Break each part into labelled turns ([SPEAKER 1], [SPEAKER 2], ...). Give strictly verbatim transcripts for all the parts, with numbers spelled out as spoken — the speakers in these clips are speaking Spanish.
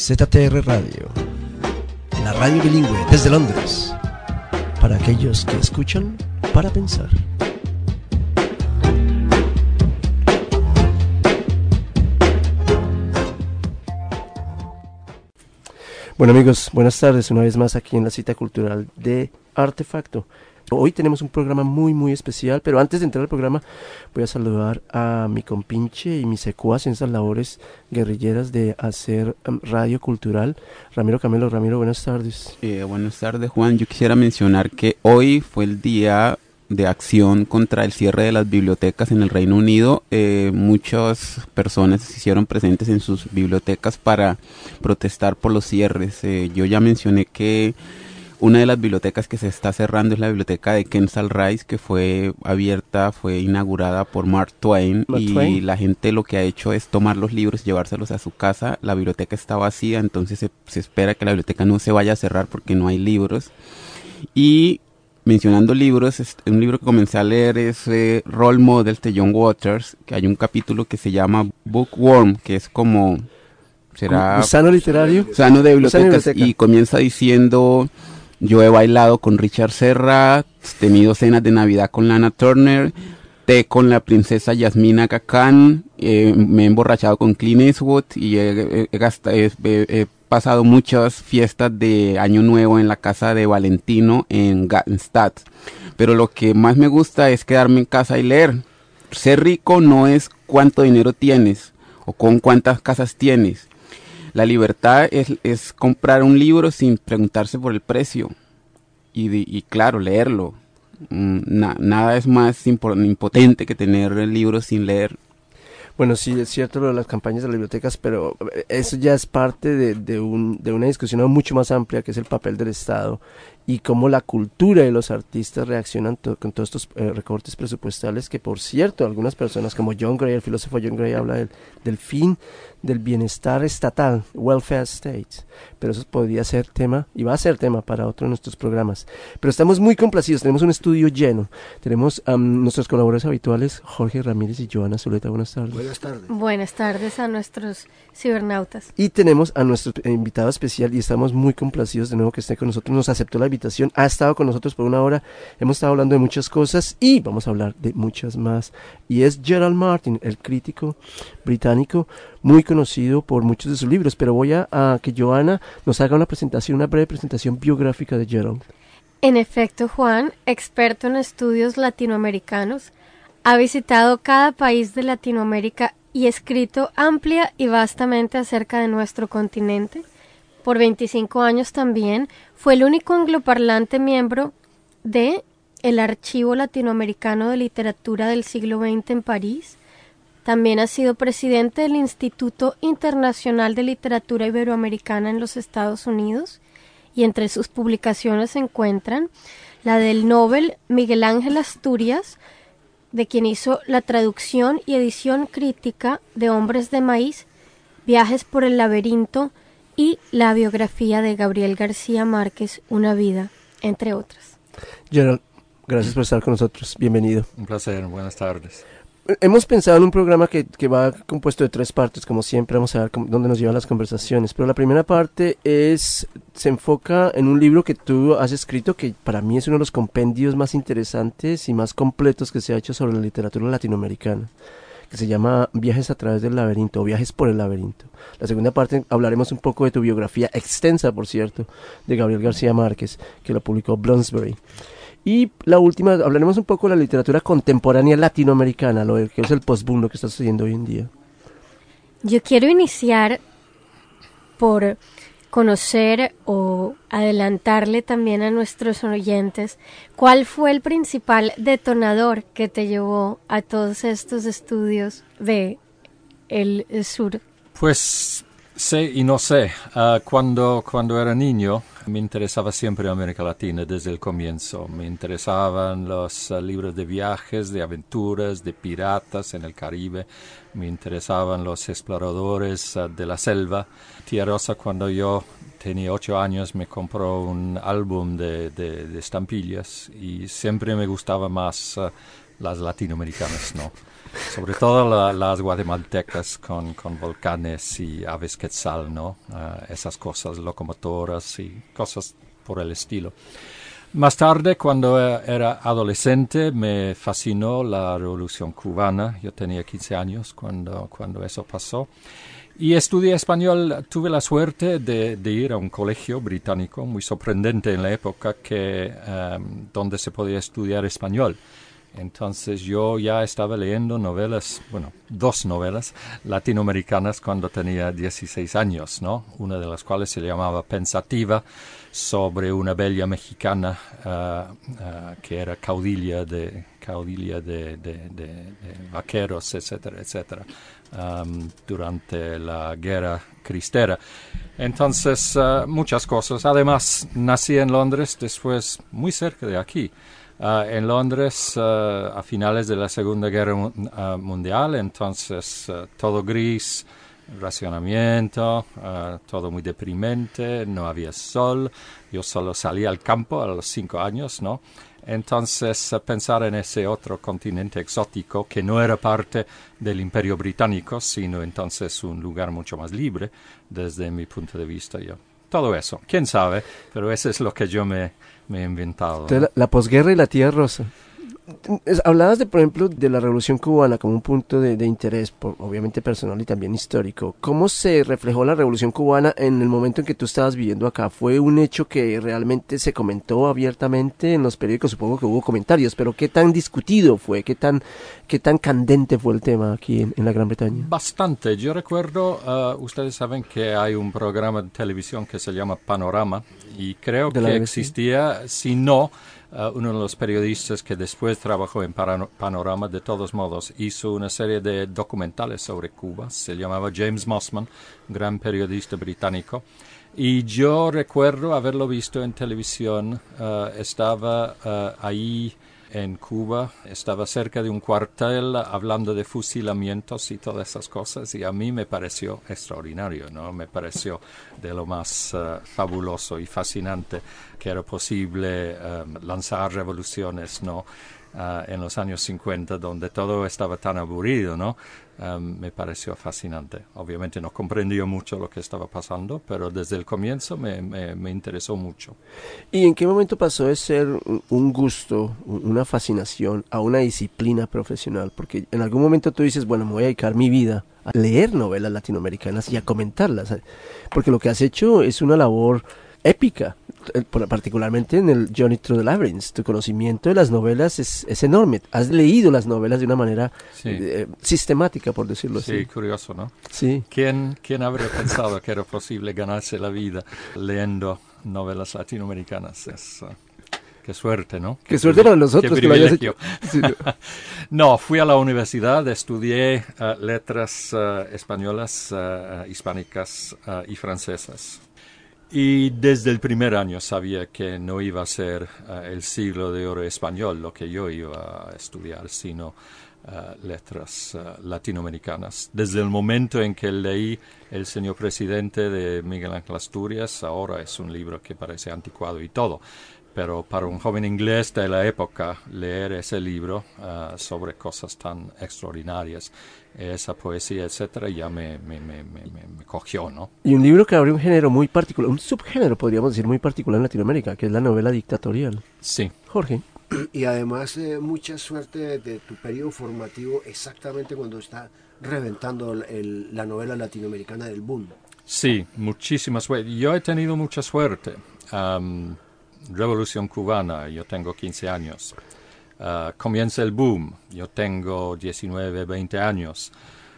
[SPEAKER 1] Z T R Radio, la radio bilingüe desde Londres, para aquellos que escuchan para pensar. Bueno amigos, buenas tardes, una vez más aquí en la cita cultural de Artefacto. Hoy tenemos un programa muy muy especial, pero antes de entrar al programa voy a saludar a mi compinche y mis secuaz en esas labores guerrilleras de hacer um, radio cultural. Ramiro Camelo, Ramiro, buenas tardes.
[SPEAKER 2] Eh, buenas tardes, Juan. Yo quisiera mencionar que hoy fue el día de acción contra el cierre de las bibliotecas en el Reino Unido. Eh, muchas personas se hicieron presentes en sus bibliotecas para protestar por los cierres. Eh, yo ya mencioné que una de las bibliotecas que se está cerrando es la biblioteca de Kensal Rise, que fue abierta, fue inaugurada por Mark Twain,
[SPEAKER 1] Mark
[SPEAKER 2] y
[SPEAKER 1] Twain.
[SPEAKER 2] la gente lo que ha hecho es tomar los libros y llevárselos a su casa. La biblioteca está vacía, entonces se, se espera que la biblioteca no se vaya a cerrar porque no hay libros. Y mencionando libros, un libro que comencé a leer es eh, Role Models de John Waters, que hay un capítulo que se llama Bookworm, que es como, será
[SPEAKER 1] Gusano literario.
[SPEAKER 2] gusano de bibliotecas,
[SPEAKER 1] Gusano de biblioteca.
[SPEAKER 2] y comienza diciendo: yo he bailado con Richard Serra, tenido cenas de Navidad con Lana Turner, té con la princesa Yasmina Khan, eh, me he emborrachado con Clint Eastwood y he, he, he, gastado, he, he pasado muchas fiestas de Año Nuevo en la casa de Valentino en Gattenstadt. Pero lo que más me gusta es quedarme en casa y leer. Ser rico no es cuánto dinero tienes o con cuántas casas tienes. La libertad es, es comprar un libro sin preguntarse por el precio y, y claro, leerlo. Na, nada es más impo- impotente que tener el libro sin leer.
[SPEAKER 1] Bueno, sí, es cierto lo de las campañas de las bibliotecas, pero eso ya es parte de, de, un, de una discusión mucho más amplia, que es el papel del Estado y cómo la cultura y los artistas reaccionan to- con todos estos eh, recortes presupuestales, que por cierto, algunas personas como John Gray, el filósofo John Gray, habla del, del fin del bienestar estatal, welfare state, pero eso podría ser tema, y va a ser tema para otro de nuestros programas. Pero estamos muy complacidos, tenemos un estudio lleno, tenemos um, nuestros colaboradores habituales, Jorge Ramírez y Joana Zuleta. Buenas tardes.
[SPEAKER 3] Buenas tardes.
[SPEAKER 4] Buenas tardes a nuestros cibernautas.
[SPEAKER 1] Y tenemos a nuestro invitado especial y estamos muy complacidos de nuevo que esté con nosotros, nos aceptó la invitación, ha estado con nosotros por una hora, hemos estado hablando de muchas cosas y vamos a hablar de muchas más, y es Gerald Martin, el crítico británico, muy conocido por muchos de sus libros, pero voy a, a que Joana nos haga una presentación, una breve presentación biográfica de Gerald.
[SPEAKER 4] En efecto, Juan, experto en estudios latinoamericanos, ha visitado cada país de Latinoamérica y escrito amplia y vastamente acerca de nuestro continente. Por veinticinco años también fue el único angloparlante miembro de el Archivo Latinoamericano de Literatura del siglo veinte en París. También ha sido presidente del Instituto Internacional de Literatura Iberoamericana en los Estados Unidos, y entre sus publicaciones se encuentran la del Nobel Miguel Ángel Asturias, de quien hizo la traducción y edición crítica de Hombres de Maíz, Viajes por el laberinto y la biografía de Gabriel García Márquez, Una vida, entre otras.
[SPEAKER 1] Gerald, gracias por estar con nosotros, bienvenido.
[SPEAKER 5] Un placer, buenas tardes.
[SPEAKER 1] Hemos pensado en un programa que, que va compuesto de tres partes, como siempre, vamos a ver cómo, dónde nos llevan las conversaciones, pero la primera parte es, se enfoca en un libro que tú has escrito, que para mí es uno de los compendios más interesantes y más completos que se ha hecho sobre la literatura latinoamericana, que se llama Viajes a través del laberinto, o Viajes por el laberinto. La segunda parte hablaremos un poco de tu biografía, extensa por cierto, de Gabriel García Márquez, que la publicó Bloomsbury. Y la última, hablaremos un poco de la literatura contemporánea latinoamericana, lo que es el postboom, lo que está sucediendo hoy en día.
[SPEAKER 4] Yo quiero iniciar por conocer o adelantarle también a nuestros oyentes cuál fue el principal detonador que te llevó a todos estos estudios de el sur.
[SPEAKER 5] Pues sé y no sé. Uh, cuando, cuando era niño me interesaba siempre América Latina desde el comienzo. Me interesaban los uh, libros de viajes, de aventuras, de piratas en el Caribe. Me interesaban los exploradores uh, de la selva. Tía Rosa, cuando yo tenía ocho años, me compró un álbum de, de, de estampillas y siempre me gustaba más uh, las latinoamericanas no. Sobre todo la, las guatemaltecas con, con volcanes y aves quetzal, ¿no? Uh, esas cosas, locomotoras y cosas por el estilo. Más tarde, cuando era adolescente, me fascinó la Revolución Cubana. Yo tenía quince años cuando, cuando eso pasó. Y estudié español. Tuve la suerte de, de ir a un colegio británico muy sorprendente en la época que, um, donde se podía estudiar español. Entonces yo ya estaba leyendo novelas, bueno, dos novelas latinoamericanas cuando tenía dieciséis años, ¿no? Una de las cuales se llamaba Pensativa, sobre una bella mexicana uh, uh, que era caudilla de caudilla de, de, de, de vaqueros, etcétera, etcétera, um, durante la guerra cristera. Entonces, uh, muchas cosas. Además, nací en Londres, después muy cerca de aquí. Uh, en Londres, uh, a finales de la Segunda Guerra uh, Mundial, entonces uh, todo gris, racionamiento, uh, todo muy deprimente, no había sol, yo solo salía al campo a los cinco años, ¿no? Entonces, uh, pensar en ese otro continente exótico que no era parte del Imperio Británico, sino entonces un lugar mucho más libre, desde mi punto de vista, yo. Todo eso, quién sabe, pero eso es lo que yo me, me he inventado.
[SPEAKER 1] ¿No? La, la posguerra y la tía Rosa. Es, hablabas, de, por ejemplo, de la Revolución Cubana como un punto de, de interés, por, obviamente personal y también histórico. ¿Cómo se reflejó la Revolución Cubana en el momento en que tú estabas viviendo acá? ¿Fue un hecho que realmente se comentó abiertamente en los periódicos? Supongo que hubo comentarios, pero ¿qué tan discutido fue? ¿Qué tan, qué tan candente fue el tema aquí en, en la Gran Bretaña?
[SPEAKER 5] Bastante. Yo recuerdo, uh, ustedes saben que hay un programa de televisión que se llama Panorama, y creo que existía, si no... Uh, uno de los periodistas que después trabajó en Panorama, de todos modos, hizo una serie de documentales sobre Cuba. Se llamaba James Mossman, un gran periodista británico. Y yo recuerdo haberlo visto en televisión. Uh, estaba uh, ahí en Cuba, estaba cerca de un cuartel hablando de fusilamientos y todas esas cosas, y a mí me pareció extraordinario, ¿no? Me pareció de lo más uh, fabuloso y fascinante que era posible um, lanzar revoluciones, ¿no? Uh, en los años cincuenta, donde todo estaba tan aburrido, ¿no? Um, me pareció fascinante. Obviamente no comprendía mucho lo que estaba pasando, pero desde el comienzo me, me, me interesó mucho.
[SPEAKER 1] ¿Y en qué momento pasó de ser un gusto, una fascinación, a una disciplina profesional? Porque en algún momento tú dices, bueno, me voy a dedicar mi vida a leer novelas latinoamericanas y a comentarlas, porque lo que has hecho es una labor épica, particularmente en el Journey Through the Labyrinth. Tu conocimiento de las novelas es, es enorme. Has leído las novelas de una manera sí. eh, sistemática, por decirlo
[SPEAKER 5] sí,
[SPEAKER 1] así.
[SPEAKER 5] Sí, curioso, ¿no?
[SPEAKER 1] Sí.
[SPEAKER 5] ¿Quién, ¿Quién habría pensado que era posible ganarse la vida leyendo novelas latinoamericanas? Es, uh, qué suerte, ¿no?
[SPEAKER 1] Qué, qué suerte para nosotros
[SPEAKER 5] qué
[SPEAKER 1] que lo hayas hecho.
[SPEAKER 5] Sí, no. No, fui a la universidad, estudié uh, letras uh, españolas, uh, hispánicas uh, y francesas. Y desde el primer año sabía que no iba a ser uh, el siglo de oro español lo que yo iba a estudiar, sino uh, letras uh, latinoamericanas. Desde el momento en que leí El señor presidente de Miguel Ángel Asturias, ahora es un libro que parece anticuado y todo, pero para un joven inglés de la época, leer ese libro uh, sobre cosas tan extraordinarias, esa poesía, etcétera, ya me, me, me, me, me cogió, ¿no?
[SPEAKER 1] Y un libro que abre un género muy particular, un subgénero, podríamos decir, muy particular en Latinoamérica, que es la novela dictatorial.
[SPEAKER 5] Sí.
[SPEAKER 1] Jorge.
[SPEAKER 3] Y además, eh, mucha suerte de, de tu periodo formativo, exactamente cuando está reventando el, la novela latinoamericana del boom.
[SPEAKER 5] Sí, muchísima suerte. Yo he tenido mucha suerte. Um, Revolución Cubana, yo tengo quince años. Uh, comienza el boom, yo tengo diecinueve, veinte años.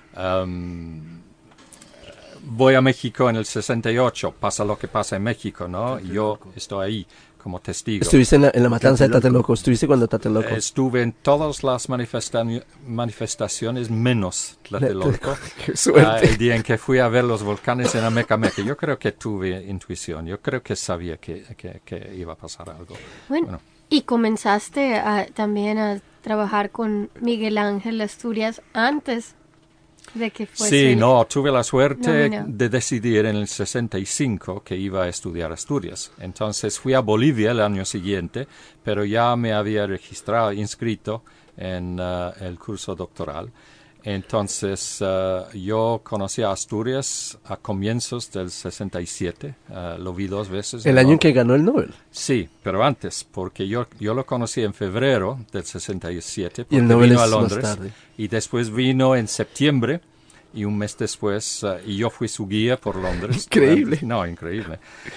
[SPEAKER 5] Um, voy a México en el sesenta y ocho, pasa lo que pasa en México, ¿no? Yo estoy ahí como testigo.
[SPEAKER 1] Estuviste en la, en la matanza de Tlatelolco, estuviste cuando Tlatelolco.
[SPEAKER 5] Estuve en todas las manifesta manifestaciones menos Tlatelolco.
[SPEAKER 1] Qué suerte.
[SPEAKER 5] Uh, el día en que fui a ver los volcanes en Amecameca, yo creo que tuve intuición, yo creo que sabía que, que, que iba a pasar algo.
[SPEAKER 4] Bueno.
[SPEAKER 5] bueno.
[SPEAKER 4] Y comenzaste a, también a trabajar con Miguel Ángel Asturias antes de que fuese...
[SPEAKER 5] Sí, no, tuve la suerte
[SPEAKER 4] no, no.
[SPEAKER 5] de decidir en el sesenta y cinco que iba a estudiar Asturias. Entonces fui a Bolivia el año siguiente, pero ya me había registrado, inscrito en uh, el curso doctoral. Entonces, uh, yo conocí a Asturias a comienzos del sesenta y siete, uh, lo vi dos veces.
[SPEAKER 1] El
[SPEAKER 5] ¿no?
[SPEAKER 1] año en que ganó el Nobel.
[SPEAKER 5] Sí, pero antes, porque yo, yo lo conocí en febrero del sesenta y siete, porque
[SPEAKER 1] Y el Nobel
[SPEAKER 5] vino
[SPEAKER 1] es
[SPEAKER 5] a Londres,
[SPEAKER 1] más tarde.
[SPEAKER 5] y después vino en septiembre, y un mes después, uh, y yo fui su guía por Londres.
[SPEAKER 1] Increíble.
[SPEAKER 5] No, increíble.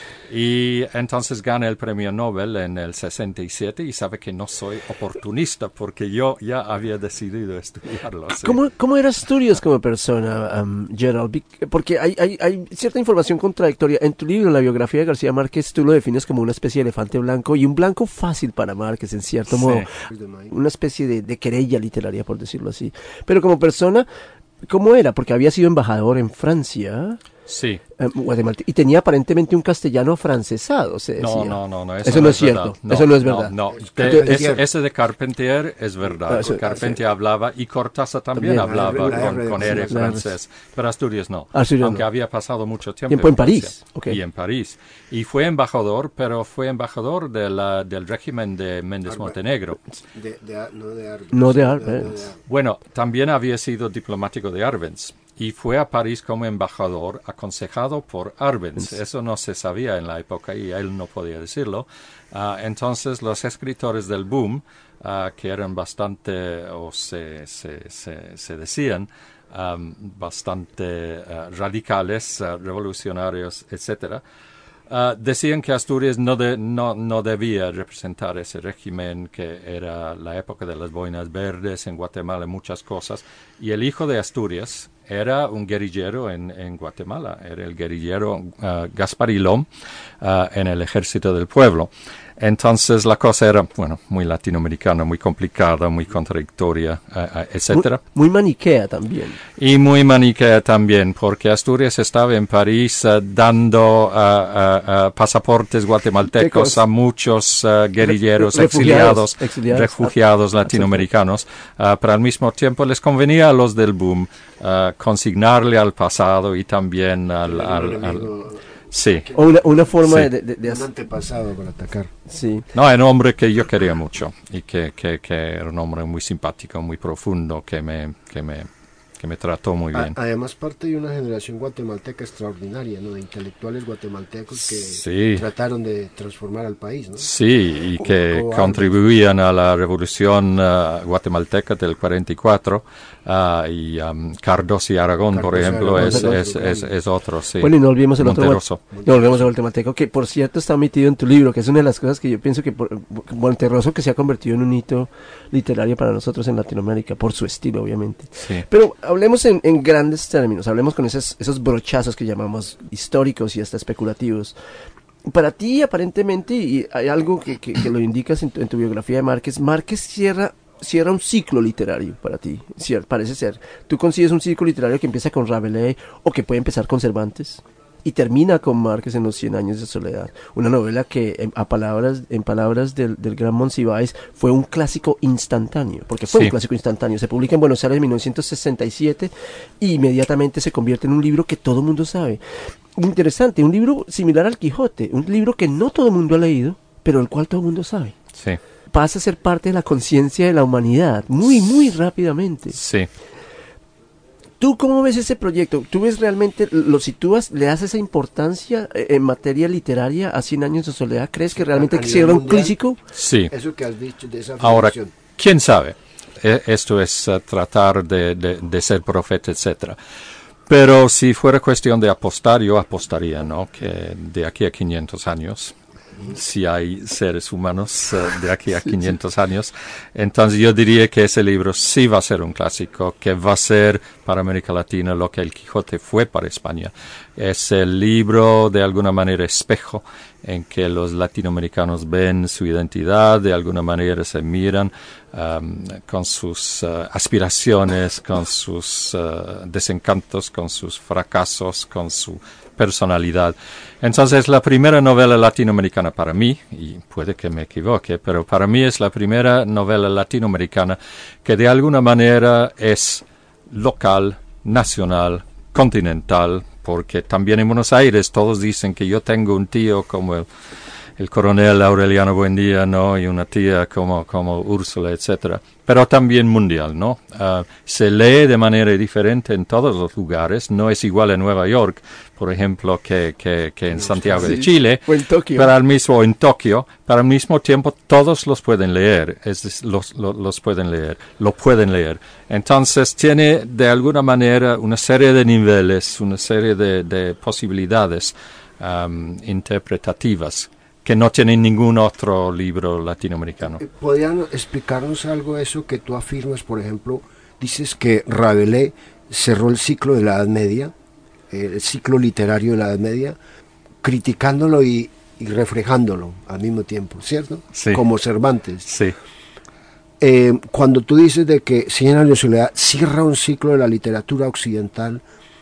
[SPEAKER 5] Y entonces gana el premio Nobel en el sesenta y siete y sabe que no soy oportunista porque yo ya había decidido estudiarlo. ¿Sí?
[SPEAKER 1] ¿Cómo, ¿Cómo era Asturias como persona, um, Gerald? Porque hay, hay, hay cierta información contradictoria. En tu libro, la biografía de García Márquez, tú lo defines como una especie de elefante blanco y un blanco fácil para Márquez, en cierto
[SPEAKER 5] Sí.
[SPEAKER 1] modo. Una especie de, de querella literaria, por decirlo así. Pero como persona, ¿cómo era? Porque había sido embajador en Francia.
[SPEAKER 5] Sí.
[SPEAKER 1] Um, Guatemala, y tenía aparentemente un castellano afrancesado, se decía.
[SPEAKER 5] No, no, no, no, eso,
[SPEAKER 1] Eso no es cierto,
[SPEAKER 5] verdad.
[SPEAKER 1] eso no es verdad.
[SPEAKER 5] No, no.
[SPEAKER 3] Es
[SPEAKER 5] De-
[SPEAKER 3] Carpentier.
[SPEAKER 5] ese, ese de Carpentier es verdad.
[SPEAKER 1] Ah, eso-
[SPEAKER 5] Carpentier hablaba y Cortázar también,
[SPEAKER 1] También.
[SPEAKER 5] hablaba
[SPEAKER 3] La R-
[SPEAKER 5] con,
[SPEAKER 3] la
[SPEAKER 5] con
[SPEAKER 3] R-
[SPEAKER 5] R
[SPEAKER 3] sí,
[SPEAKER 1] la R-
[SPEAKER 5] francés, pero Asturias no,
[SPEAKER 1] Asturias
[SPEAKER 5] aunque
[SPEAKER 1] no.
[SPEAKER 5] había pasado mucho tiempo,
[SPEAKER 1] Tiempo en
[SPEAKER 5] Francia.
[SPEAKER 1] París, ok.
[SPEAKER 5] Y en París. Y fue embajador, pero fue embajador de la, del régimen de Méndez
[SPEAKER 3] Arba.
[SPEAKER 5] Montenegro.
[SPEAKER 3] De, de, no de Arbenz.
[SPEAKER 1] No de
[SPEAKER 3] No
[SPEAKER 1] Arbenz.
[SPEAKER 5] Bueno, también había sido diplomático de Arbenz y fue a París como embajador aconsejado por Arbenz. Eso no se sabía en la época y él no podía decirlo. Ah, entonces los escritores del boom, ah, que eran bastante, o se, se, se, se decían, um, bastante uh, radicales, uh, revolucionarios, etcétera, Uh, decían que Asturias no, de, no, no debía representar ese régimen, que era la época de las boinas verdes en Guatemala, muchas cosas. Y el hijo de Asturias era un guerrillero en, en Guatemala, era el guerrillero uh, Gasparillo uh, en el Ejército del Pueblo. Entonces la cosa era, bueno, muy latinoamericana, muy complicada, muy contradictoria, uh, uh, etcétera.
[SPEAKER 1] Muy, muy maniquea también.
[SPEAKER 5] Y muy maniquea también, porque Asturias estaba en París uh, dando uh, uh, uh, pasaportes guatemaltecos a muchos uh, guerrilleros,
[SPEAKER 1] Re- re-
[SPEAKER 5] exiliados,
[SPEAKER 1] refugiados, exiliados.
[SPEAKER 5] refugiados latinoamericanos, uh, pero al mismo tiempo les convenía a los del boom uh, consignarle al pasado y también al... al, al sí.
[SPEAKER 1] O una, una forma
[SPEAKER 5] Sí.
[SPEAKER 1] de, de, de
[SPEAKER 3] Un
[SPEAKER 1] hacer...
[SPEAKER 3] antepasado para atacar.
[SPEAKER 1] Sí.
[SPEAKER 5] No, era un hombre que yo quería mucho y que, que, que era un hombre muy simpático, muy profundo, que me, que me, que me trató muy bien.
[SPEAKER 3] A- además parte de una generación guatemalteca extraordinaria, ¿no? De intelectuales guatemaltecos que
[SPEAKER 5] Sí.
[SPEAKER 3] trataron de transformar al país, ¿no?
[SPEAKER 5] Sí, y que
[SPEAKER 3] Como
[SPEAKER 5] contribuían a la revolución uh, guatemalteca del cuarenta y cuatro, uh, y um, Cardos y Aragón, por
[SPEAKER 3] Cardos y
[SPEAKER 5] ejemplo,
[SPEAKER 3] Aragón,
[SPEAKER 5] es,
[SPEAKER 3] otro
[SPEAKER 5] es, es,
[SPEAKER 3] grande.
[SPEAKER 5] es otro, sí.
[SPEAKER 1] Bueno, y no olvidemos el
[SPEAKER 5] Monterroso.
[SPEAKER 1] otro... No olvidemos el guatemalteco, que por cierto está metido en tu libro, que es una de las cosas que yo pienso que por, Monterroso que se ha convertido en un hito literario para nosotros en Latinoamérica, por su estilo, obviamente.
[SPEAKER 5] Sí.
[SPEAKER 1] Pero hablemos en, en grandes términos, hablemos con esos, esos brochazos que llamamos históricos y hasta especulativos. Para ti, aparentemente, y hay algo que, que, que lo indicas en tu, en tu biografía de Márquez, Márquez cierra, cierra un ciclo literario para ti, cier- parece ser. Tú consigues un ciclo literario que empieza con Rabelais o que puede empezar con Cervantes y termina con Márquez en los Cien años de soledad. Una novela que, en, a palabras, en palabras del, del gran Monsiváis, fue un clásico instantáneo, porque fue
[SPEAKER 5] Sí.
[SPEAKER 1] un clásico instantáneo. Se publica en Buenos Aires en mil novecientos sesenta y siete y inmediatamente se convierte en un libro que todo el mundo sabe. Interesante, un libro similar al Quijote, un libro que no todo el mundo ha leído, pero el cual todo el mundo sabe.
[SPEAKER 5] Sí,
[SPEAKER 1] Pasa a ser parte de la conciencia de la humanidad, muy, muy rápidamente.
[SPEAKER 5] sí.
[SPEAKER 1] ¿Tú cómo ves ese proyecto? ¿Tú ves realmente, lo sitúas, le das esa importancia eh, en materia literaria a Cien años de soledad? ¿Crees que realmente
[SPEAKER 3] A nivel
[SPEAKER 1] cierra un
[SPEAKER 3] mundial.
[SPEAKER 1] clásico?
[SPEAKER 5] Sí.
[SPEAKER 3] Eso que has dicho de esa
[SPEAKER 5] Ahora,
[SPEAKER 3] afirmación.
[SPEAKER 5] ¿quién sabe? E- Esto es uh, tratar de, de, de ser profeta, etcétera. Pero si fuera cuestión de apostar, yo apostaría, ¿no? Que de aquí a quinientos años, si hay seres humanos uh, de aquí a quinientos años, entonces yo diría que ese libro sí va a ser un clásico, que va a ser para América Latina lo que el Quijote fue para España. Es el libro de alguna manera espejo en que los latinoamericanos ven su identidad, de alguna manera se miran um, con sus uh, aspiraciones, con sus uh, desencantos, con sus fracasos, con su personalidad. Entonces, la primera novela latinoamericana para mí, y puede que me equivoque, pero para mí es la primera novela latinoamericana que de alguna manera es local, nacional, continental, porque también en Buenos Aires todos dicen que yo tengo un tío como el, el coronel Aureliano Buendía, ¿no? Y una tía como, como Úrsula, etcétera. Pero también mundial, ¿no? Uh, se lee de manera diferente en todos los lugares. No es igual en Nueva York, por ejemplo, que, que, que en Santiago sí. de Chile.
[SPEAKER 1] O en Tokio.
[SPEAKER 5] Pero al mismo, en Tokio, pero al mismo tiempo todos los pueden leer. Es decir, los, los, los pueden leer. Lo pueden leer. Entonces tiene de alguna manera una serie de niveles, una serie de, de posibilidades um, interpretativas que no tienen ningún otro libro latinoamericano.
[SPEAKER 3] ¿Podrían explicarnos algo de eso que tú afirmas? Por ejemplo, dices que Rabelais cerró el ciclo de la Edad Media, eh, el ciclo literario de la Edad Media, criticándolo y, y reflejándolo al mismo tiempo, ¿cierto?
[SPEAKER 5] Sí.
[SPEAKER 3] Como Cervantes.
[SPEAKER 5] Sí.
[SPEAKER 3] Eh, cuando tú dices de que Cien años de soledad cierra un ciclo de la literatura occidental,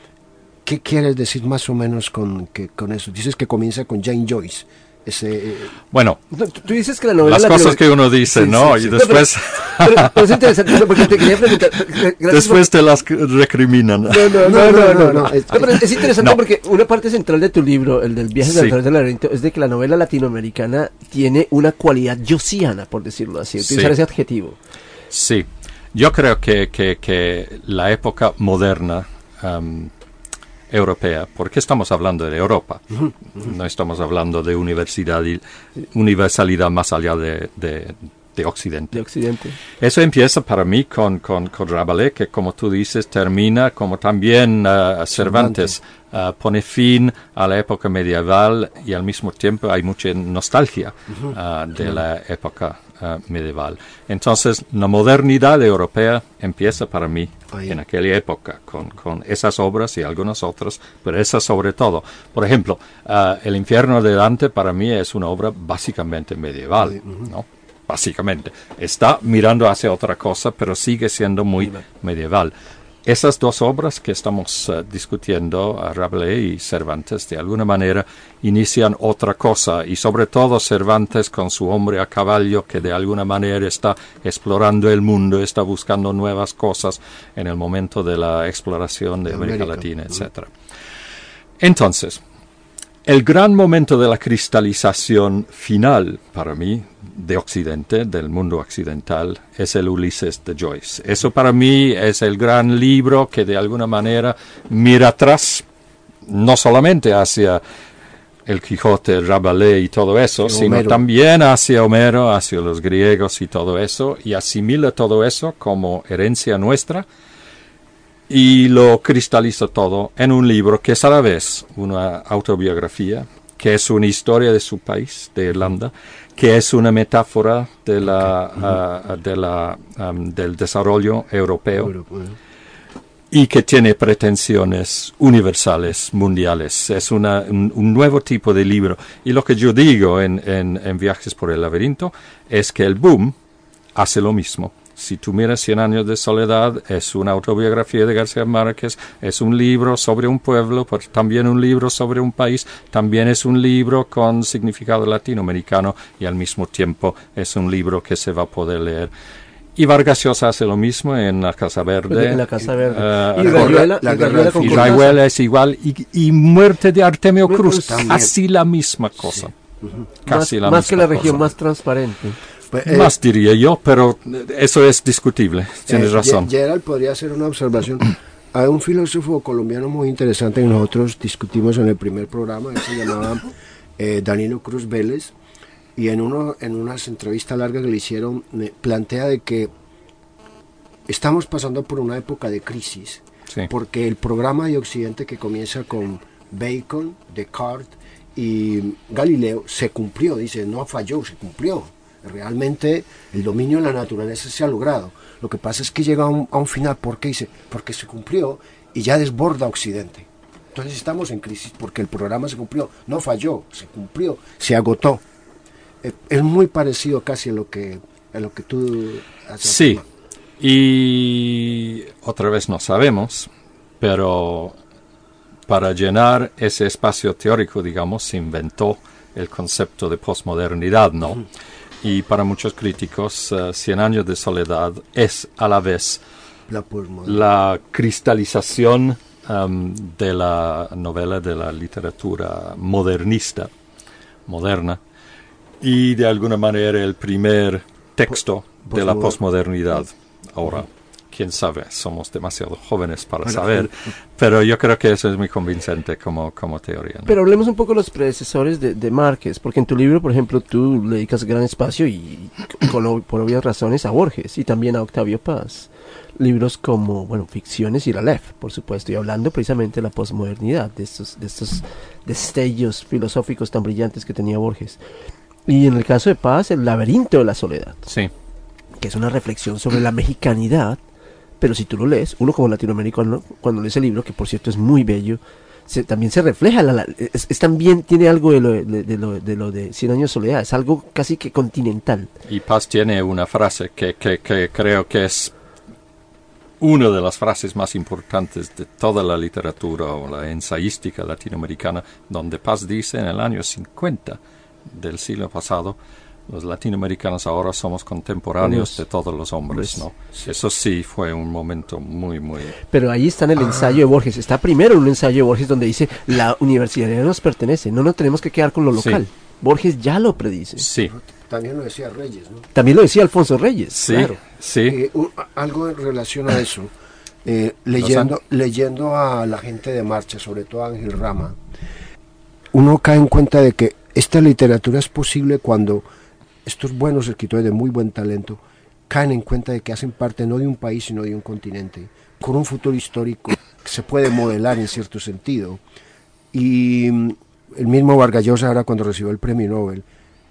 [SPEAKER 3] ¿qué quieres decir más o menos con, que, con eso? Dices que comienza con Jane Joyce. Ese, eh,
[SPEAKER 5] bueno,
[SPEAKER 1] tú, tú dices que la novela
[SPEAKER 5] las cosas que uno dice,
[SPEAKER 1] sí,
[SPEAKER 5] ¿no?
[SPEAKER 1] Sí, sí.
[SPEAKER 5] Y después...
[SPEAKER 1] No, pero, pero, pero es interesante porque te quería preguntar...
[SPEAKER 5] Después por... te las recriminan.
[SPEAKER 1] No, no, no, no, no, no, no. Es,
[SPEAKER 3] no,
[SPEAKER 1] pero es interesante
[SPEAKER 5] no.
[SPEAKER 1] porque una parte central de tu libro, el del viaje
[SPEAKER 5] sí.
[SPEAKER 1] del través del laberinto, es de que la novela latinoamericana tiene una cualidad josiana, por decirlo así, utilizar
[SPEAKER 5] sí.
[SPEAKER 1] ese adjetivo.
[SPEAKER 5] Sí, yo creo que, que, que la época moderna... Um, europea, porque estamos hablando de Europa, uh-huh, uh-huh. no estamos hablando de universidad y universalidad más allá de, de, de Occidente.
[SPEAKER 1] De Occidente.
[SPEAKER 5] Eso empieza para mí con, con, con Rabelais, que como tú dices, termina como también uh, Cervantes, uh, pone fin a la época medieval y al mismo tiempo hay mucha nostalgia uh-huh. uh, de uh-huh. la época uh, medieval. Entonces, la modernidad europea empieza para mí Ahí. en aquella época, con, con esas obras y algunas otras, pero esas sobre todo. Por ejemplo, uh, El infierno de Dante para mí es una obra básicamente medieval, uh-huh. ¿no? Básicamente. Está mirando hacia otra cosa, pero sigue siendo muy medieval. Esas dos obras que estamos uh, discutiendo, uh, Rabelais y Cervantes, de alguna manera inician otra cosa, y sobre todo Cervantes con su hombre a caballo que de alguna manera está explorando el mundo, está buscando nuevas cosas en el momento de la exploración de, de América, América Latina, etcétera. Entonces, el gran momento de la cristalización final, para mí, de Occidente, del mundo occidental, es el Ulises de Joyce. Eso para mí es el gran libro que de alguna manera mira atrás, no solamente hacia el Quijote, Rabelais y todo eso, sí, sino también hacia Homero, hacia los griegos y todo eso, y asimila todo eso como herencia nuestra, y lo cristaliza todo en un libro que es a la vez una autobiografía, que es una historia de su país, de Irlanda, que es una metáfora de la, okay. uh, de la, um, del desarrollo europeo, Europeo. y que tiene pretensiones universales, mundiales. Es una, un, un nuevo tipo de libro. Y lo que yo digo en, en, en Viajes por el laberinto es que el boom hace lo mismo. Si tú miras Cien años de soledad, es una autobiografía de García Márquez, es un libro sobre un pueblo, pero también un libro sobre un país, también es un libro con significado latinoamericano y al mismo tiempo es un libro que se va a poder leer. Y Vargas Llosa hace lo mismo en La Casa Verde.
[SPEAKER 1] En La Casa Verde. Uh,
[SPEAKER 3] y Rayuela, la, la, la,
[SPEAKER 5] y Rayuela es igual. Y, y Muerte de Artemio Cruz, casi la misma cosa.
[SPEAKER 3] Sí. Uh-huh.
[SPEAKER 5] Casi
[SPEAKER 1] más,
[SPEAKER 5] la
[SPEAKER 1] más
[SPEAKER 5] misma
[SPEAKER 1] que la región
[SPEAKER 5] cosa.
[SPEAKER 1] Más transparente.
[SPEAKER 3] Eh,
[SPEAKER 5] más diría yo, pero eso es discutible, tienes
[SPEAKER 3] eh,
[SPEAKER 5] razón.
[SPEAKER 3] Gerald podría hacer una observación. Hay un filósofo colombiano muy interesante que nosotros discutimos en el primer programa, él se llamaba eh, Danilo Cruz Vélez, y en, uno, en unas entrevistas largas que le hicieron, me plantea de que estamos pasando por una época de crisis,
[SPEAKER 5] sí.
[SPEAKER 3] porque el programa de Occidente que comienza con Bacon, Descartes y Galileo se cumplió, dice, no falló, se cumplió. Realmente el dominio de la naturaleza se ha logrado. Lo que pasa es que llega a un, a un final, ¿por qué? Dice, porque se cumplió y ya desborda Occidente. Entonces estamos en crisis porque el programa se cumplió, no falló, se cumplió, se agotó. Eh, es muy parecido casi a lo que, a lo que tú has
[SPEAKER 5] Sí,
[SPEAKER 3] afirmado.
[SPEAKER 5] Y otra vez no sabemos, pero para llenar ese espacio teórico, digamos, se inventó el concepto de posmodernidad, ¿no? Uh-huh. Y para muchos críticos, uh, Cien años de soledad es a la vez
[SPEAKER 3] la,
[SPEAKER 5] la cristalización um, de la novela, de la literatura modernista, moderna, y de alguna manera el primer texto po- de la posmodernidad. Ahora, quién sabe, somos demasiado jóvenes para bueno, saber, pero yo creo que eso es muy convincente como, como teoría, ¿no?
[SPEAKER 1] Pero hablemos un poco de los predecesores de, de Márquez, porque en tu libro, por ejemplo, tú le dedicas gran espacio y con, por obvias razones a Borges y también a Octavio Paz. Libros como, bueno, Ficciones y la Aleph, por supuesto, y hablando precisamente de la posmodernidad, de estos, de estos destellos filosóficos tan brillantes que tenía Borges. Y en el caso de Paz, El laberinto de la soledad,
[SPEAKER 5] sí, que
[SPEAKER 1] es una reflexión sobre la mexicanidad. Pero si tú lo lees, uno como latinoamericano, cuando lees el libro, que por cierto es muy bello, se, también se refleja, la, la, es, es también tiene algo de lo de, de, lo, de lo de Cien años de soledad, es algo casi que continental.
[SPEAKER 5] Y Paz tiene una frase que, que, que creo que es una de las frases más importantes de toda la literatura o la ensayística latinoamericana, donde Paz dice en el año cincuenta del siglo pasado, los latinoamericanos ahora somos contemporáneos Dios. de todos los hombres, ¿no? Sí. Eso sí fue un momento muy, muy...
[SPEAKER 1] Pero ahí está en el ensayo de Borges, está primero en un ensayo de Borges donde dice, la universidad nos pertenece, no nos tenemos que quedar con lo local. Sí. Borges ya lo predice.
[SPEAKER 5] Sí.
[SPEAKER 3] También lo decía Reyes, ¿no?
[SPEAKER 1] También lo decía Alfonso Reyes,
[SPEAKER 5] sí,
[SPEAKER 1] claro.
[SPEAKER 5] Sí.
[SPEAKER 3] Eh, un, algo en relación a eso, eh, leyendo, leyendo a la gente de marcha, sobre todo a Ángel Rama, uno cae en cuenta de que esta literatura es posible cuando estos buenos escritores de muy buen talento caen en cuenta de que hacen parte no de un país sino de un continente, con un futuro histórico que se puede modelar en cierto sentido. Y el mismo Vargas Llosa ahora cuando recibió el premio Nobel,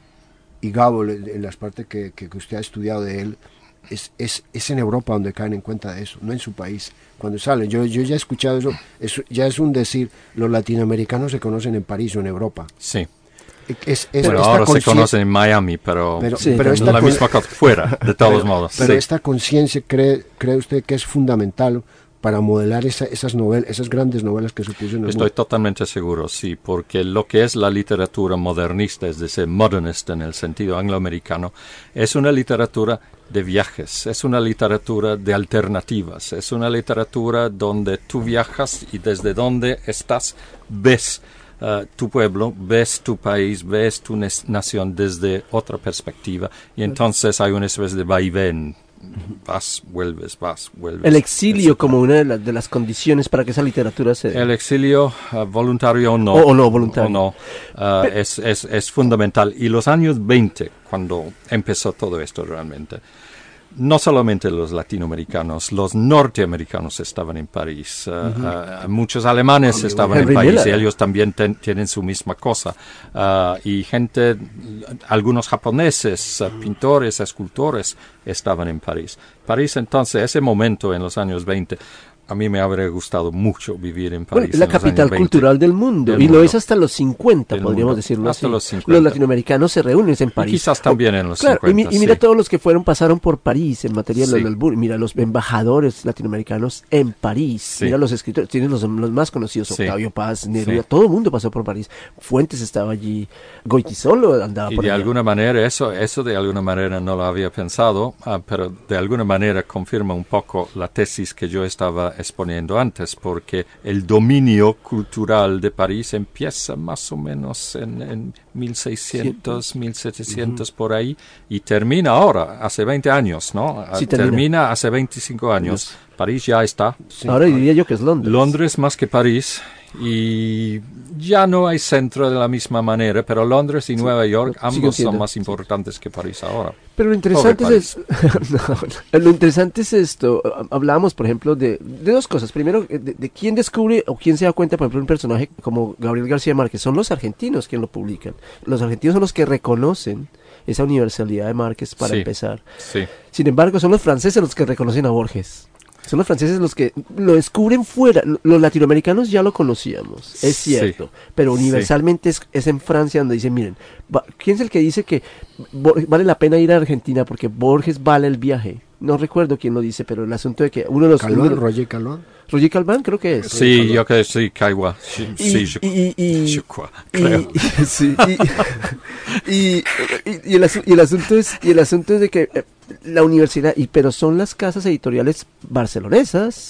[SPEAKER 3] y Gabo en las partes que, que, que usted ha estudiado de él, es, es, es en Europa donde caen en cuenta de eso, no en su país. Cuando salen, yo, yo ya he escuchado eso, es, ya es un decir, los latinoamericanos se conocen en París o en Europa.
[SPEAKER 5] Sí.
[SPEAKER 3] Es, es,
[SPEAKER 5] bueno, ahora se conocen en Miami, pero,
[SPEAKER 3] pero,
[SPEAKER 5] sí,
[SPEAKER 3] pero
[SPEAKER 5] esta la con... misma cosa fuera, de todos
[SPEAKER 3] pero,
[SPEAKER 5] modos.
[SPEAKER 3] Pero
[SPEAKER 5] sí.
[SPEAKER 3] esta conciencia, ¿cree, ¿cree usted que es fundamental para modelar esa, esas novelas, esas grandes novelas que se puso en el
[SPEAKER 5] Estoy
[SPEAKER 3] mundo?
[SPEAKER 5] totalmente seguro, sí, porque lo que es la literatura modernista, es decir, modernist en el sentido angloamericano, es una literatura de viajes, es una literatura de alternativas, es una literatura donde tú viajas y desde donde estás ves Uh, tu pueblo, ves tu país, ves tu nación desde otra perspectiva, y entonces hay una especie de vaivén, vas, vuelves, vas, vuelves.
[SPEAKER 1] El exilio
[SPEAKER 5] etcétera.
[SPEAKER 1] Como una de, la, de las condiciones para que esa literatura se...
[SPEAKER 5] El exilio, uh, voluntario o no,
[SPEAKER 1] o, o no, voluntario.
[SPEAKER 5] O no, uh, Pero... es, es, es fundamental. Y los años veinte, cuando empezó todo esto realmente, no solamente los latinoamericanos, los norteamericanos estaban en París, uh, uh, muchos alemanes oh, estaban Henry en París Miller. Y ellos también ten, tienen su misma cosa. Uh, y gente, algunos japoneses, uh, pintores, escultores estaban en París. París entonces, ese momento en los años veinte, a mí me habría gustado mucho vivir en París.
[SPEAKER 1] Bueno, la capital cultural del mundo, del y mundo. Lo es hasta los cincuenta, del podríamos mundo. Decirlo
[SPEAKER 5] hasta
[SPEAKER 1] así.
[SPEAKER 5] Los, cincuenta.
[SPEAKER 1] Los latinoamericanos se reúnen en París.
[SPEAKER 5] Y quizás también en los
[SPEAKER 1] claro,
[SPEAKER 5] cincuenta.
[SPEAKER 1] Y, mi, y mira
[SPEAKER 5] sí.
[SPEAKER 1] todos los que fueron, pasaron por París en materia
[SPEAKER 5] sí.
[SPEAKER 1] del Burr. Mira los embajadores latinoamericanos en París. Sí. Mira los escritores, tienes los, los más conocidos, sí. Octavio Paz, Neruda, sí. todo el mundo pasó por París. Fuentes estaba allí, Goytisolo andaba
[SPEAKER 5] y
[SPEAKER 1] por
[SPEAKER 5] de
[SPEAKER 1] allá.
[SPEAKER 5] alguna manera, eso, eso de alguna manera no lo había pensado, uh, pero de alguna manera confirma un poco la tesis que yo estaba exponiendo antes, porque el dominio cultural de París empieza más o menos en, en mil seiscientos, sí. mil setecientos uh-huh. por ahí, y termina ahora, hace veinte años, ¿no?
[SPEAKER 1] Sí,
[SPEAKER 5] termina. termina hace veinticinco años. Sí. París ya está.
[SPEAKER 1] Sí. Ahora diría yo que es Londres.
[SPEAKER 5] Londres más que París. Y ya no hay centro de la misma manera, pero Londres y sí, Nueva York ambos son más importantes que París ahora.
[SPEAKER 1] Pero lo interesante es, no, lo interesante es esto. Hablábamos, por ejemplo, de, de dos cosas. Primero, de, de quién descubre o quién se da cuenta, por ejemplo, un personaje como Gabriel García Márquez. Son los argentinos quienes lo publican. Los argentinos son los que reconocen esa universalidad de Márquez para
[SPEAKER 5] sí,
[SPEAKER 1] empezar.
[SPEAKER 5] Sí.
[SPEAKER 1] Sin embargo, son los franceses los que reconocen a Borges. Son los franceses los que lo descubren fuera. Los latinoamericanos ya lo conocíamos, es cierto, sí, pero universalmente sí. es, es en Francia donde dicen, miren, va, ¿quién es el que dice que Borges, vale la pena ir a Argentina porque Borges vale el viaje? No recuerdo quién lo dice, pero el asunto de que uno de los...
[SPEAKER 3] Calván, Roger Calván.
[SPEAKER 1] Roger Calván creo que es.
[SPEAKER 5] Sí, Calván. Yo creo que sí, Caigua. Sí,
[SPEAKER 1] y,
[SPEAKER 5] sí, yo,
[SPEAKER 1] y, y,
[SPEAKER 5] yo creo.
[SPEAKER 1] Y, sí, y, y, y, el asu- y el asunto es y el asunto es de que eh, la universidad, y pero son las casas editoriales barcelonesas,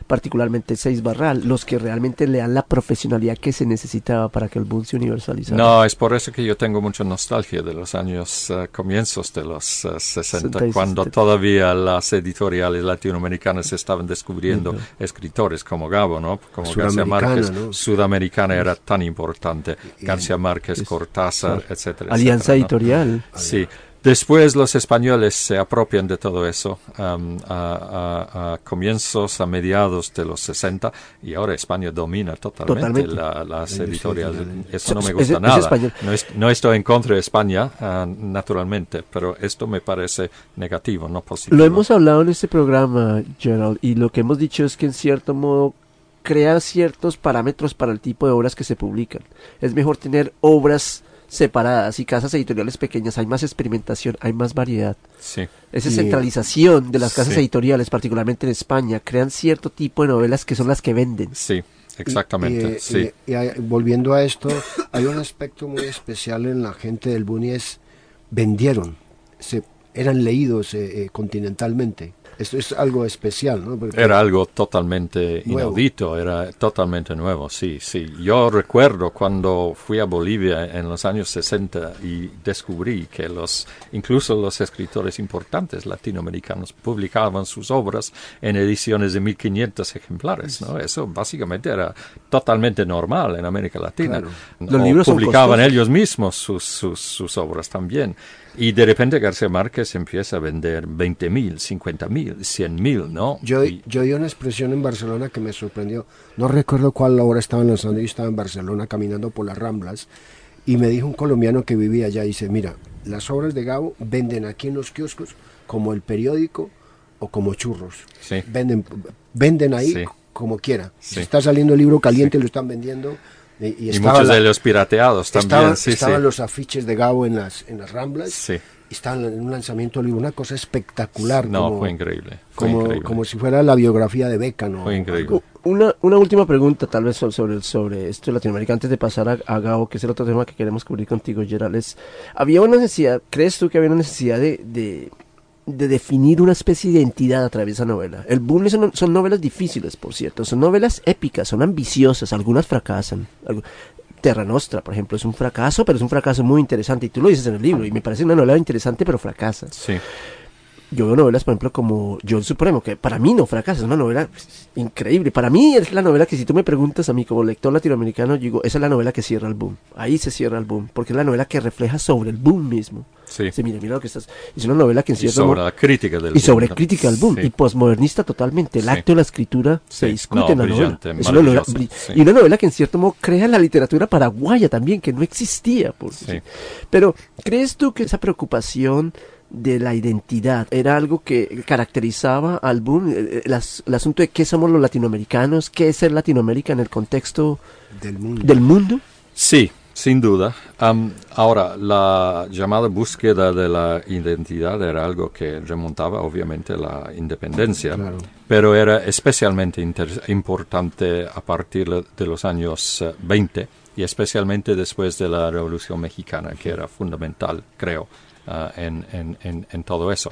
[SPEAKER 1] particularmente Seis Barral, los que realmente le dan la profesionalidad que se necesitaba para que el boom se universalizara.
[SPEAKER 5] No, es por eso que yo tengo mucha nostalgia de los años, uh, comienzos de los uh, sesenta,
[SPEAKER 1] sesenta,
[SPEAKER 5] cuando
[SPEAKER 1] setenta.
[SPEAKER 5] todavía las editoriales latinoamericanas estaban descubriendo
[SPEAKER 1] Uh-huh.
[SPEAKER 5] escritores como Gabo, ¿no? Como García
[SPEAKER 3] Sudamericana,
[SPEAKER 5] Márquez.
[SPEAKER 3] ¿no?
[SPEAKER 5] Sudamericana era tan importante.
[SPEAKER 3] Y-
[SPEAKER 5] García Márquez,
[SPEAKER 1] es-
[SPEAKER 5] Cortázar,
[SPEAKER 1] claro.
[SPEAKER 5] etcétera.
[SPEAKER 1] Alianza
[SPEAKER 5] etcétera, ¿no?
[SPEAKER 1] Editorial.
[SPEAKER 5] Sí. Después los españoles se apropian de todo eso um, a, a- a comienzos, a mediados de los sesenta, y ahora España domina totalmente,
[SPEAKER 1] Totalmente.
[SPEAKER 5] la- las
[SPEAKER 3] Sí, sí,
[SPEAKER 5] editoriales.
[SPEAKER 3] totalmente.
[SPEAKER 5] Eso no me
[SPEAKER 1] Es-
[SPEAKER 5] gusta
[SPEAKER 1] es
[SPEAKER 5] nada.
[SPEAKER 1] español.
[SPEAKER 5] No, es- no estoy en contra de España, uh, naturalmente, pero esto me parece negativo, no positivo.
[SPEAKER 1] Lo hemos hablado en este programa, Gerald, y lo que hemos dicho es que en cierto modo crear ciertos parámetros para el tipo de obras que se publican. Es mejor tener obras separadas y casas editoriales pequeñas, hay más experimentación, hay más variedad.
[SPEAKER 5] Sí.
[SPEAKER 1] Esa
[SPEAKER 3] Y-
[SPEAKER 1] centralización de las casas
[SPEAKER 5] Sí.
[SPEAKER 1] editoriales, particularmente en España, crean cierto tipo de novelas que son las que venden.
[SPEAKER 5] Sí, exactamente,
[SPEAKER 3] Y, y-
[SPEAKER 5] sí.
[SPEAKER 3] y- y hay- volviendo a esto, hay un aspecto muy especial en la gente del boom y es vendieron, se, eran leídos eh, eh, continentalmente. Esto es algo especial, ¿no? Porque-
[SPEAKER 5] Era algo totalmente
[SPEAKER 3] Nuevo.
[SPEAKER 5] inaudito, era totalmente nuevo, sí, sí. Yo recuerdo cuando fui a Bolivia en los años sesenta y descubrí que los, incluso los escritores importantes latinoamericanos publicaban sus obras en ediciones de mil quinientos ejemplares, ¿no? Eso básicamente era totalmente normal en América Latina.
[SPEAKER 3] Claro.
[SPEAKER 1] Los
[SPEAKER 5] O
[SPEAKER 1] libros son
[SPEAKER 5] publicaban
[SPEAKER 1] costosos.
[SPEAKER 5] ellos mismos sus, sus, sus obras también. Y de repente García Márquez empieza a vender veinte mil, cincuenta mil, cien mil, ¿no?
[SPEAKER 3] Yo,
[SPEAKER 5] Y-
[SPEAKER 3] yo di una expresión en Barcelona que me sorprendió. No recuerdo cuál hora estaban lanzando. Yo estaba en Barcelona caminando por las Ramblas y me dijo un colombiano que vivía allá. Dice, mira, las obras de Gabo venden aquí en los kioscos como el periódico o como churros.
[SPEAKER 5] Sí.
[SPEAKER 3] Venden, venden ahí
[SPEAKER 5] Sí.
[SPEAKER 3] como quiera.
[SPEAKER 5] Sí.
[SPEAKER 3] Si está saliendo el libro caliente, lo están vendiendo. Y, y
[SPEAKER 5] Y
[SPEAKER 3] estaba
[SPEAKER 5] muchos
[SPEAKER 3] la-
[SPEAKER 5] de ellos pirateados también,
[SPEAKER 3] estaban,
[SPEAKER 5] sí,
[SPEAKER 3] estaban
[SPEAKER 5] sí.
[SPEAKER 3] los afiches de Gabo en las, en las Ramblas.
[SPEAKER 5] Sí.
[SPEAKER 3] Y estaban en un lanzamiento del libro. Una cosa espectacular.
[SPEAKER 5] No,
[SPEAKER 3] como,
[SPEAKER 5] fue increíble. Fue
[SPEAKER 3] como,
[SPEAKER 5] increíble.
[SPEAKER 3] como si fuera la biografía de Beckham. ¿no?
[SPEAKER 5] Fue increíble.
[SPEAKER 1] Una, una última pregunta, tal vez, so- sobre, sobre esto de Latinoamérica, antes de pasar a, a Gabo, que es el otro tema que queremos cubrir contigo, Gerald. Es, ¿había una necesidad, crees tú que había una necesidad de, de, de definir una especie de identidad a través de esa novela? El boom son, son novelas difíciles, por cierto, son novelas épicas, son ambiciosas, algunas fracasan. Algu- Terra Nostra, por ejemplo, es un fracaso, pero es un fracaso muy interesante, y tú lo dices en el libro, y me parece una novela interesante, pero fracasa.
[SPEAKER 5] Sí.
[SPEAKER 1] Yo veo novelas, por ejemplo, como Yo el Supremo, que para mí no fracasa, es una novela pues, increíble. Para mí es la novela que, si tú me preguntas a mí como lector latinoamericano, yo digo, esa es la novela que cierra el boom. Ahí se cierra el boom, porque es la novela que refleja sobre el boom mismo.
[SPEAKER 5] Sí.
[SPEAKER 1] Sí, mira, mira lo que estás... Es una novela que en
[SPEAKER 5] Y
[SPEAKER 1] cierto
[SPEAKER 5] sobre
[SPEAKER 1] modo-
[SPEAKER 5] la crítica del
[SPEAKER 1] y sobre
[SPEAKER 5] boom.
[SPEAKER 1] crítica al boom,
[SPEAKER 5] Sí.
[SPEAKER 1] y posmodernista totalmente. El
[SPEAKER 5] Sí.
[SPEAKER 1] acto de la escritura se
[SPEAKER 5] Sí.
[SPEAKER 1] discute
[SPEAKER 5] No,
[SPEAKER 1] en la
[SPEAKER 5] brillante,
[SPEAKER 1] novela. Es una novela
[SPEAKER 5] maravilloso,
[SPEAKER 1] bri-
[SPEAKER 5] sí.
[SPEAKER 1] Y una novela que en cierto modo crea la literatura paraguaya también, que no existía. Por
[SPEAKER 5] Sí.
[SPEAKER 1] Pero, ¿crees tú que esa preocupación de la identidad era algo que caracterizaba al boom? El, el as- el asunto de qué somos los latinoamericanos, qué es ser Latinoamérica en el contexto
[SPEAKER 3] Del mundo.
[SPEAKER 1] del mundo.
[SPEAKER 5] Sí, sin duda. Am, ahora, la llamada búsqueda de la identidad era algo que remontaba obviamente a la independencia,
[SPEAKER 3] Claro.
[SPEAKER 5] pero era especialmente inter- importante a partir de los años eh, veinte y especialmente después de la Revolución Mexicana, que era fundamental, creo, ah, en, en, en, en todo eso.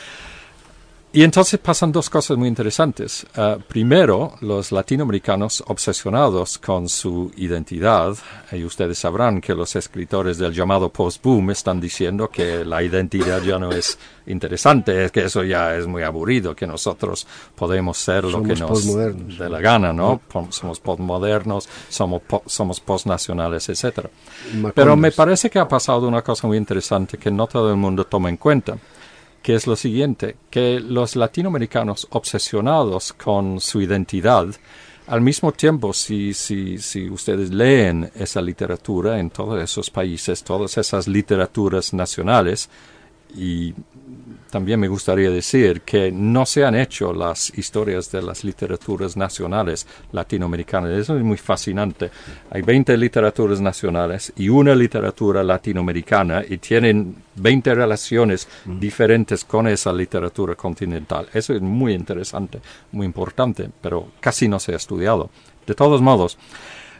[SPEAKER 5] Y entonces pasan dos cosas muy interesantes. Uh, primero, los latinoamericanos obsesionados con su identidad, y ustedes sabrán que los escritores del llamado post-boom están diciendo que la identidad ya no es interesante, es que eso ya es muy aburrido, que nosotros podemos ser lo
[SPEAKER 3] Somos
[SPEAKER 5] que nos
[SPEAKER 3] postmodernos.
[SPEAKER 5] dé la gana, ¿no? Po- Somos postmodernos, somos, po- somos postnacionales, etcétera.
[SPEAKER 3] Macondo.
[SPEAKER 5] Pero me parece que ha pasado una cosa muy interesante que no todo el mundo toma en cuenta, que es lo siguiente, que los latinoamericanos obsesionados con su identidad, al mismo tiempo, si, si, si ustedes leen esa literatura en todos esos países, todas esas literaturas nacionales, y también me gustaría decir que no se han hecho las historias de las literaturas nacionales latinoamericanas. Eso es muy fascinante. Hay veinte literaturas nacionales y una literatura latinoamericana y tienen veinte relaciones mm. diferentes con esa literatura continental. Eso es muy interesante, muy importante, pero casi no se ha estudiado. De todos modos,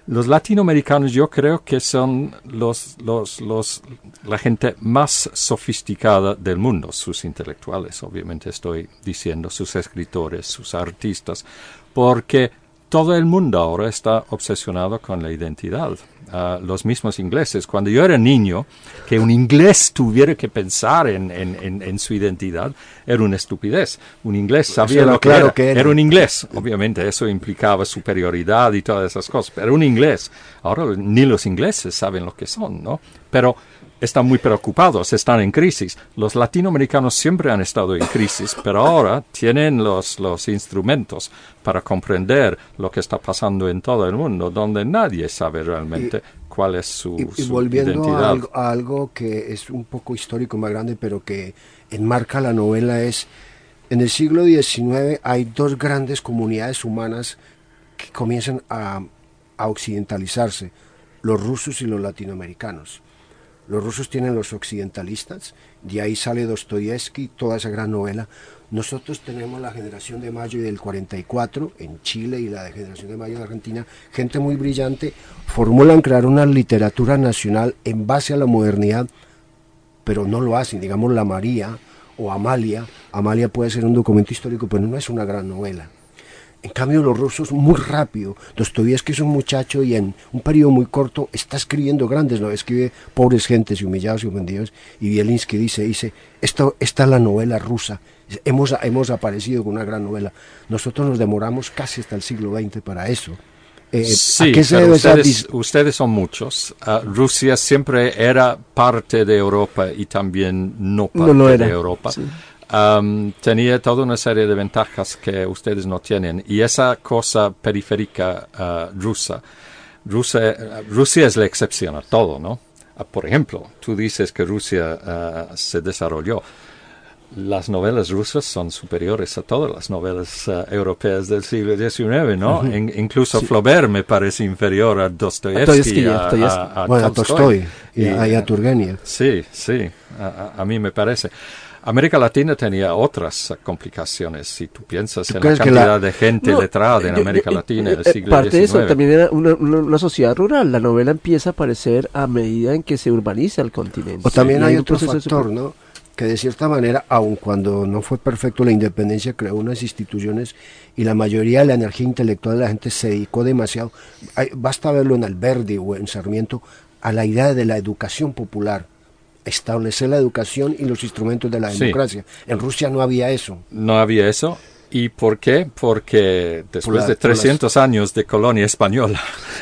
[SPEAKER 5] Los latinoamericanos yo creo que son los, los, los, la gente más sofisticada del mundo, sus intelectuales, obviamente estoy diciendo, sus escritores, sus artistas, porque todo el mundo ahora está obsesionado con la identidad. Uh, los mismos ingleses. Cuando yo era niño, que un inglés tuviera que pensar en, en, en, en su identidad era una estupidez. Un inglés sabía
[SPEAKER 3] Eso
[SPEAKER 5] lo que,
[SPEAKER 3] claro
[SPEAKER 5] era.
[SPEAKER 3] que era.
[SPEAKER 5] Era un inglés. Obviamente eso implicaba superioridad y todas esas cosas. Pero un inglés. Ahora ni los ingleses saben lo que son, ¿no? Pero están muy preocupados, están en crisis. Los latinoamericanos siempre han estado en crisis, pero ahora tienen los, los instrumentos para comprender lo que está pasando en todo el mundo, donde nadie sabe realmente y, cuál es su,
[SPEAKER 3] y, y
[SPEAKER 5] su
[SPEAKER 3] volviendo
[SPEAKER 5] identidad.
[SPEAKER 3] A algo, a algo que es un poco histórico más grande, pero que enmarca la novela, es en el siglo diecinueve hay dos grandes comunidades humanas que comienzan a, a occidentalizarse, los rusos y los latinoamericanos. Los rusos tienen los occidentalistas, de ahí sale Dostoyevsky, toda esa gran novela. Nosotros tenemos la generación de Mayo del cuarenta y cuatro en Chile y la de generación de Mayo de Argentina, gente muy brillante, formulan crear una literatura nacional en base a la modernidad, pero no lo hacen, digamos La María o Amalia. Amalia puede ser un documento histórico, pero no es una gran novela. En cambio, los rusos, muy rápido. Dostoyevsky es un muchacho y en un periodo muy corto está escribiendo grandes novelas. Escribe Pobres gentes y humillados y ofendidos. Y Bielinski dice, dice esto, esta es la novela rusa. Hemos, hemos aparecido con una gran novela. Nosotros nos demoramos casi hasta el siglo veinte para eso. Eh,
[SPEAKER 5] sí,
[SPEAKER 3] ¿a qué se
[SPEAKER 5] pero
[SPEAKER 3] debe
[SPEAKER 5] ustedes,
[SPEAKER 3] esa...
[SPEAKER 5] ustedes son muchos. Uh, Rusia siempre era parte de Europa y también no parte
[SPEAKER 1] no, no era.
[SPEAKER 5] de Europa.
[SPEAKER 1] Sí.
[SPEAKER 5] Um, tenía toda una serie de ventajas que ustedes no tienen. Y esa cosa periférica uh, rusa, Rusia, uh, Rusia es la excepción a todo, ¿no? Uh, por ejemplo, tú dices que Rusia uh, se desarrolló. Las novelas rusas son superiores a todas las novelas uh, europeas del siglo diecinueve, ¿no? Uh-huh. In, incluso sí. Flaubert me parece inferior a Dostoyevsky, a, a, a,
[SPEAKER 3] bueno,
[SPEAKER 5] a Tolstoy.
[SPEAKER 3] Tolstoy y, y a, a Turgenev.
[SPEAKER 5] Sí, sí, a, a mí me parece. América Latina tenía otras uh, complicaciones. Si tú piensas
[SPEAKER 3] ¿Tú
[SPEAKER 5] en la cantidad la... de gente
[SPEAKER 1] no,
[SPEAKER 5] letrada en
[SPEAKER 1] yo,
[SPEAKER 5] América
[SPEAKER 1] yo,
[SPEAKER 5] Latina
[SPEAKER 1] eh,
[SPEAKER 5] en el siglo
[SPEAKER 1] parte
[SPEAKER 5] diecinueve.
[SPEAKER 1] de eso también era una, una, una sociedad rural. La novela empieza a aparecer a medida en que se urbaniza el continente.
[SPEAKER 3] O también
[SPEAKER 1] sí,
[SPEAKER 3] hay, hay
[SPEAKER 1] otro
[SPEAKER 3] factor, super... ¿no? Que de cierta manera, aun cuando no fue perfecto la independencia, creó unas instituciones y la mayoría de la energía intelectual de la gente se dedicó demasiado. Hay, basta verlo en Alberdi o en Sarmiento, a la idea de la educación popular. Establecer la educación y los instrumentos de la democracia. Sí. En Rusia no había eso.
[SPEAKER 5] No había eso. ¿Y por qué? Porque después la, de trescientos las... años de colonia española,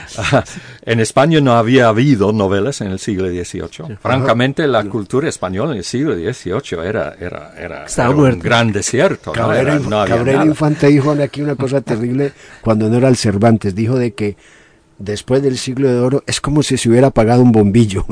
[SPEAKER 5] en España no había habido novelas en el siglo dieciocho. Sí. Francamente, la cultura española en el siglo dieciocho era, era, era, era un gran desierto.
[SPEAKER 3] Cabrera,
[SPEAKER 5] ¿no? Era, no
[SPEAKER 3] Cabrera Infante dijo aquí una cosa terrible cuando no era el Cervantes. Dijo de que después del siglo de oro es como si se hubiera apagado un bombillo.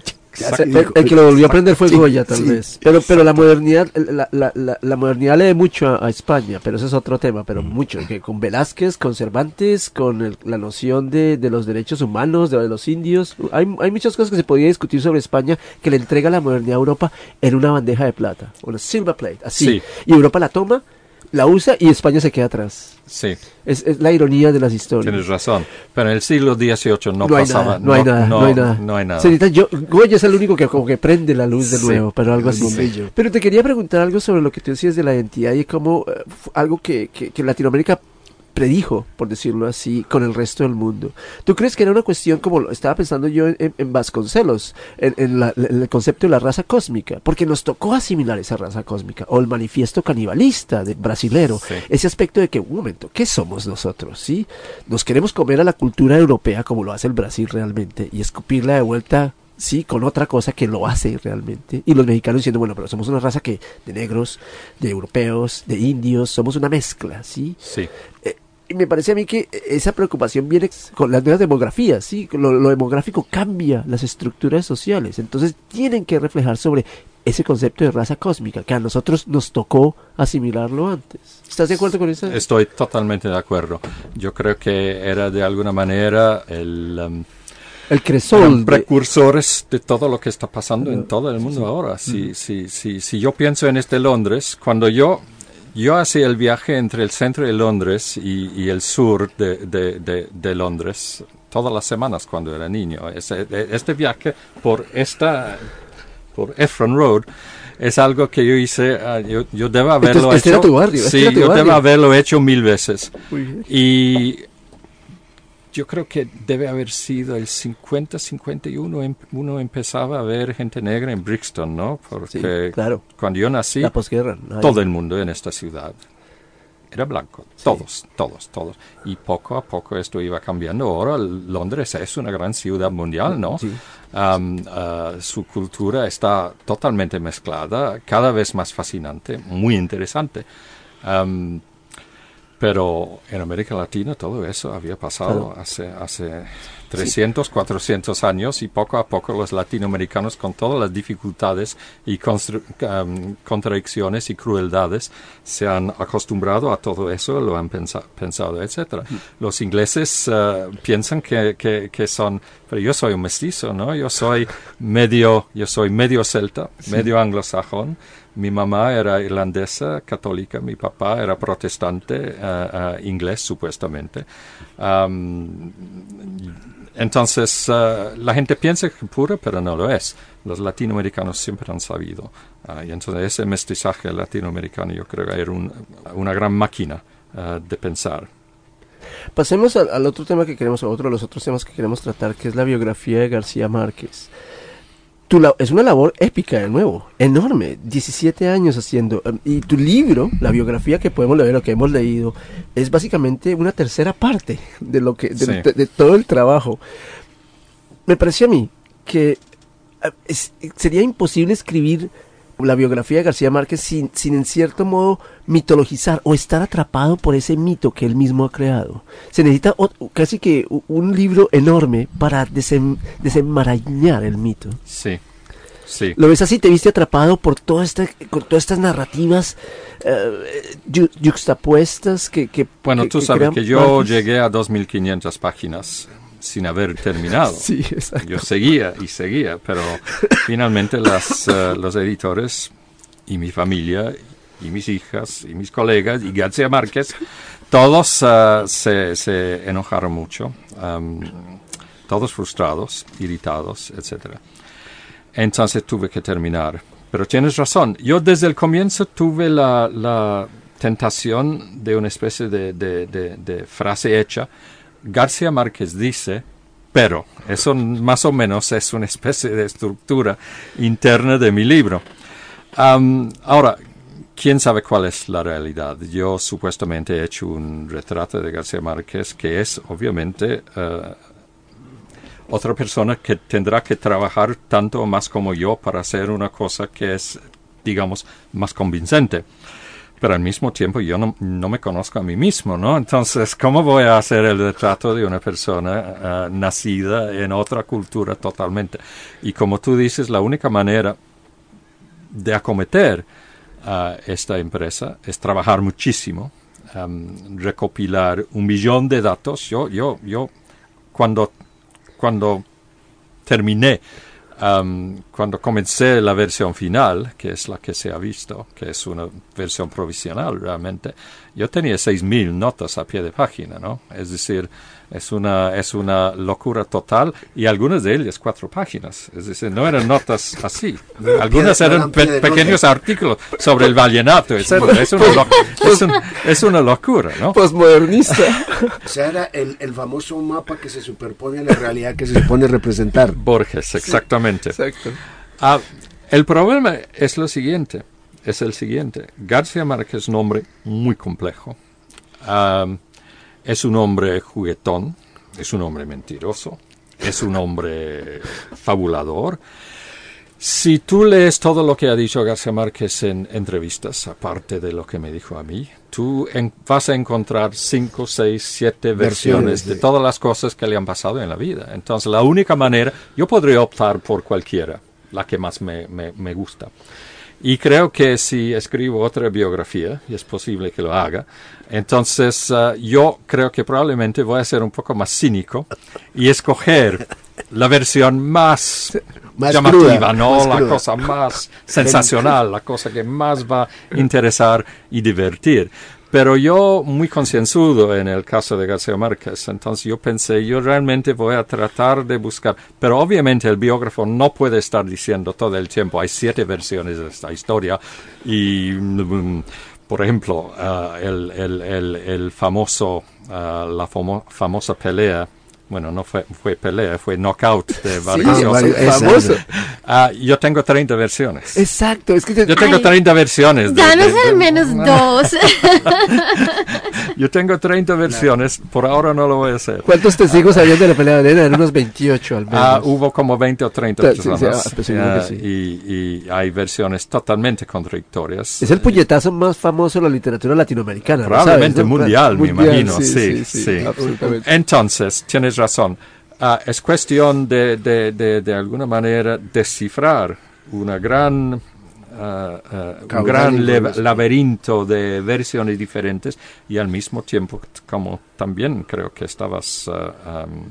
[SPEAKER 1] El, el que lo volvió a prender fue Goya, tal sí, vez. Pero, pero la modernidad, la, la, la, la modernidad le debe mucho a, a España, pero ese es otro tema, pero mm. mucho, que con Velázquez, con Cervantes, con el, la noción de, de los derechos humanos, de, de los indios, hay, hay muchas cosas que se podía discutir sobre España que le entrega la modernidad a Europa en una bandeja de plata, una silver plate, así, sí. Y Europa la toma, la usa y España se queda atrás.
[SPEAKER 5] Sí.
[SPEAKER 1] Es, es la ironía de las historias.
[SPEAKER 5] Tienes razón. Pero en el siglo dieciocho no,
[SPEAKER 1] no
[SPEAKER 5] pasaba.
[SPEAKER 1] Nada, no, no hay nada, no, no hay nada.
[SPEAKER 5] No hay nada.
[SPEAKER 1] Señorita, yo, Goya es el único que como que prende la luz de
[SPEAKER 5] sí,
[SPEAKER 1] nuevo, pero algo así.
[SPEAKER 5] Sí.
[SPEAKER 1] Pero te quería preguntar algo sobre lo que tú decías de la identidad y cómo uh, algo que, que, que Latinoamérica predijo, por decirlo así, con el resto del mundo. ¿Tú crees que era una cuestión, como lo estaba pensando yo en, en Vasconcelos, en, en, la, en el concepto de la raza cósmica? Porque nos tocó asimilar esa raza cósmica, o el manifiesto canibalista de brasilero, sí. Ese aspecto de que, un momento, ¿qué somos nosotros? ¿Sí? Nos queremos comer a la cultura europea como lo hace el Brasil realmente, y escupirla de vuelta, sí, con otra cosa que lo hace realmente, y los mexicanos diciendo, bueno, pero somos una raza que, de negros, de europeos, de indios, somos una mezcla, ¿sí?
[SPEAKER 5] Sí.
[SPEAKER 1] Eh, Y me parece a mí que esa preocupación viene con las nuevas demografías, ¿sí? Lo, lo demográfico cambia las estructuras sociales, entonces tienen que reflejar sobre ese concepto de raza cósmica, que a nosotros nos tocó asimilarlo antes. ¿Estás de acuerdo con eso?
[SPEAKER 5] Estoy totalmente de acuerdo. Yo creo que era de alguna manera el... Um,
[SPEAKER 1] el cresol.
[SPEAKER 5] Precursores de, de todo lo que está pasando uh, en todo el mundo sí. ahora. Si, uh-huh. si, si, si yo pienso en este Londres, cuando yo... Yo hacía el viaje entre el centro de Londres y, y el sur de, de, de, de Londres, todas las semanas cuando era niño. Ese, este viaje por esta, por Ephron Road, es algo que yo hice, uh, yo, yo debo haberlo
[SPEAKER 1] Entonces, este
[SPEAKER 5] hecho.
[SPEAKER 1] Era tu barrio,
[SPEAKER 5] sí,
[SPEAKER 1] este era tu
[SPEAKER 5] yo
[SPEAKER 1] barrio.
[SPEAKER 5] debo haberlo hecho mil veces.
[SPEAKER 1] Muy bien.
[SPEAKER 5] Y yo creo que debe haber sido el cincuenta, cincuenta y uno, em, uno empezaba a ver gente negra en Brixton, ¿no? Porque
[SPEAKER 1] Sí, claro.
[SPEAKER 5] cuando yo nací,
[SPEAKER 1] La posguerra. Ay,
[SPEAKER 5] todo el mundo en esta ciudad era blanco,
[SPEAKER 1] Sí.
[SPEAKER 5] todos, todos, todos. Y poco a poco esto iba cambiando. Ahora Londres es una gran ciudad mundial, ¿no?
[SPEAKER 1] Sí.
[SPEAKER 5] Um, uh, su cultura está totalmente mezclada, cada vez más fascinante, muy interesante. Um, pero en América Latina todo eso había pasado
[SPEAKER 1] Claro.
[SPEAKER 5] hace, hace trescientos, cuatrocientos años, y poco a poco los latinoamericanos, con todas las dificultades y constru- um, contradicciones y crueldades, se han acostumbrado a todo eso, lo han pensa- pensado, etcétera. Los ingleses uh, piensan que, que, que son, pero yo soy un mestizo, ¿no? Yo soy medio, yo soy medio celta, medio anglosajón. Mi mamá era irlandesa, católica, mi papá era protestante, uh, uh, inglés supuestamente. Um, entonces, uh, la gente piensa que es pura, pero no lo es. Los latinoamericanos siempre han sabido. Uh, y entonces ese mestizaje latinoamericano yo creo que era un, una gran máquina uh, de pensar.
[SPEAKER 1] Pasemos al, al otro tema que queremos, a otro de los otros temas que queremos tratar, que es la biografía de García Márquez. Tu la- es una labor épica, de nuevo, enorme, diecisiete años haciendo, um, y tu libro, la biografía que podemos leer, lo que hemos leído, es básicamente una tercera parte de lo que, de,
[SPEAKER 5] Sí.
[SPEAKER 1] de- de todo el trabajo. Me pareció a mí que uh, es- sería imposible escribir la biografía de García Márquez sin, sin en cierto modo mitologizar o estar atrapado por ese mito que él mismo ha creado. Se necesita ot- casi que u- un libro enorme para desem- desenmarañar el mito.
[SPEAKER 5] Sí, sí.
[SPEAKER 1] ¿Lo ves así? ¿Te viste atrapado por toda esta, con todas estas narrativas eh, yu- yuxtapuestas que, que
[SPEAKER 5] Bueno,
[SPEAKER 1] que-
[SPEAKER 5] tú
[SPEAKER 1] que
[SPEAKER 5] sabes
[SPEAKER 1] crean
[SPEAKER 5] que yo
[SPEAKER 1] Márquez?
[SPEAKER 5] llegué a dos mil quinientas páginas sin haber terminado.
[SPEAKER 1] Sí, exacto.
[SPEAKER 5] Yo seguía y seguía, pero finalmente las, uh, los editores y mi familia y mis hijas y mis colegas y García Márquez, todos uh, se, se enojaron mucho, um, todos frustrados, irritados, etcétera. Entonces tuve que terminar. Pero tienes razón, yo desde el comienzo tuve la, la tentación de una especie de, de, de, de frase hecha. García Márquez dice, pero, eso más o menos es una especie de estructura interna de mi libro. Um, ahora, ¿quién sabe cuál es la realidad? Yo supuestamente he hecho un retrato de García Márquez que es obviamente uh, otra persona que tendrá que trabajar tanto o más como yo para hacer una cosa que es, digamos, más convincente. Pero al mismo tiempo yo no, no me conozco a mí mismo, ¿no? Entonces, ¿cómo voy a hacer el retrato de una persona uh, nacida en otra cultura totalmente? Y como tú dices, la única manera de acometer uh, esta empresa es trabajar muchísimo, um, recopilar un millón de datos. Yo, yo, yo, cuando, cuando terminé, Um, cuando comencé la versión final, que es la que se ha visto, que es una versión provisional realmente, yo tenía seis mil notas a pie de página, ¿no? Es decir, es una, es una locura total, y algunas de ellas cuatro páginas. Es decir, no eran notas así. Algunas
[SPEAKER 3] Pie-
[SPEAKER 5] eran
[SPEAKER 3] eran pie
[SPEAKER 5] pe-
[SPEAKER 3] de
[SPEAKER 5] pequeños
[SPEAKER 3] nota.
[SPEAKER 5] artículos sobre el vallenato, etcétera. Es una, lo- es, un- es una locura, ¿no?
[SPEAKER 1] Postmodernista.
[SPEAKER 3] O sea, era el, el famoso mapa que se superpone a la realidad que se supone representar.
[SPEAKER 5] Borges, exactamente.
[SPEAKER 1] Exacto.
[SPEAKER 5] Ah, el problema es lo siguiente, es el siguiente. García Márquez es un hombre muy complejo. Um, es un hombre juguetón, es un hombre mentiroso, es un hombre fabulador. Si tú lees todo lo que ha dicho García Márquez en entrevistas, aparte de lo que me dijo a mí, tú en, vas a encontrar cinco, seis, siete versiones,
[SPEAKER 3] Versiones
[SPEAKER 5] de
[SPEAKER 3] de-
[SPEAKER 5] todas las cosas que le han pasado en la vida. Entonces, la única manera, yo podría optar por cualquiera, la que más me, me, me gusta. Y creo que si escribo otra biografía, y es posible que lo haga, entonces uh, yo creo que probablemente voy a ser un poco más cínico y escoger la versión más,
[SPEAKER 3] Más
[SPEAKER 5] llamativa,
[SPEAKER 3] cruda,
[SPEAKER 5] ¿no?
[SPEAKER 3] más
[SPEAKER 5] La
[SPEAKER 3] cruda.
[SPEAKER 5] cosa más sensacional, la cosa que más va a interesar y divertir. Pero yo, muy concienzudo en el caso de García Márquez, entonces yo pensé, yo realmente voy a tratar de buscar, pero obviamente el biógrafo no puede estar diciendo todo el tiempo, hay siete versiones de esta historia, y um, por ejemplo, uh, el, el, el, el famoso, uh, la famo- famosa pelea, bueno, no fue, fue pelea, fue knockout de Vargas
[SPEAKER 1] Sí,
[SPEAKER 5] Llosa.
[SPEAKER 1] famoso.
[SPEAKER 5] Uh, yo tengo treinta versiones.
[SPEAKER 1] Exacto, es que te-
[SPEAKER 5] Yo tengo
[SPEAKER 4] Ay,
[SPEAKER 5] treinta versiones. de-
[SPEAKER 4] Danos
[SPEAKER 5] de- de-
[SPEAKER 4] al menos dos.
[SPEAKER 5] Yo tengo treinta versiones, por ahora no lo voy a hacer.
[SPEAKER 1] ¿cuántos testigos habían de la pelea de Eran unos veintiocho al menos.
[SPEAKER 5] Ah, hubo como veinte o treinta
[SPEAKER 1] Sí, sí,
[SPEAKER 5] personas.
[SPEAKER 1] ah, pues seguro que
[SPEAKER 5] ah,
[SPEAKER 1] sí.
[SPEAKER 5] y, y hay versiones totalmente contradictorias.
[SPEAKER 1] Es el puñetazo más famoso de la literatura latinoamericana. ¿no
[SPEAKER 5] Probablemente
[SPEAKER 1] sabes, no?
[SPEAKER 5] mundial, me
[SPEAKER 1] Mundial,
[SPEAKER 5] imagino. Sí, sí.
[SPEAKER 1] absolutamente.
[SPEAKER 5] Entonces, tienes razón. Ah, es cuestión de, de, de, de alguna manera descifrar una gran, ah, ah, un
[SPEAKER 3] Caudal
[SPEAKER 5] gran
[SPEAKER 3] de
[SPEAKER 5] le-
[SPEAKER 3] información.
[SPEAKER 5] laberinto de versiones diferentes y al mismo tiempo, como también creo que estabas ah, am,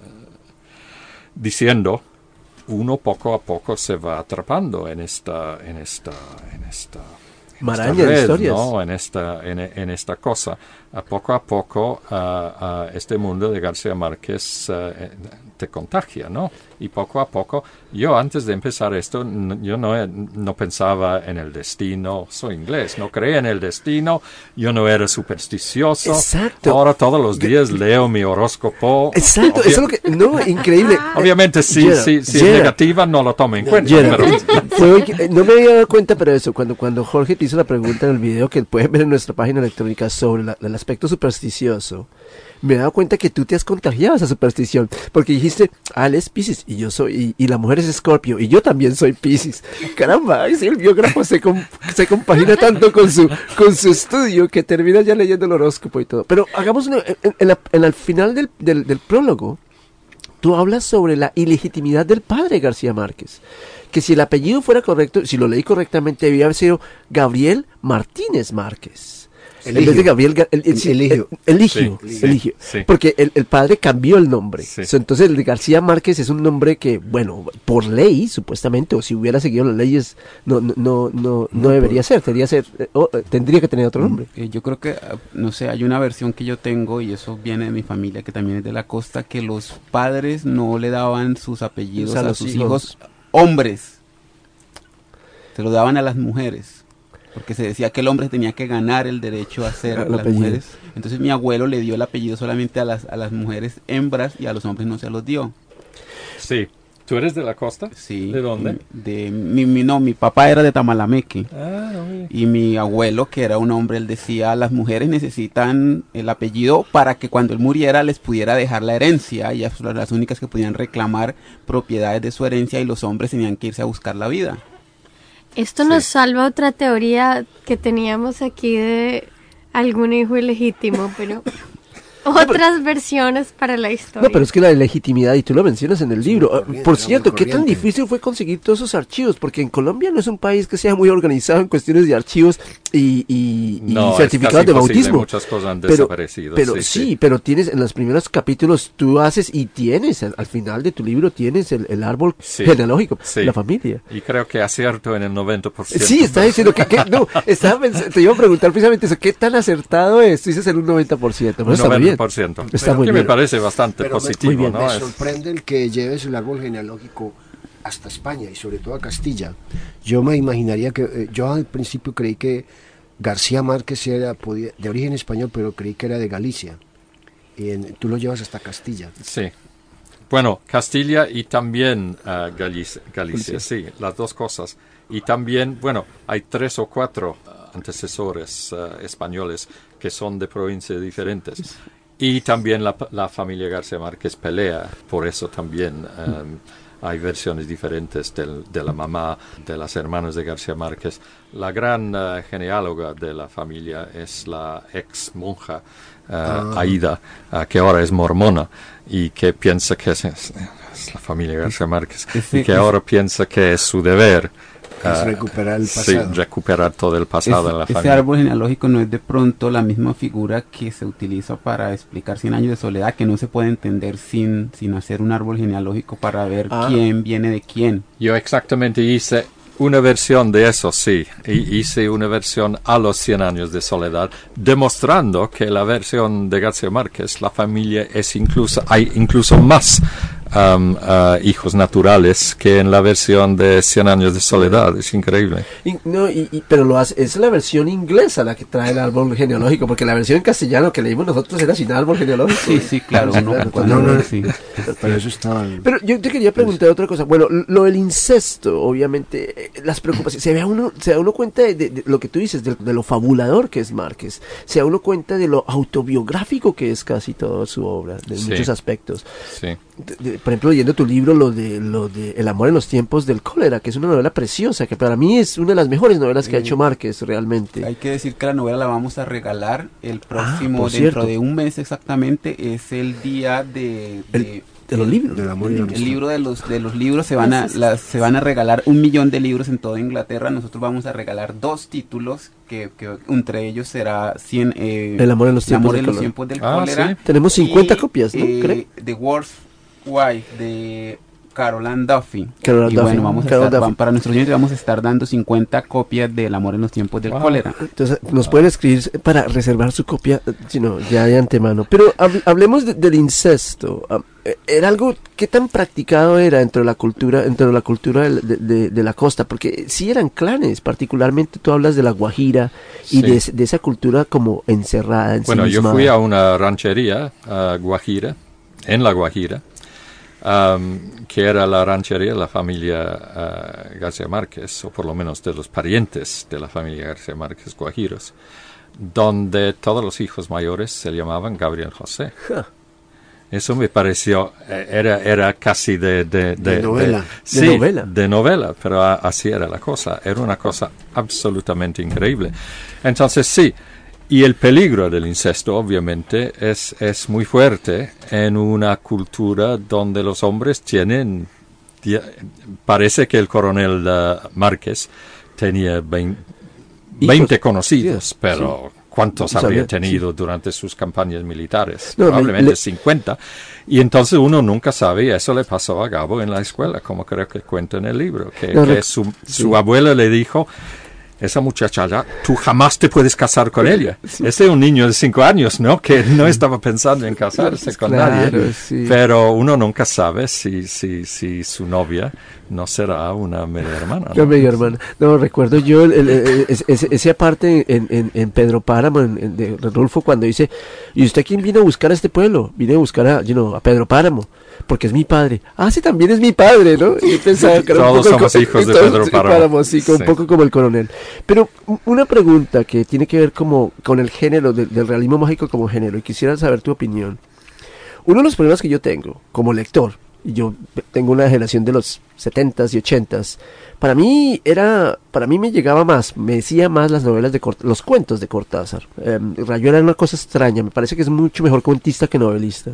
[SPEAKER 5] diciendo, uno poco a poco se va atrapando en esta, en esta, en esta, en
[SPEAKER 1] Maraña
[SPEAKER 5] esta
[SPEAKER 1] de
[SPEAKER 5] red,
[SPEAKER 1] historias.
[SPEAKER 5] ¿no? En esta, en, en esta cosa. A poco a poco, ah, ah, este mundo de García Márquez ah, eh, te contagia, ¿no? Y poco a poco, yo antes de empezar esto, n- yo no, no pensaba en el destino. Soy inglés, no creía en el destino, yo no era supersticioso.
[SPEAKER 1] Exacto.
[SPEAKER 5] Ahora todos los días leo mi horóscopo.
[SPEAKER 1] Exacto,
[SPEAKER 5] Obvia-
[SPEAKER 1] eso es lo que... No, increíble.
[SPEAKER 5] Obviamente, si,
[SPEAKER 1] Gerard,
[SPEAKER 5] si, si es
[SPEAKER 1] Gerard.
[SPEAKER 5] negativa, no lo tomo en cuenta.
[SPEAKER 1] Gerard,
[SPEAKER 5] Pero,
[SPEAKER 1] fue hoy que- eh, no me había dado cuenta, pero eso, cuando, cuando Jorge te hizo la pregunta en el video que pueden ver en nuestra página electrónica sobre la- el aspecto supersticioso, me he dado cuenta que tú te has contagiado esa superstición, porque dijiste, ah, él es Piscis, y yo soy, y, y la mujer es Escorpio, y yo también soy Piscis. Caramba, ay, sí, el biógrafo se, com- se compagina tanto con su, con su estudio que termina ya leyendo el horóscopo y todo. Pero hagamos una, en, en la- en el final del, del, del prólogo, tú hablas sobre la ilegitimidad del padre García Márquez. Que si el apellido fuera correcto, si lo leí correctamente, debía haber sido Gabriel Martínez Márquez. En
[SPEAKER 3] Eligio.
[SPEAKER 1] vez de Gabriel, Ga- el, el-
[SPEAKER 3] Eligio.
[SPEAKER 1] el- Eligio,
[SPEAKER 5] Sí, sí,
[SPEAKER 1] Eligio.
[SPEAKER 5] sí.
[SPEAKER 1] Porque el, el padre cambió el nombre.
[SPEAKER 5] Sí.
[SPEAKER 1] So, entonces el de García Márquez es un nombre que, bueno, por ley, supuestamente, o si hubiera seguido las leyes, no, no, no, no, no debería ser. Tendría, ser eh, o, eh, tendría que tener otro nombre.
[SPEAKER 2] Eh, yo creo que, ah, no sé, hay una versión que yo tengo y eso viene de mi familia que también es de la costa, que los padres no le daban sus apellidos
[SPEAKER 1] A
[SPEAKER 2] a,
[SPEAKER 1] los
[SPEAKER 2] sus
[SPEAKER 1] hijos.
[SPEAKER 2] hijos. hombres, se lo daban a las mujeres, porque se decía que el hombre tenía que ganar el derecho a ser
[SPEAKER 1] El
[SPEAKER 2] las
[SPEAKER 1] apellido.
[SPEAKER 2] mujeres. Entonces mi abuelo le dio el apellido solamente a las, a las mujeres hembras y a los hombres no se los dio.
[SPEAKER 5] sí. ¿Tú eres de la costa?
[SPEAKER 2] Sí.
[SPEAKER 5] ¿De dónde?
[SPEAKER 2] De mi, mi- no, mi papá era de Tamalameque.
[SPEAKER 5] Ah, no,
[SPEAKER 2] Y mi abuelo, que era un hombre, él decía, las mujeres necesitan el apellido para que cuando él muriera les pudiera dejar la herencia, y ellas fueron las únicas que podían reclamar propiedades de su herencia y los hombres tenían que irse a buscar la vida.
[SPEAKER 4] Esto
[SPEAKER 5] Sí.
[SPEAKER 4] nos salva otra teoría que teníamos aquí de algún hijo ilegítimo, pero otras versiones para la historia.
[SPEAKER 1] No, pero es que la legitimidad, y tú lo mencionas en el libro. Ah,
[SPEAKER 3] corriente,
[SPEAKER 1] Por
[SPEAKER 3] era
[SPEAKER 1] cierto,
[SPEAKER 3] muy
[SPEAKER 1] ¿qué tan
[SPEAKER 3] corriente.
[SPEAKER 1] difícil fue conseguir todos esos archivos? Porque en Colombia no es un país que sea muy organizado en cuestiones de archivos y, y- y
[SPEAKER 5] No, es
[SPEAKER 1] certificados
[SPEAKER 5] casi
[SPEAKER 1] de
[SPEAKER 5] imposible,
[SPEAKER 1] bautismo.
[SPEAKER 5] muchas cosas han
[SPEAKER 1] Pero,
[SPEAKER 5] desaparecido.
[SPEAKER 1] pero
[SPEAKER 5] sí,
[SPEAKER 1] sí,
[SPEAKER 5] sí.
[SPEAKER 1] pero tienes en los primeros capítulos, tú haces y tienes, al, al final de tu libro, tienes el, el árbol
[SPEAKER 5] Sí,
[SPEAKER 1] genealógico,
[SPEAKER 5] sí.
[SPEAKER 1] la familia.
[SPEAKER 5] Y creo que acierto en el noventa por ciento.
[SPEAKER 1] Sí, estaba diciendo que, que- no, estaba pens- te iba a preguntar precisamente eso, ¿qué tan acertado es? Tú dices en un noventa por ciento, pero
[SPEAKER 5] Un
[SPEAKER 1] está muy bien.
[SPEAKER 5] noventa por ciento.
[SPEAKER 1] Está
[SPEAKER 5] Pero
[SPEAKER 1] muy
[SPEAKER 5] que
[SPEAKER 1] bien.
[SPEAKER 5] me parece bastante
[SPEAKER 3] Pero me-
[SPEAKER 5] positivo,
[SPEAKER 1] muy bien,
[SPEAKER 5] ¿no?
[SPEAKER 3] Me
[SPEAKER 5] Es-
[SPEAKER 3] sorprende el que lleves el árbol genealógico hasta España y sobre todo a Castilla. Yo me imaginaría que, eh, yo al principio creí que García Márquez era podía- de origen español, pero creí que era de Galicia. Y en- tú lo llevas hasta Castilla.
[SPEAKER 5] Sí. Bueno, Castilla y también ah, Galicia, Galicia,
[SPEAKER 1] Galicia.
[SPEAKER 5] sí, las dos cosas. Y también, bueno, hay tres o cuatro ah, antecesores ah, españoles que son de provincias diferentes. Y también la, la familia García Márquez pelea, por eso también um, hay versiones diferentes del- de la mamá, de las hermanas de García Márquez. La gran ah, genealóga de la familia es la ex monja ah, Aida, ah, que ahora es mormona y que piensa que es, es- es la familia García Márquez,
[SPEAKER 2] Ese-
[SPEAKER 5] y que
[SPEAKER 2] ese-
[SPEAKER 5] ahora piensa que es su deber
[SPEAKER 3] Es
[SPEAKER 5] ah,
[SPEAKER 3] recuperar el
[SPEAKER 5] sí,
[SPEAKER 3] pasado.
[SPEAKER 5] recuperar todo el pasado
[SPEAKER 2] Ese,
[SPEAKER 5] de la
[SPEAKER 2] ese
[SPEAKER 5] familia.
[SPEAKER 2] árbol genealógico no es de pronto la misma figura que se utiliza para explicar Cien años de soledad, que no se puede entender sin, sin hacer un árbol genealógico para ver
[SPEAKER 1] Ah.
[SPEAKER 2] quién viene de quién.
[SPEAKER 5] Yo exactamente hice una versión de eso, sí. Y hice una versión a los cien años de soledad, demostrando que la versión de García Márquez, la familia es incluso, hay incluso más um, uh, hijos naturales que en la versión de cien años de soledad. Es increíble.
[SPEAKER 1] Y, no, y, y, pero lo hace, es la versión inglesa la que trae el árbol genealógico, porque la versión en castellano que leímos nosotros era sin árbol genealógico.
[SPEAKER 2] Sí, sí, claro.
[SPEAKER 1] Sí,
[SPEAKER 2] uno,
[SPEAKER 1] claro,
[SPEAKER 2] cuando
[SPEAKER 3] no, no,
[SPEAKER 2] uno- sí.
[SPEAKER 3] Para eso está el-
[SPEAKER 1] Pero yo te quería preguntar otra cosa. Bueno, lo del incesto, obviamente, eh, las preocupaciones. Se da uno, se da uno cuenta de, de- de lo que tú dices, de, de lo fabulador que es Márquez. Se da uno cuenta de lo autobiográfico que es casi toda su obra, de
[SPEAKER 5] Sí.
[SPEAKER 1] muchos aspectos.
[SPEAKER 5] Sí.
[SPEAKER 1] De- de- por ejemplo, leyendo tu libro, lo de, lo de El amor en los tiempos del cólera, que es una novela preciosa, que para mí es una de las mejores novelas que ha
[SPEAKER 2] Eh,
[SPEAKER 1] hecho Márquez, realmente.
[SPEAKER 2] Hay que decir que la novela la vamos a regalar el próximo,
[SPEAKER 1] por
[SPEAKER 2] dentro
[SPEAKER 1] cierto.
[SPEAKER 2] de un mes exactamente, es el día de... de
[SPEAKER 1] De los libros.
[SPEAKER 3] del amor y la
[SPEAKER 2] El
[SPEAKER 3] amistad.
[SPEAKER 2] libro de los de los libros se van a las- se van a regalar un millón de libros en toda Inglaterra. Nosotros vamos a regalar dos títulos que, que entre ellos será cien, eh,
[SPEAKER 1] El amor en los
[SPEAKER 2] El
[SPEAKER 1] tiempos
[SPEAKER 2] amor
[SPEAKER 1] del
[SPEAKER 2] en los
[SPEAKER 1] cólera.
[SPEAKER 2] tiempos del
[SPEAKER 5] Ah,
[SPEAKER 2] cólera.
[SPEAKER 5] sí.
[SPEAKER 1] Tenemos cincuenta
[SPEAKER 2] Y,
[SPEAKER 1] copias, ¿no?
[SPEAKER 2] eh,
[SPEAKER 1] Creo.
[SPEAKER 2] The Worst Wife de Carol Ann Duffy.
[SPEAKER 1] Carol Ann
[SPEAKER 2] y
[SPEAKER 1] Duffy.
[SPEAKER 2] bueno, vamos a
[SPEAKER 1] Carol
[SPEAKER 2] estar,
[SPEAKER 1] Duffy.
[SPEAKER 2] va- para nuestros oyentes vamos a estar dando cincuenta copias del amor en los tiempos del
[SPEAKER 5] Wow.
[SPEAKER 2] cólera.
[SPEAKER 1] Entonces, nos pueden escribir para reservar su copia, eh, si no, ya de antemano. Pero hab- hablemos de- del incesto. Ah, eh, Era algo que tan practicado era dentro de la cultura, dentro de la cultura del- de, de- de la costa, porque sí eran clanes, particularmente tú hablas de la Guajira y
[SPEAKER 5] Sí.
[SPEAKER 1] de, ese- de esa cultura como encerrada en
[SPEAKER 5] Bueno,
[SPEAKER 1] sí
[SPEAKER 5] yo
[SPEAKER 1] misma.
[SPEAKER 5] fui a una ranchería, a Guajira, en la Guajira, um, que era la ranchería de la familia uh, García Márquez, o por lo menos de los parientes de la familia García Márquez guajiros, donde todos los hijos mayores se llamaban Gabriel José.
[SPEAKER 1] Ja.
[SPEAKER 5] Eso me pareció, eh, era, era casi de... De,
[SPEAKER 3] De novela.
[SPEAKER 5] sí,
[SPEAKER 1] De novela.
[SPEAKER 5] de novela, pero a- así era la cosa. Era una cosa absolutamente increíble. Entonces, sí, y el peligro del incesto, obviamente, es, es muy fuerte en una cultura donde los hombres tienen... tie- Parece que el coronel eh, Márquez tenía vein- veinte conocidos,
[SPEAKER 1] sí,
[SPEAKER 5] pero... ¿Cuántos
[SPEAKER 1] No
[SPEAKER 5] habría
[SPEAKER 1] sabía,
[SPEAKER 5] tenido durante sus campañas militares?
[SPEAKER 1] No, me-
[SPEAKER 5] Probablemente
[SPEAKER 1] le-
[SPEAKER 5] cincuenta. Y entonces uno nunca sabe, y eso le pasó a Gabo en la escuela, como creo que cuenta en el libro, que,
[SPEAKER 1] No,
[SPEAKER 5] que
[SPEAKER 1] rec-
[SPEAKER 5] su,
[SPEAKER 1] sí.
[SPEAKER 5] su abuela le dijo, esa muchacha ya, tú jamás te puedes casar con ella. Ese es un niño de cinco años, ¿no? Que no estaba pensando en casarse con
[SPEAKER 1] Claro,
[SPEAKER 5] nadie.
[SPEAKER 1] sí.
[SPEAKER 5] Pero uno nunca sabe si, si, si su novia no será una media hermana,
[SPEAKER 1] No,
[SPEAKER 5] ¿no?
[SPEAKER 1] medio hermano. No, recuerdo yo el, el- el- ese- ese- esa parte en, en, en Pedro Páramo, en, en- de Rodolfo, cuando dice, ¿y usted quién vino a buscar a este pueblo? Vine a buscar a, you know, a Pedro Páramo, porque es mi padre. Ah, sí, también es mi padre, ¿no? Y yo pensaba que era un
[SPEAKER 5] Todos
[SPEAKER 1] poco
[SPEAKER 5] somos
[SPEAKER 1] co-
[SPEAKER 5] hijos de
[SPEAKER 1] todos
[SPEAKER 5] Pedro
[SPEAKER 1] sí,
[SPEAKER 5] Páramo.
[SPEAKER 1] sí, como
[SPEAKER 5] Sí.
[SPEAKER 1] un poco como el coronel. Pero u- una pregunta que tiene que ver como con el género, del, del realismo mágico como género, y quisiera saber tu opinión. Uno de los problemas que yo tengo como lector, y yo tengo una generación de los setentas y ochentas, para mí era, para mí me llegaba más, me decía más las novelas de Cort- los cuentos de Cortázar. Eh, Rayuela era una cosa extraña, me parece que es mucho mejor cuentista que novelista.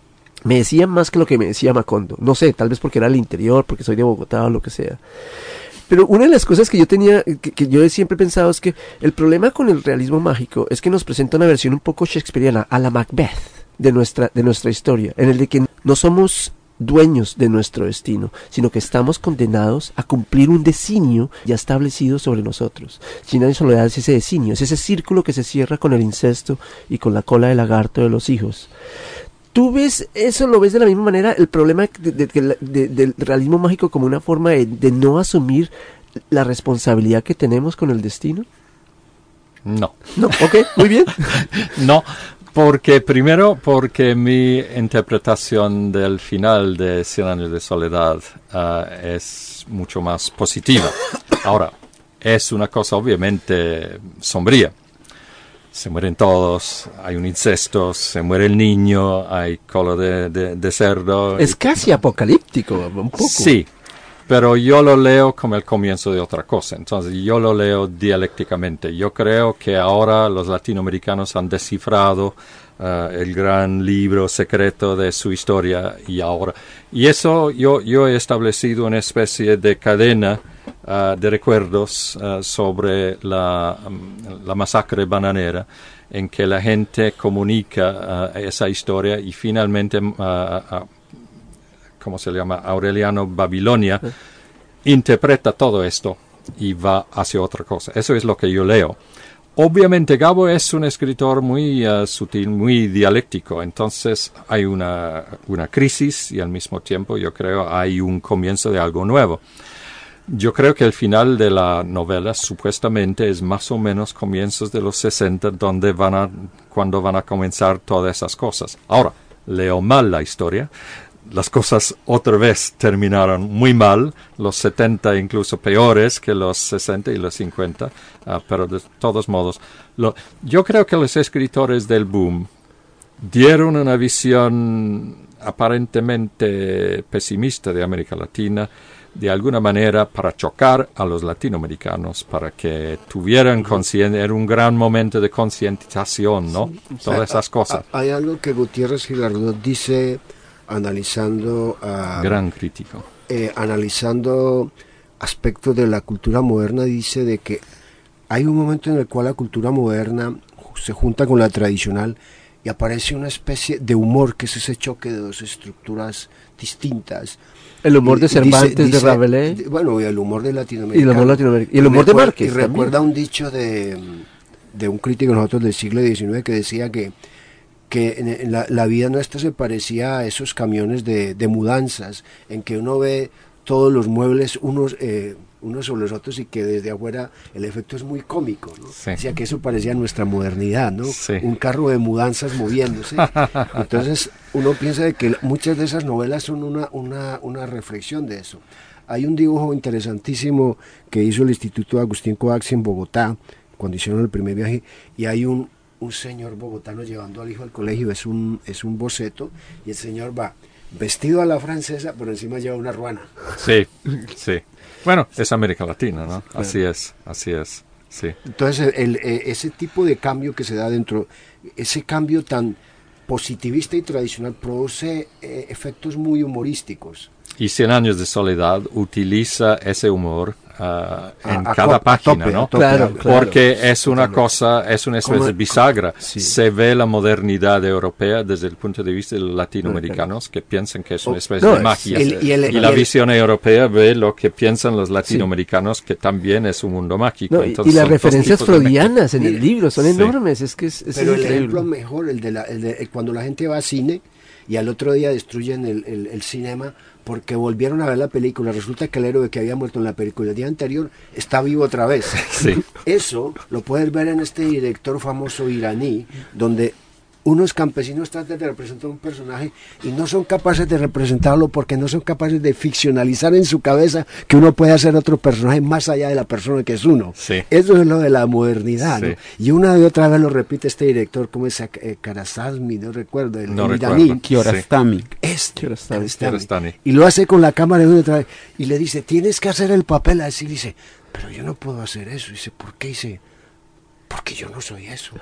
[SPEAKER 1] Me decía más que lo que me decía Macondo. No sé, tal vez porque era del interior, porque soy de Bogotá o lo que sea. Pero una de las cosas que yo tenía, que, que yo siempre he pensado es que el problema con el realismo mágico es que nos presenta una versión un poco shakespeariana, a la Macbeth de nuestra, de nuestra historia, en el de que no somos dueños de nuestro destino, sino que estamos condenados a cumplir un designio ya establecido sobre nosotros. China en soledad es ese designio, es ese círculo que se cierra con el incesto y con la cola de lagarto de los hijos. ¿Tú ves eso, lo ves de la misma manera, el problema de, de, de, de, del realismo mágico como una forma de, de no asumir la responsabilidad que tenemos con el destino?
[SPEAKER 5] No.
[SPEAKER 1] No, ok, muy bien.
[SPEAKER 5] No, porque primero porque mi interpretación del final de Cien años de soledad uh, es mucho más positiva. Ahora, es una cosa obviamente sombría. Se mueren todos, hay un incesto, se muere el niño, hay cola de, de, de cerdo.
[SPEAKER 1] Es casi apocalíptico, un poco.
[SPEAKER 5] Sí, pero yo lo leo como el comienzo de otra cosa. Entonces yo lo leo dialécticamente. Yo creo que ahora los latinoamericanos han descifrado uh, el gran libro secreto de su historia y ahora. Y eso yo, yo he establecido una especie de cadena uh, de recuerdos uh, sobre la, um, la masacre bananera, en que la gente comunica uh, esa historia y finalmente uh, uh, ¿cómo se llama? Aureliano Babilonia, interpreta todo esto y va hacia otra cosa. Eso es lo que yo leo. Obviamente Gabo es un escritor muy uh, sutil, muy dialéctico, entonces hay una, una crisis y al mismo tiempo yo creo hay un comienzo de algo nuevo. Yo creo que el final de la novela supuestamente es más o menos comienzos de los sesenta, donde van a, cuando van a comenzar todas esas cosas. Ahora, leo mal la historia. Las cosas otra vez terminaron muy mal, los setenta incluso peores que los sesenta y los cincuenta, uh, pero de todos modos, lo, yo creo que los escritores del boom dieron una visión aparentemente pesimista de América Latina, de alguna manera para chocar a los latinoamericanos, para que tuvieran conciencia, era un gran momento de concientización, ¿no? Sí, todas o sea, esas cosas.
[SPEAKER 3] Hay algo que Gutiérrez Girardot dice analizando uh,
[SPEAKER 5] gran crítico
[SPEAKER 3] eh, analizando aspectos de la cultura moderna, dice de que hay un momento en el cual la cultura moderna se junta con la tradicional y aparece una especie de humor que es ese choque de dos estructuras distintas.
[SPEAKER 1] El humor de Cervantes, dice, dice, de Rabelais.
[SPEAKER 3] De, bueno, y el humor de Latinoamérica.
[SPEAKER 1] Y el humor, Latinoamérica. Y el humor
[SPEAKER 3] y recuerda,
[SPEAKER 1] de Márquez.
[SPEAKER 3] Y recuerda también un dicho de, de un crítico de nosotros del siglo diecinueve que decía que que la, la vida nuestra se parecía a esos camiones de, de mudanzas, en que uno ve todos los muebles unos eh, unos sobre los otros y que desde afuera el efecto es muy cómico, ¿no?
[SPEAKER 5] Sí.
[SPEAKER 3] O sea, que eso parecía nuestra modernidad, ¿no?
[SPEAKER 5] Sí.
[SPEAKER 3] Un carro de mudanzas moviéndose. Entonces uno piensa de que muchas de esas novelas son una, una, una reflexión de eso. Hay un dibujo interesantísimo que hizo el Instituto Agustín Coaxi en Bogotá, cuando hicieron el primer viaje, y hay un un señor bogotano llevando al hijo al colegio, es un, es un boceto, y el señor va vestido a la francesa, pero encima lleva una ruana.
[SPEAKER 5] Sí, sí. Bueno, es América Latina, ¿no? Así es, así es, sí.
[SPEAKER 3] Entonces, el, el, ese tipo de cambio que se da dentro, ese cambio tan positivista y tradicional, produce eh, efectos muy humorísticos.
[SPEAKER 5] Y Cien años de soledad utiliza ese humor uh, en
[SPEAKER 3] a, a
[SPEAKER 5] cada
[SPEAKER 3] tope,
[SPEAKER 5] página,
[SPEAKER 3] tope,
[SPEAKER 5] ¿no?
[SPEAKER 3] Tope,
[SPEAKER 1] claro,
[SPEAKER 3] claro,
[SPEAKER 5] porque
[SPEAKER 3] claro,
[SPEAKER 5] es una cosa, es una especie de bisagra. Sí. Se ve la modernidad europea desde el punto de vista de los latinoamericanos, que piensan que es una especie no, de magia. El, y, el, y la el, visión europea ve lo que piensan los latinoamericanos, sí, que también es un mundo mágico.
[SPEAKER 1] No,
[SPEAKER 5] Entonces,
[SPEAKER 1] y las referencias freudianas en el libro son sí. enormes, es que es, es
[SPEAKER 3] Pero
[SPEAKER 1] increíble.
[SPEAKER 3] El ejemplo mejor, el de, la, el de cuando la gente va a cine y al otro día destruyen el, el, el cinema porque volvieron a ver la película, resulta que el héroe que había muerto en la película el día anterior está vivo otra vez.
[SPEAKER 5] Sí.
[SPEAKER 3] Eso lo puedes ver en este director famoso iraní, donde unos campesinos tratan de representar un personaje y no son capaces de representarlo porque no son capaces de ficcionalizar en su cabeza que uno puede hacer otro personaje más allá de la persona que es uno.
[SPEAKER 5] Sí.
[SPEAKER 3] Eso es lo de la modernidad,
[SPEAKER 5] sí.
[SPEAKER 3] ¿no? Y una y otra vez lo repite este director, como es eh, Karasazmi, no recuerdo, el,
[SPEAKER 5] no
[SPEAKER 3] el
[SPEAKER 5] recuerdo.
[SPEAKER 3] iraní.
[SPEAKER 2] Kiarostami.
[SPEAKER 3] Este,
[SPEAKER 1] Kiarostami.
[SPEAKER 3] Kiarostami. Y lo hace con la cámara de una otra vez y le dice, tienes que hacer el papel así. Dice, pero yo no puedo hacer eso. Dice, ¿por qué? Dice, porque yo no soy eso.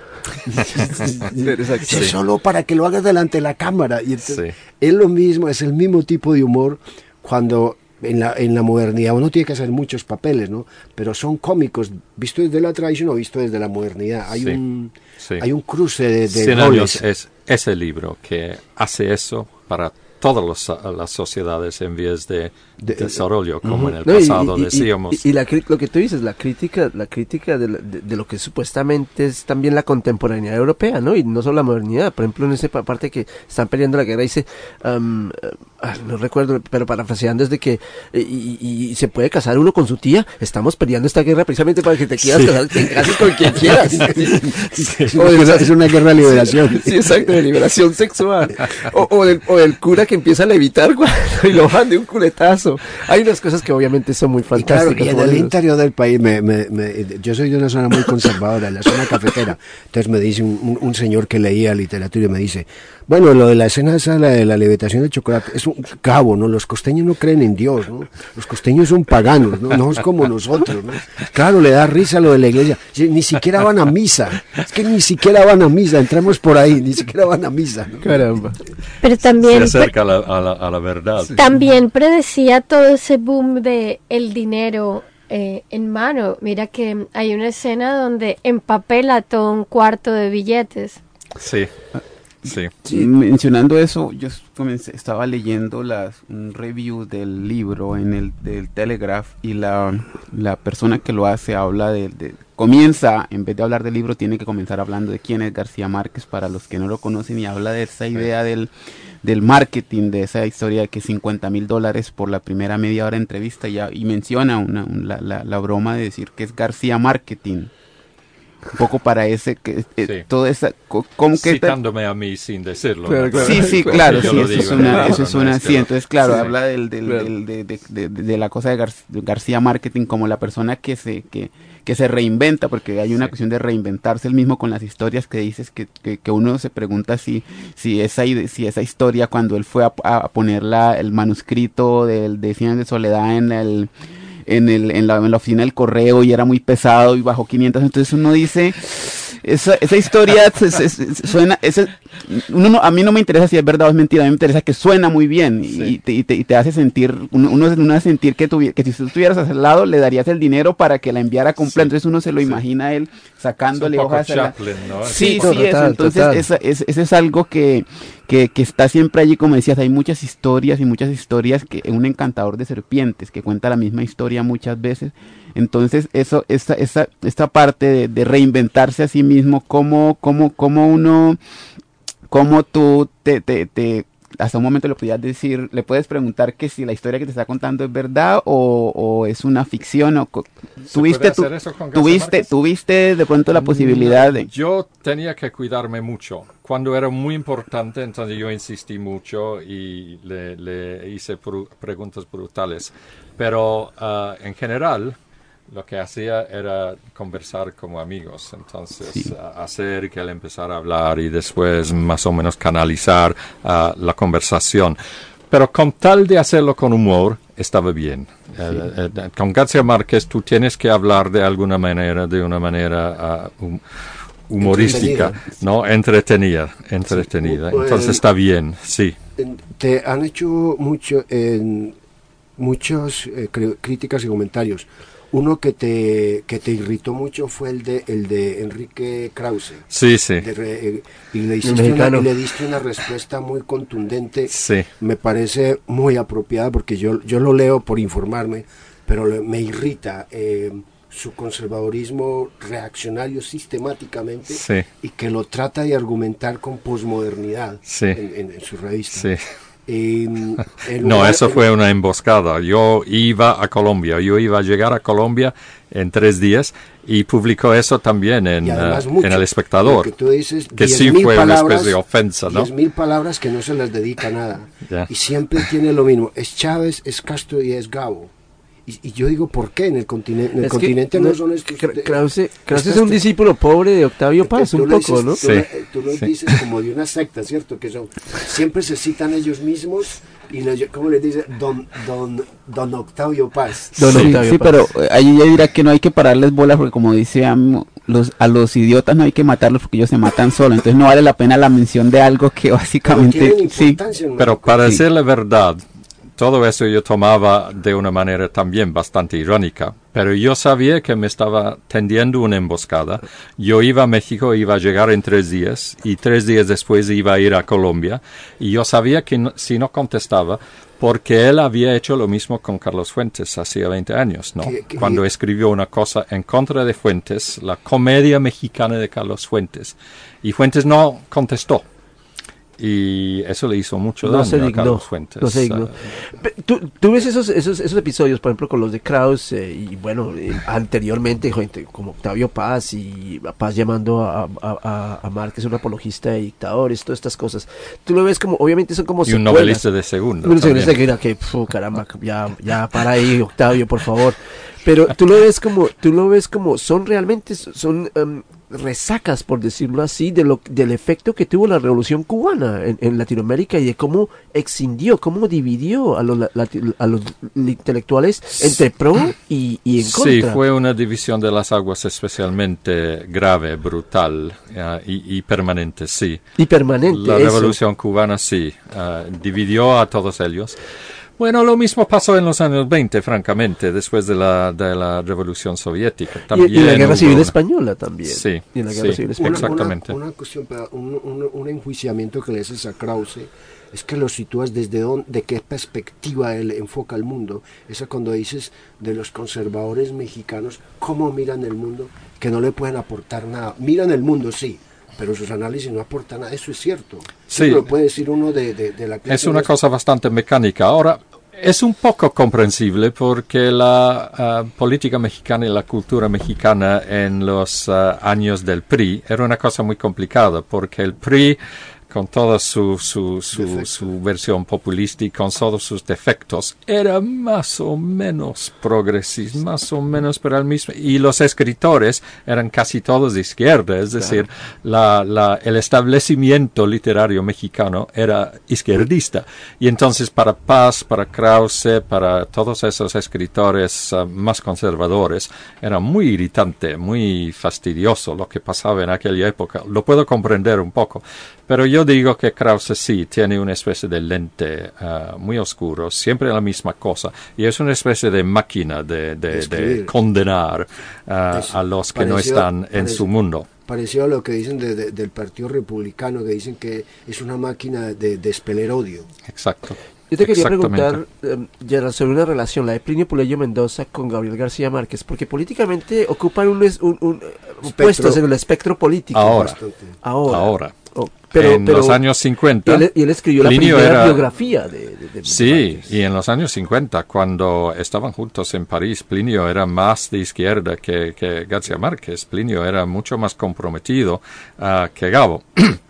[SPEAKER 3] Es solo para que lo hagas delante de la cámara. Y entonces, sí. Es lo mismo, es el mismo tipo de humor cuando en la, en la modernidad uno tiene que hacer muchos papeles, ¿no? Pero son cómicos, visto desde la tradición o visto desde la modernidad. Hay, sí. Un, sí. hay un cruce de, de
[SPEAKER 5] Cien años es ese libro que hace eso para todas los, las sociedades en vías de, de desarrollo, como uh-huh. en el no, pasado y, y, decíamos.
[SPEAKER 1] Y, y, y la, lo que tú dices, la crítica, la crítica de, de, de lo que supuestamente es también la contemporaneidad europea, ¿no? Y no solo la modernidad. Por ejemplo, en esa parte que están peleando la guerra, dice, um, uh, no recuerdo, pero parafraseando es de que y, y, y se puede casar uno con su tía. Estamos peleando esta guerra precisamente para que te quieras sí. casar, te cases con quien quieras.
[SPEAKER 3] Sí. O de, es una guerra de liberación.
[SPEAKER 1] Sí, exacto, de liberación sexual. O, o, del, o del cura que empieza a levitar y lo van de un culetazo. Hay unas cosas que obviamente son muy fantásticas.
[SPEAKER 3] Y, claro, y en el interior del país, me, me, me, yo soy de una zona muy conservadora, la zona cafetera. Entonces me dice un, un, un señor que leía literatura y me dice, bueno, lo de la escena esa, la de la levitación de chocolate, es un cabo, ¿no? Los costeños no creen en Dios, ¿no? Los costeños son paganos, ¿no? No es como nosotros, ¿no? Claro, le da risa lo de la iglesia. Ni siquiera van a misa. Es que ni siquiera van a misa. Entramos por ahí, ni siquiera van a misa, ¿no?
[SPEAKER 1] Caramba.
[SPEAKER 4] Pero también...
[SPEAKER 5] Se acerca a la, a la, a la verdad.
[SPEAKER 4] También predecía todo ese boom de el dinero eh, en mano. Mira que hay una escena donde empapela todo un cuarto de billetes.
[SPEAKER 5] Sí. Sí.
[SPEAKER 2] Sí. Mencionando eso, yo comencé, estaba leyendo las, un review del libro en el del Telegraph y la, la persona que lo hace habla de, de, comienza, en vez de hablar del libro, tiene que comenzar hablando de quién es García Márquez para los que no lo conocen y habla de esa idea del, del marketing, de esa historia de que cincuenta mil dólares por la primera media hora de entrevista y, ya, y menciona una, un, la, la, la broma de decir que es García Marketing. Un poco para ese, que eh, sí. toda esa, como que
[SPEAKER 5] citándome a mí sin decirlo.
[SPEAKER 2] Claro, claro. Sí, sí, claro, sí, eso es una, eso es una, sí, entonces claro, sí, habla del, del, claro. del de, de, de, de la cosa de, Gar, de García Marketing como la persona que se, que, que se reinventa, porque hay una sí. cuestión de reinventarse el mismo con las historias que dices, que, que, que uno se pregunta si, si esa, si esa historia cuando él fue a, a poner la, el manuscrito del, de Cien años de soledad en el En, el, en, la, en la oficina del correo y era muy pesado y bajó quinientos, entonces uno dice esa, esa historia se, se, se, suena ese, uno no, a mí no me interesa si es verdad o es mentira, a mí me interesa que suena muy bien sí. y, te, y, te, y te hace sentir uno, uno, uno hace sentir que, tuvi, que si tú estuvieras al lado le darías el dinero para que la enviara completa, sí. entonces uno se lo sí. imagina él sacándole hojas a la...
[SPEAKER 5] ¿no?
[SPEAKER 2] sí, sí, sí, eso, entonces esa, es, ese es algo que Que, que está siempre allí, como decías, hay muchas historias y muchas historias, que un encantador de serpientes que cuenta la misma historia muchas veces, entonces eso, esta, esta, esta parte de, de reinventarse a sí mismo, como, como, como uno, como tú te, te, te hasta un momento le podías decir, le puedes preguntar que si la historia que te está contando es verdad o, o es una ficción, o tuviste, tu, tuviste, tuviste de pronto la posibilidad de...
[SPEAKER 5] Yo tenía que cuidarme mucho. Cuando era muy importante, entonces yo insistí mucho y le, le hice pr- preguntas brutales. Pero uh, en general, lo que hacía era conversar como amigos. Entonces, sí. uh, hacer que él empezara a hablar y después más o menos canalizar uh, la conversación. Pero con tal de hacerlo con humor, estaba bien. Sí. Uh, uh, con García Márquez tú tienes que hablar de alguna manera, de una manera... Uh, um, humorística, entretenida. ¿no? Entretenida, entretenida. Sí. Entonces está bien, sí.
[SPEAKER 3] Te han hecho mucho, eh, muchas eh, críticas y comentarios. Uno que te que te irritó mucho fue el de el de Enrique Krause.
[SPEAKER 5] Sí, sí.
[SPEAKER 3] De re, eh, y, le hiciste una, y le diste una respuesta muy contundente.
[SPEAKER 5] Sí.
[SPEAKER 3] Me parece muy apropiada porque yo, yo lo leo por informarme, pero le, me irrita... Eh, su conservadurismo reaccionario sistemáticamente
[SPEAKER 5] sí.
[SPEAKER 3] y que lo trata de argumentar con posmodernidad
[SPEAKER 5] sí.
[SPEAKER 3] en, en, en su revista.
[SPEAKER 5] Sí.
[SPEAKER 3] Eh,
[SPEAKER 5] no,
[SPEAKER 3] lugar,
[SPEAKER 5] eso
[SPEAKER 3] el,
[SPEAKER 5] fue una emboscada. Yo iba a Colombia, yo iba a llegar a Colombia en tres días y publicó eso también en, uh,
[SPEAKER 3] mucho,
[SPEAKER 5] en El Espectador,
[SPEAKER 3] que, tú dices,
[SPEAKER 5] que sí fue palabras, una especie de ofensa, ¿no?
[SPEAKER 3] diez mil palabras que no se les dedica nada.
[SPEAKER 5] Yeah.
[SPEAKER 3] Y siempre tiene lo mismo. Es Chávez, es Castro y es Gabo. Y, y yo digo, ¿por qué? En el continente, en el continente no, no son estos...
[SPEAKER 1] Krause, Krause es un discípulo pobre de Octavio Paz, un poco,
[SPEAKER 3] dices,
[SPEAKER 1] ¿no?
[SPEAKER 3] Tú,
[SPEAKER 5] sí.
[SPEAKER 3] tú lo
[SPEAKER 5] sí.
[SPEAKER 3] dices como de una secta, ¿cierto? Que son, siempre se citan ellos mismos y, lo, ¿cómo les dice? Don, don, don Octavio Paz.
[SPEAKER 2] Don sí, Octavio sí Paz. Pero ahí ya dirá que no hay que pararles bolas porque como dice a los, a los idiotas no hay que matarlos porque ellos se matan solos, entonces no vale la pena la mención de algo que básicamente...
[SPEAKER 3] Pero,
[SPEAKER 2] sí.
[SPEAKER 5] pero para sí. decir la verdad... Todo eso yo tomaba de una manera también bastante irónica, pero yo sabía que me estaba tendiendo una emboscada. Yo iba a México, iba a llegar en tres días, y tres días después iba a ir a Colombia, y yo sabía que no, si no contestaba, porque él había hecho lo mismo con Carlos Fuentes hacía veinte años, ¿no? ¿Qué, qué, Cuando escribió una cosa en contra de Fuentes, la comedia mexicana de Carlos Fuentes, y Fuentes no contestó. Y eso le hizo mucho daño no se dignó, a Carlos Fuentes.
[SPEAKER 1] No se dignó. Uh, ¿Tú, tú ves esos, esos, esos episodios, por ejemplo, con los de Krause eh, y bueno, eh, anteriormente, gente como Octavio Paz y Paz llamando a, a, a, a Márquez un apologista de dictadores, todas estas cosas. Tú lo ves como, obviamente son como
[SPEAKER 5] y secuelas. Un novelista de segunda.
[SPEAKER 1] Un novelista de que, pf, caramba, ya, ya para ahí, Octavio, por favor. Pero tú lo ves como, tú lo ves como, son realmente, son... Um, resacas, por decirlo así, de lo, del efecto que tuvo la Revolución Cubana en, en Latinoamérica y de cómo excindió, cómo dividió a los, la, a los intelectuales entre pro y, y en contra.
[SPEAKER 5] Sí, fue una división de las aguas especialmente grave, brutal uh, y, y permanente, sí.
[SPEAKER 1] Y permanente,
[SPEAKER 5] La
[SPEAKER 1] eso.
[SPEAKER 5] Revolución Cubana, sí, uh, dividió a todos ellos. Bueno, lo mismo pasó en los años veinte, francamente, después de la, de la Revolución Soviética.
[SPEAKER 1] También y, y la Guerra Civil una... Española también.
[SPEAKER 5] Sí,
[SPEAKER 1] y la Guerra
[SPEAKER 5] sí,
[SPEAKER 1] Civil Española.
[SPEAKER 5] exactamente.
[SPEAKER 3] Una, una cuestión, un, un, un enjuiciamiento que le haces a Krause es que lo sitúas desde dónde, de qué perspectiva él enfoca el mundo. Eso cuando dices de los conservadores mexicanos, cómo miran el mundo, que no le pueden aportar nada. Miran el mundo, sí, pero sus análisis no aportan nada. Eso es cierto.
[SPEAKER 5] Sí.
[SPEAKER 3] Eso lo puede decir uno de, de, de la clase.
[SPEAKER 5] Es una cosa bastante mecánica. Ahora, es un poco comprensible porque la uh, política mexicana y la cultura mexicana en los uh, años del P R I era una cosa muy complicada, porque el P R I, con toda su, su, su, su versión populista y con todos sus defectos, era más o menos progresista, más o menos pero al mismo, y los escritores eran casi todos de izquierda, es decir, claro. la, la, el establecimiento literario mexicano era izquierdista, y entonces para Paz, para Krause, para todos esos escritores uh, más conservadores, era muy irritante, muy fastidioso lo que pasaba en aquella época. Lo puedo comprender un poco, pero yo digo que Krause sí tiene una especie de lente uh, muy oscuro, siempre la misma cosa, y es una especie de máquina de, de, de condenar uh, a los que parecido, no están en parecido, su mundo.
[SPEAKER 3] Parecido a lo que dicen de, de, del Partido Republicano, que dicen que es una máquina de, de expeler odio.
[SPEAKER 5] Exacto.
[SPEAKER 1] Yo te quería preguntar, um, Gerald, sobre una relación, la de Plinio Puleyo Mendoza con Gabriel García Márquez, porque políticamente ocupan un, un, un, un puestos en el espectro político.
[SPEAKER 5] Ahora.
[SPEAKER 1] Ahora.
[SPEAKER 5] Ahora.
[SPEAKER 1] Oh, pero,
[SPEAKER 5] en
[SPEAKER 1] pero,
[SPEAKER 5] los años cincuenta.
[SPEAKER 1] Y él, y él escribió
[SPEAKER 5] Plinio
[SPEAKER 1] la primera
[SPEAKER 5] era,
[SPEAKER 1] biografía de, de, de
[SPEAKER 5] Sí,
[SPEAKER 1] Márquez.
[SPEAKER 5] Y en los años cincuenta, cuando estaban juntos en París, Plinio era más de izquierda que, que García Márquez. Plinio era mucho más comprometido uh, que Gabo.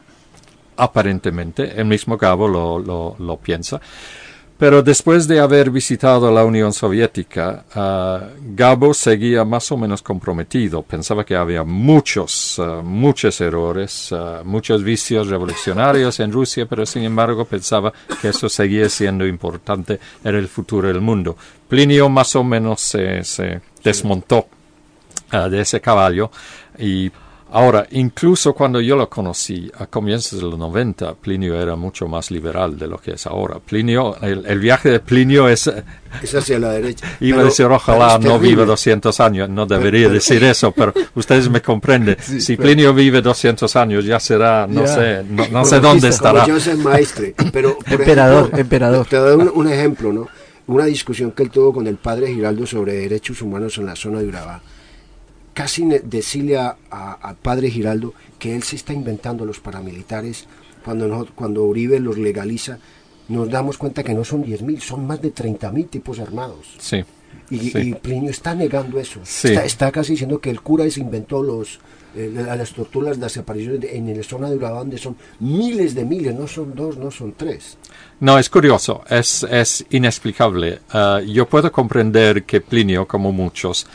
[SPEAKER 5] Aparentemente, el mismo Gabo lo, lo, lo piensa. Pero después de haber visitado la Unión Soviética, uh, Gabo seguía más o menos comprometido. Pensaba que había muchos, uh, muchos errores, uh, muchos vicios revolucionarios en Rusia, pero sin embargo pensaba que eso seguía siendo importante, era el futuro del mundo. Plinio más o menos se, se desmontó uh, de ese caballo y ahora, incluso cuando yo lo conocí a comienzos de los noventa, Plinio era mucho más liberal de lo que es ahora. Plinio, el, el viaje de Plinio es...
[SPEAKER 3] Es hacia la derecha.
[SPEAKER 5] Iba
[SPEAKER 3] pero,
[SPEAKER 5] a decir, ojalá no
[SPEAKER 3] terrible.
[SPEAKER 5] viva doscientos años. No debería pero, decir eso, pero ustedes me comprenden. Sí, si pero, Plinio vive doscientos años, ya será, no ya. sé, no, no sé dónde estará.
[SPEAKER 3] Como Joseph Maestre. Pero, por
[SPEAKER 1] emperador,
[SPEAKER 3] ejemplo,
[SPEAKER 1] emperador.
[SPEAKER 3] Te doy un, un ejemplo, ¿no? Una discusión que él tuvo con el padre Giraldo sobre derechos humanos en la zona de Urabá. Casi decirle al padre Giraldo que él se está inventando los paramilitares cuando, no, cuando Uribe los legaliza, nos damos cuenta que no son diez mil, son más de treinta mil tipos armados.
[SPEAKER 5] Sí.
[SPEAKER 3] Y,
[SPEAKER 5] sí.
[SPEAKER 3] y Plinio está negando eso.
[SPEAKER 5] Sí.
[SPEAKER 3] Está, está casi diciendo que el cura se inventó los, eh, las torturas, las apariciones de, en la zona de Urabá, donde son miles de miles, no son dos, no son tres.
[SPEAKER 5] No, es curioso, es, es inexplicable. Uh, yo puedo comprender que Plinio, como muchos,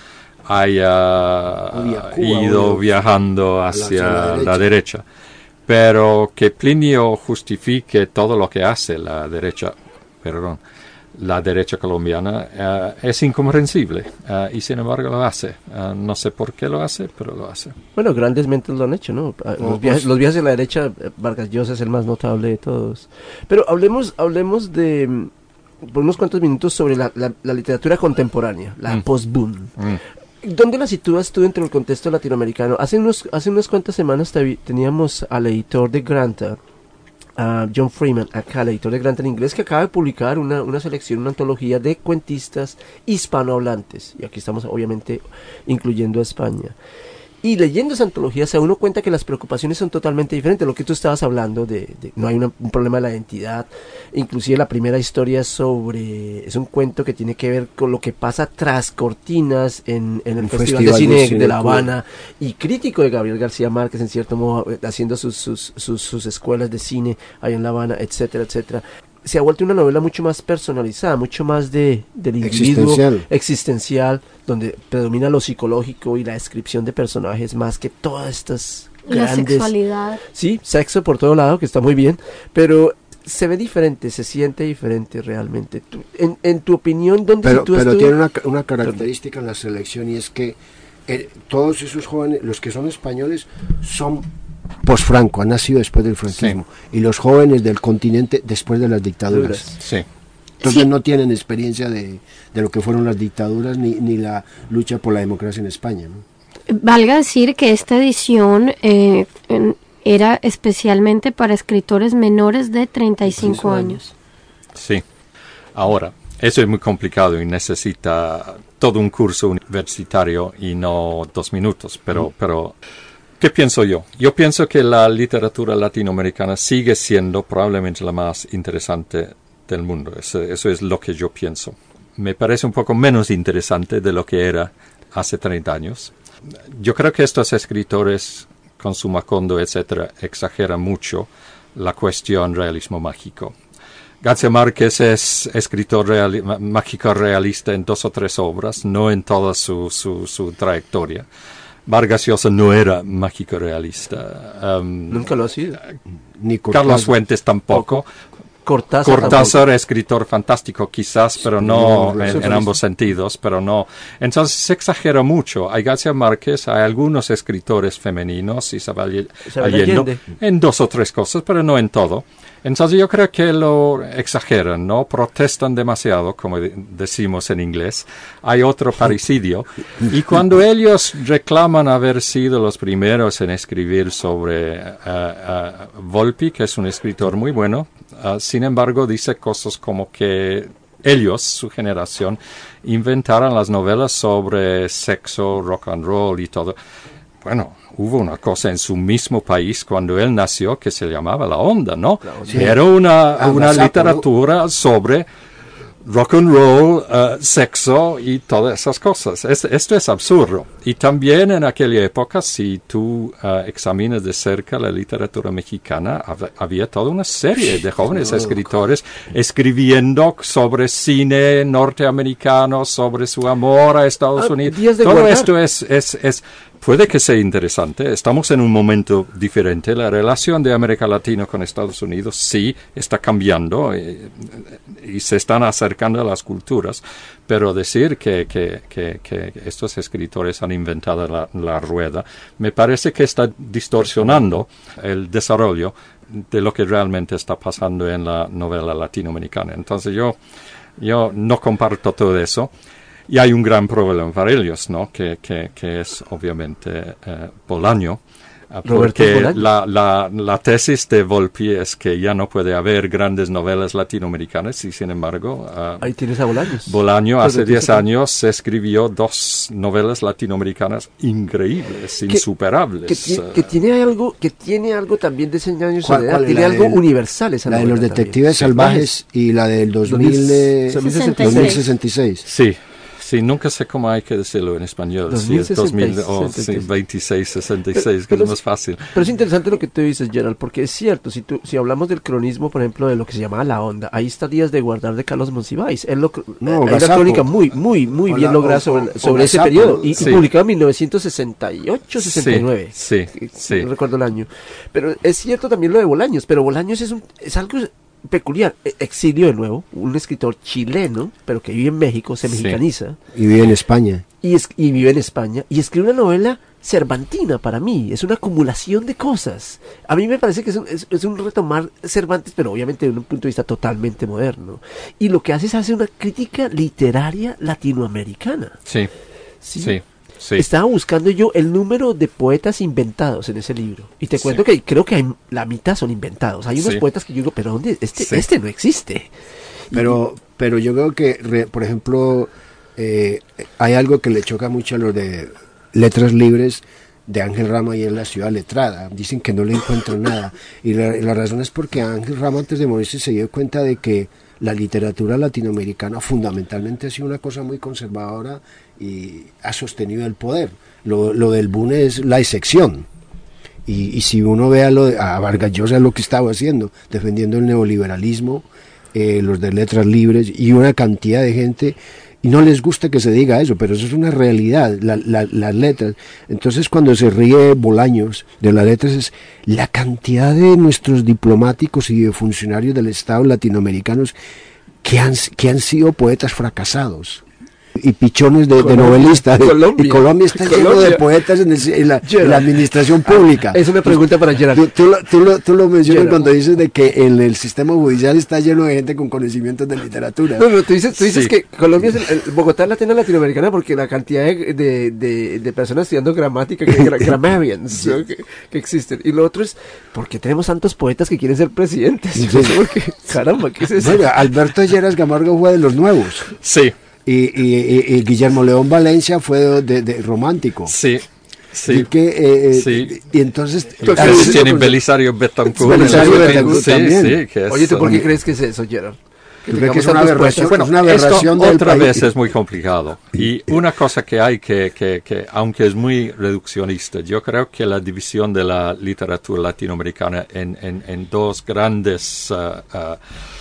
[SPEAKER 5] haya Cuba, ido viajando hacia la derecha. la derecha, pero que Plinio justifique todo lo que hace la derecha, perdón, la derecha colombiana uh, es incomprensible uh, y sin embargo lo hace. Uh, no sé por qué lo hace, pero lo hace.
[SPEAKER 1] Bueno, grandes mentes lo han hecho, ¿no? Los, oh, viajes, pues, los viajes de la derecha, Vargas Llosa es el más notable de todos. Pero hablemos, hablemos de por unos cuantos minutos sobre la, la, la literatura contemporánea, la mm. post-boom. Mm. ¿Dónde la sitúas tú dentro del contexto latinoamericano? Hace unos hace unas cuantas semanas te, teníamos al editor de Granta, a John Freeman, acá el editor de Granta en inglés, que acaba de publicar una, una selección, una antología de cuentistas hispanohablantes. Y aquí estamos obviamente incluyendo a España. Y leyendo esa antología se da uno cuenta que las preocupaciones son totalmente diferentes. Lo que tú estabas hablando de, de no hay una, un problema de la identidad. Inclusive la primera historia es sobre, es un cuento que tiene que ver con lo que pasa tras cortinas en, en el, el Festival, Festival de Cine de, cine de La Habana, y crítico de Gabriel García Márquez en cierto modo, haciendo sus, sus, sus, sus escuelas de cine allá en La Habana, etcétera, etcétera. Se ha vuelto una novela mucho más personalizada, mucho más de del individuo existencial. existencial, donde predomina lo psicológico y la descripción de personajes más que todas estas
[SPEAKER 4] la
[SPEAKER 1] grandes...
[SPEAKER 4] sexualidad.
[SPEAKER 1] Sí, sexo por todo lado, que está muy bien, pero se ve diferente, se siente diferente realmente. Tú, en, en tu opinión, ¿dónde
[SPEAKER 3] pero,
[SPEAKER 1] sitúas
[SPEAKER 3] Pero
[SPEAKER 1] tú?
[SPEAKER 3] tiene una, una característica en la selección, y es que eh, todos esos jóvenes, los que son españoles, son post-Franco, han nacido después del franquismo, sí. Y los jóvenes del continente después de las dictaduras.
[SPEAKER 5] Sí.
[SPEAKER 3] Entonces
[SPEAKER 4] Sí.
[SPEAKER 3] no tienen experiencia de, de lo que fueron las dictaduras ni, ni la lucha por la democracia en España, ¿no?
[SPEAKER 4] Valga decir que esta edición eh, en- era especialmente para escritores menores de treinta y cinco años.
[SPEAKER 5] Sí. Ahora, eso es muy complicado y necesita todo un curso universitario y no dos minutos, pero, mm. pero ¿qué pienso yo? Yo pienso que la literatura latinoamericana sigue siendo probablemente la más interesante del mundo. Eso, eso es lo que yo pienso. Me parece un poco menos interesante de lo que era hace treinta años. Yo creo que estos escritores, con su Macondo, etcétera, exageran mucho la cuestión realismo mágico. García Márquez es escritor reali- mágico realista en dos o tres obras, no en toda su, su, su trayectoria. Vargas Llosa no era mágico realista. Um,
[SPEAKER 1] Nunca lo ha sido.
[SPEAKER 3] Ni Cortázar.
[SPEAKER 5] Carlos Fuentes tampoco.
[SPEAKER 1] Cortázar,
[SPEAKER 5] Cortázar, escritor fantástico quizás, pero no
[SPEAKER 3] no,
[SPEAKER 5] en,
[SPEAKER 3] no,
[SPEAKER 5] en ambos sentidos, pero no. Entonces se exagera mucho. Hay García Márquez, hay algunos escritores femeninos, Isabel
[SPEAKER 1] Isabel
[SPEAKER 5] Allende,
[SPEAKER 1] Allende.
[SPEAKER 5] en dos o tres cosas, pero no en todo. Entonces yo creo que lo exageran, ¿no? Protestan demasiado, como de- decimos en inglés. Hay otro parecidio. Y cuando ellos reclaman haber sido los primeros en escribir sobre uh, uh, Volpi, que es un escritor muy bueno, uh, sin embargo dice cosas como que ellos, su generación, inventaron las novelas sobre sexo, rock and roll y todo. Bueno, hubo una cosa en su mismo país cuando él nació que se llamaba La Onda, ¿no?
[SPEAKER 3] Sí.
[SPEAKER 5] Era una,
[SPEAKER 3] Ah,
[SPEAKER 5] una
[SPEAKER 3] Gazapo,
[SPEAKER 5] literatura sobre rock and roll, uh, sexo y todas esas cosas. Es, esto es absurdo. Y también en aquella época, si tú uh, examinas de cerca la literatura mexicana, hab- había toda una serie de jóvenes
[SPEAKER 3] No,
[SPEAKER 5] escritores escribiendo sobre cine norteamericano, sobre su amor a Estados
[SPEAKER 1] Ah,
[SPEAKER 5] Unidos.
[SPEAKER 1] Días de
[SPEAKER 5] Todo
[SPEAKER 1] Guardar.
[SPEAKER 5] esto es, es, es, puede que sea interesante. Estamos en un momento diferente. La relación de América Latina con Estados Unidos sí está cambiando eh, y se están acercando a las culturas. Pero decir que, que, que, que estos escritores han inventado la, la rueda, me parece que está distorsionando el desarrollo de lo que realmente está pasando en la novela latinoamericana. Entonces yo, yo no comparto todo eso. Y hay un gran problema para ellos, ¿no? Que, que, que es obviamente eh, Bolaño. eh,
[SPEAKER 1] Roberto
[SPEAKER 5] Porque
[SPEAKER 1] Bolaño.
[SPEAKER 5] la, la, la tesis de Volpi es que ya no puede haber grandes novelas latinoamericanas y sin embargo eh,
[SPEAKER 1] Ahí tienes a Bolaños.
[SPEAKER 5] Bolaño
[SPEAKER 1] Pero
[SPEAKER 5] hace
[SPEAKER 1] tú
[SPEAKER 5] diez
[SPEAKER 1] sepas-
[SPEAKER 5] años escribió dos novelas latinoamericanas increíbles,
[SPEAKER 1] Que-
[SPEAKER 5] insuperables.
[SPEAKER 1] Que, ti-
[SPEAKER 5] eh,
[SPEAKER 1] que tiene algo, que tiene algo también de Cien años de
[SPEAKER 3] ¿Cuál-
[SPEAKER 1] soledad,
[SPEAKER 3] cuál?
[SPEAKER 1] tiene
[SPEAKER 3] La
[SPEAKER 1] algo
[SPEAKER 3] del-
[SPEAKER 1] universal esa
[SPEAKER 3] La de
[SPEAKER 1] novela
[SPEAKER 3] los
[SPEAKER 1] también.
[SPEAKER 3] detectives
[SPEAKER 5] Sí.
[SPEAKER 3] salvajes y la del dos
[SPEAKER 1] dos mil
[SPEAKER 3] mil, eh,
[SPEAKER 4] sesenta y
[SPEAKER 3] dos mil
[SPEAKER 4] seis.
[SPEAKER 3] sesenta y seis.
[SPEAKER 5] Sí, sí, nunca sé cómo hay que decirlo en español. Si es dos mil o sí, veintiséis sesenta y seis, que
[SPEAKER 1] Pero-
[SPEAKER 5] es más fácil.
[SPEAKER 1] Pero es interesante lo que tú dices, Gerald, porque es cierto, si tú, si hablamos del cronismo, por ejemplo, de lo que se llamaba La Onda, ahí está Días de Guardar de Carlos Monsiváis. Él lo,
[SPEAKER 3] No,
[SPEAKER 1] hay una
[SPEAKER 3] Gazapo.
[SPEAKER 1] crónica muy, muy, muy
[SPEAKER 3] O
[SPEAKER 1] bien
[SPEAKER 3] la-
[SPEAKER 1] lograda
[SPEAKER 3] o-
[SPEAKER 1] sobre,
[SPEAKER 3] o-
[SPEAKER 1] sobre
[SPEAKER 3] o
[SPEAKER 1] ese
[SPEAKER 3] Gazapo,
[SPEAKER 1] periodo,
[SPEAKER 3] ¿no?
[SPEAKER 1] y, y
[SPEAKER 5] Sí.
[SPEAKER 1] publicado en mil novecientos sesenta y ocho, sesenta y nueve.
[SPEAKER 5] Sí, sí, sí.
[SPEAKER 1] No recuerdo el año. Pero es cierto también lo de Bolaños, pero Bolaños es, un, es algo peculiar. E- Exilio de nuevo, un escritor chileno, pero que vive en México, se
[SPEAKER 5] Sí.
[SPEAKER 1] mexicaniza.
[SPEAKER 3] Y vive en España.
[SPEAKER 1] y, es, y vive en España y escribe una novela cervantina para mí, es una acumulación de cosas. A mí me parece que es un, es, es un retomar Cervantes, pero obviamente desde un punto de vista totalmente moderno. Y lo que hace es hacer una crítica literaria latinoamericana.
[SPEAKER 5] Sí,
[SPEAKER 1] ¿Sí?
[SPEAKER 5] sí, sí.
[SPEAKER 1] Estaba buscando yo el número de poetas inventados en ese libro. Y te
[SPEAKER 5] Sí.
[SPEAKER 1] cuento que creo que hay, la mitad son inventados. Hay unos
[SPEAKER 5] Sí.
[SPEAKER 1] poetas que yo digo, pero ¿dónde? Este,
[SPEAKER 5] Sí.
[SPEAKER 1] este no existe.
[SPEAKER 3] Pero, pero yo creo que, re- por ejemplo, eh, hay algo que le choca mucho a los de Letras Libres de Ángel Rama y en la ciudad letrada. Dicen que no le encuentran nada. Y la, y la razón es porque Ángel Rama, antes de morirse, se dio cuenta de que la literatura latinoamericana fundamentalmente ha sido una cosa muy conservadora y ha sostenido el poder. Lo, lo del Bune es la excepción. Y, y si uno ve a, lo de, a Vargas Llosa lo que estaba haciendo, defendiendo el neoliberalismo, eh, los de Letras Libres y una cantidad de gente, y no les gusta que se diga eso, pero eso es una realidad, la, la, las letras. Entonces cuando se ríe Bolaños de las letras es la cantidad de nuestros diplomáticos y de funcionarios del Estado latinoamericanos que han, que han sido poetas fracasados. y pichones de, de novelistas.
[SPEAKER 1] Colombia.
[SPEAKER 3] Y Colombia está
[SPEAKER 1] Colombia.
[SPEAKER 3] lleno de poetas en, el, en, la, en la administración pública.
[SPEAKER 1] Es una pregunta para Gerard.
[SPEAKER 3] Tú, tú, lo, tú, lo, tú lo mencionas
[SPEAKER 1] Gerard.
[SPEAKER 3] cuando dices de que en el sistema judicial está lleno de gente con conocimientos de literatura.
[SPEAKER 1] No, no, tú dices, tú dices
[SPEAKER 5] Sí.
[SPEAKER 1] que Colombia es el, el Bogotá es la tienda latinoamericana porque la cantidad de, de, de, de personas estudiando gramática, que, gra, grammarians, ¿no? que, que existen. Y lo otro es, ¿por qué tenemos tantos poetas que quieren ser presidentes?
[SPEAKER 3] Sí.
[SPEAKER 1] No sé por qué. Caramba, ¿qué es eso?
[SPEAKER 3] Bueno, Alberto Lleras Camargo fue de los nuevos.
[SPEAKER 5] Sí,
[SPEAKER 3] Y, y, y, y Guillermo León Valencia fue de, de, de romántico.
[SPEAKER 5] sí,
[SPEAKER 3] Y,
[SPEAKER 5] sí.
[SPEAKER 3] que, eh, eh,
[SPEAKER 5] Sí.
[SPEAKER 3] y entonces...
[SPEAKER 5] Ustedes
[SPEAKER 3] a veces
[SPEAKER 5] tienen
[SPEAKER 3] con-
[SPEAKER 5] Belisario Betancourt.
[SPEAKER 3] Belisario
[SPEAKER 5] en el-
[SPEAKER 3] Betancourt
[SPEAKER 5] sí,
[SPEAKER 3] también.
[SPEAKER 5] sí, que es,
[SPEAKER 1] Oye, ¿tú por qué
[SPEAKER 5] um,
[SPEAKER 1] crees que es eso, Gerard?
[SPEAKER 3] ¿Tú crees que es
[SPEAKER 1] tengamos
[SPEAKER 3] una
[SPEAKER 1] tantos
[SPEAKER 3] aberración?
[SPEAKER 1] poetas.
[SPEAKER 5] Bueno,
[SPEAKER 3] Es una aberración
[SPEAKER 5] esto
[SPEAKER 3] del
[SPEAKER 5] otra
[SPEAKER 3] país.
[SPEAKER 5] vez es muy complicado. Y una cosa que hay que, que, que, aunque es muy reduccionista, yo creo que la división de la literatura latinoamericana en, en, en dos grandes... Uh, uh,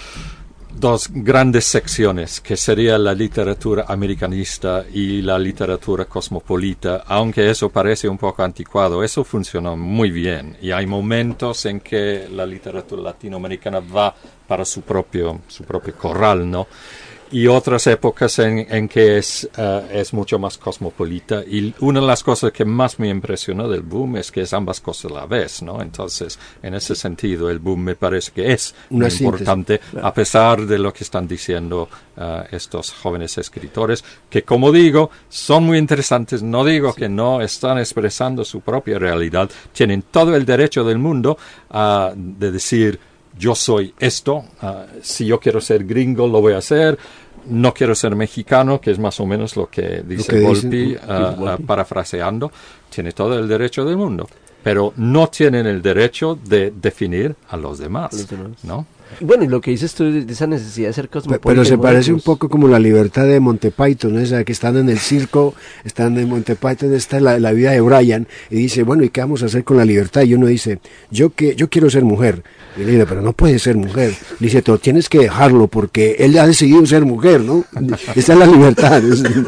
[SPEAKER 5] dos grandes secciones, que sería la literatura americanista y la literatura cosmopolita, aunque eso parece un poco anticuado, eso funciona muy bien. Y hay momentos en que la literatura latinoamericana va para su propio, su propio corral, ¿no? Y otras épocas en, en que es, uh, es mucho más cosmopolita. Y una de las cosas que más me impresionó del boom es que es ambas cosas a la vez, ¿no? Entonces, en ese sentido, el boom me parece que es
[SPEAKER 3] Una
[SPEAKER 5] muy
[SPEAKER 3] síntesis,
[SPEAKER 5] importante,
[SPEAKER 1] claro.
[SPEAKER 5] a pesar de lo que están diciendo uh, estos jóvenes escritores, que, como digo, son muy interesantes. No digo que no están expresando su propia realidad. Tienen todo el derecho del mundo uh, de decir, yo soy esto, uh, si yo quiero ser gringo lo voy a hacer, no quiero ser mexicano, que es más o menos lo que dice
[SPEAKER 3] que
[SPEAKER 5] Volpi,
[SPEAKER 3] dicen,
[SPEAKER 5] uh,
[SPEAKER 1] Volpi.
[SPEAKER 5] uh, parafraseando, tiene todo el derecho del mundo, pero no tienen el derecho de definir a los demás,
[SPEAKER 1] A los demás.
[SPEAKER 5] ¿no?
[SPEAKER 1] Y bueno, y lo que dices tú de de esa necesidad de ser
[SPEAKER 3] Pe-
[SPEAKER 1] cosmopolita.
[SPEAKER 3] Pero se
[SPEAKER 1] y
[SPEAKER 3] parece un
[SPEAKER 1] modernos.
[SPEAKER 3] poco como la libertad de Monty Python, ¿no? Esa que están en el circo, están en Monty Python, está la, la vida de Brian, y dice, bueno, ¿y qué vamos a hacer con la libertad? Y uno dice, yo que yo quiero ser mujer. Y le dice, pero no puedes ser mujer. Le dice, tú tienes que dejarlo porque él ha decidido ser mujer, ¿no? Esa es la libertad.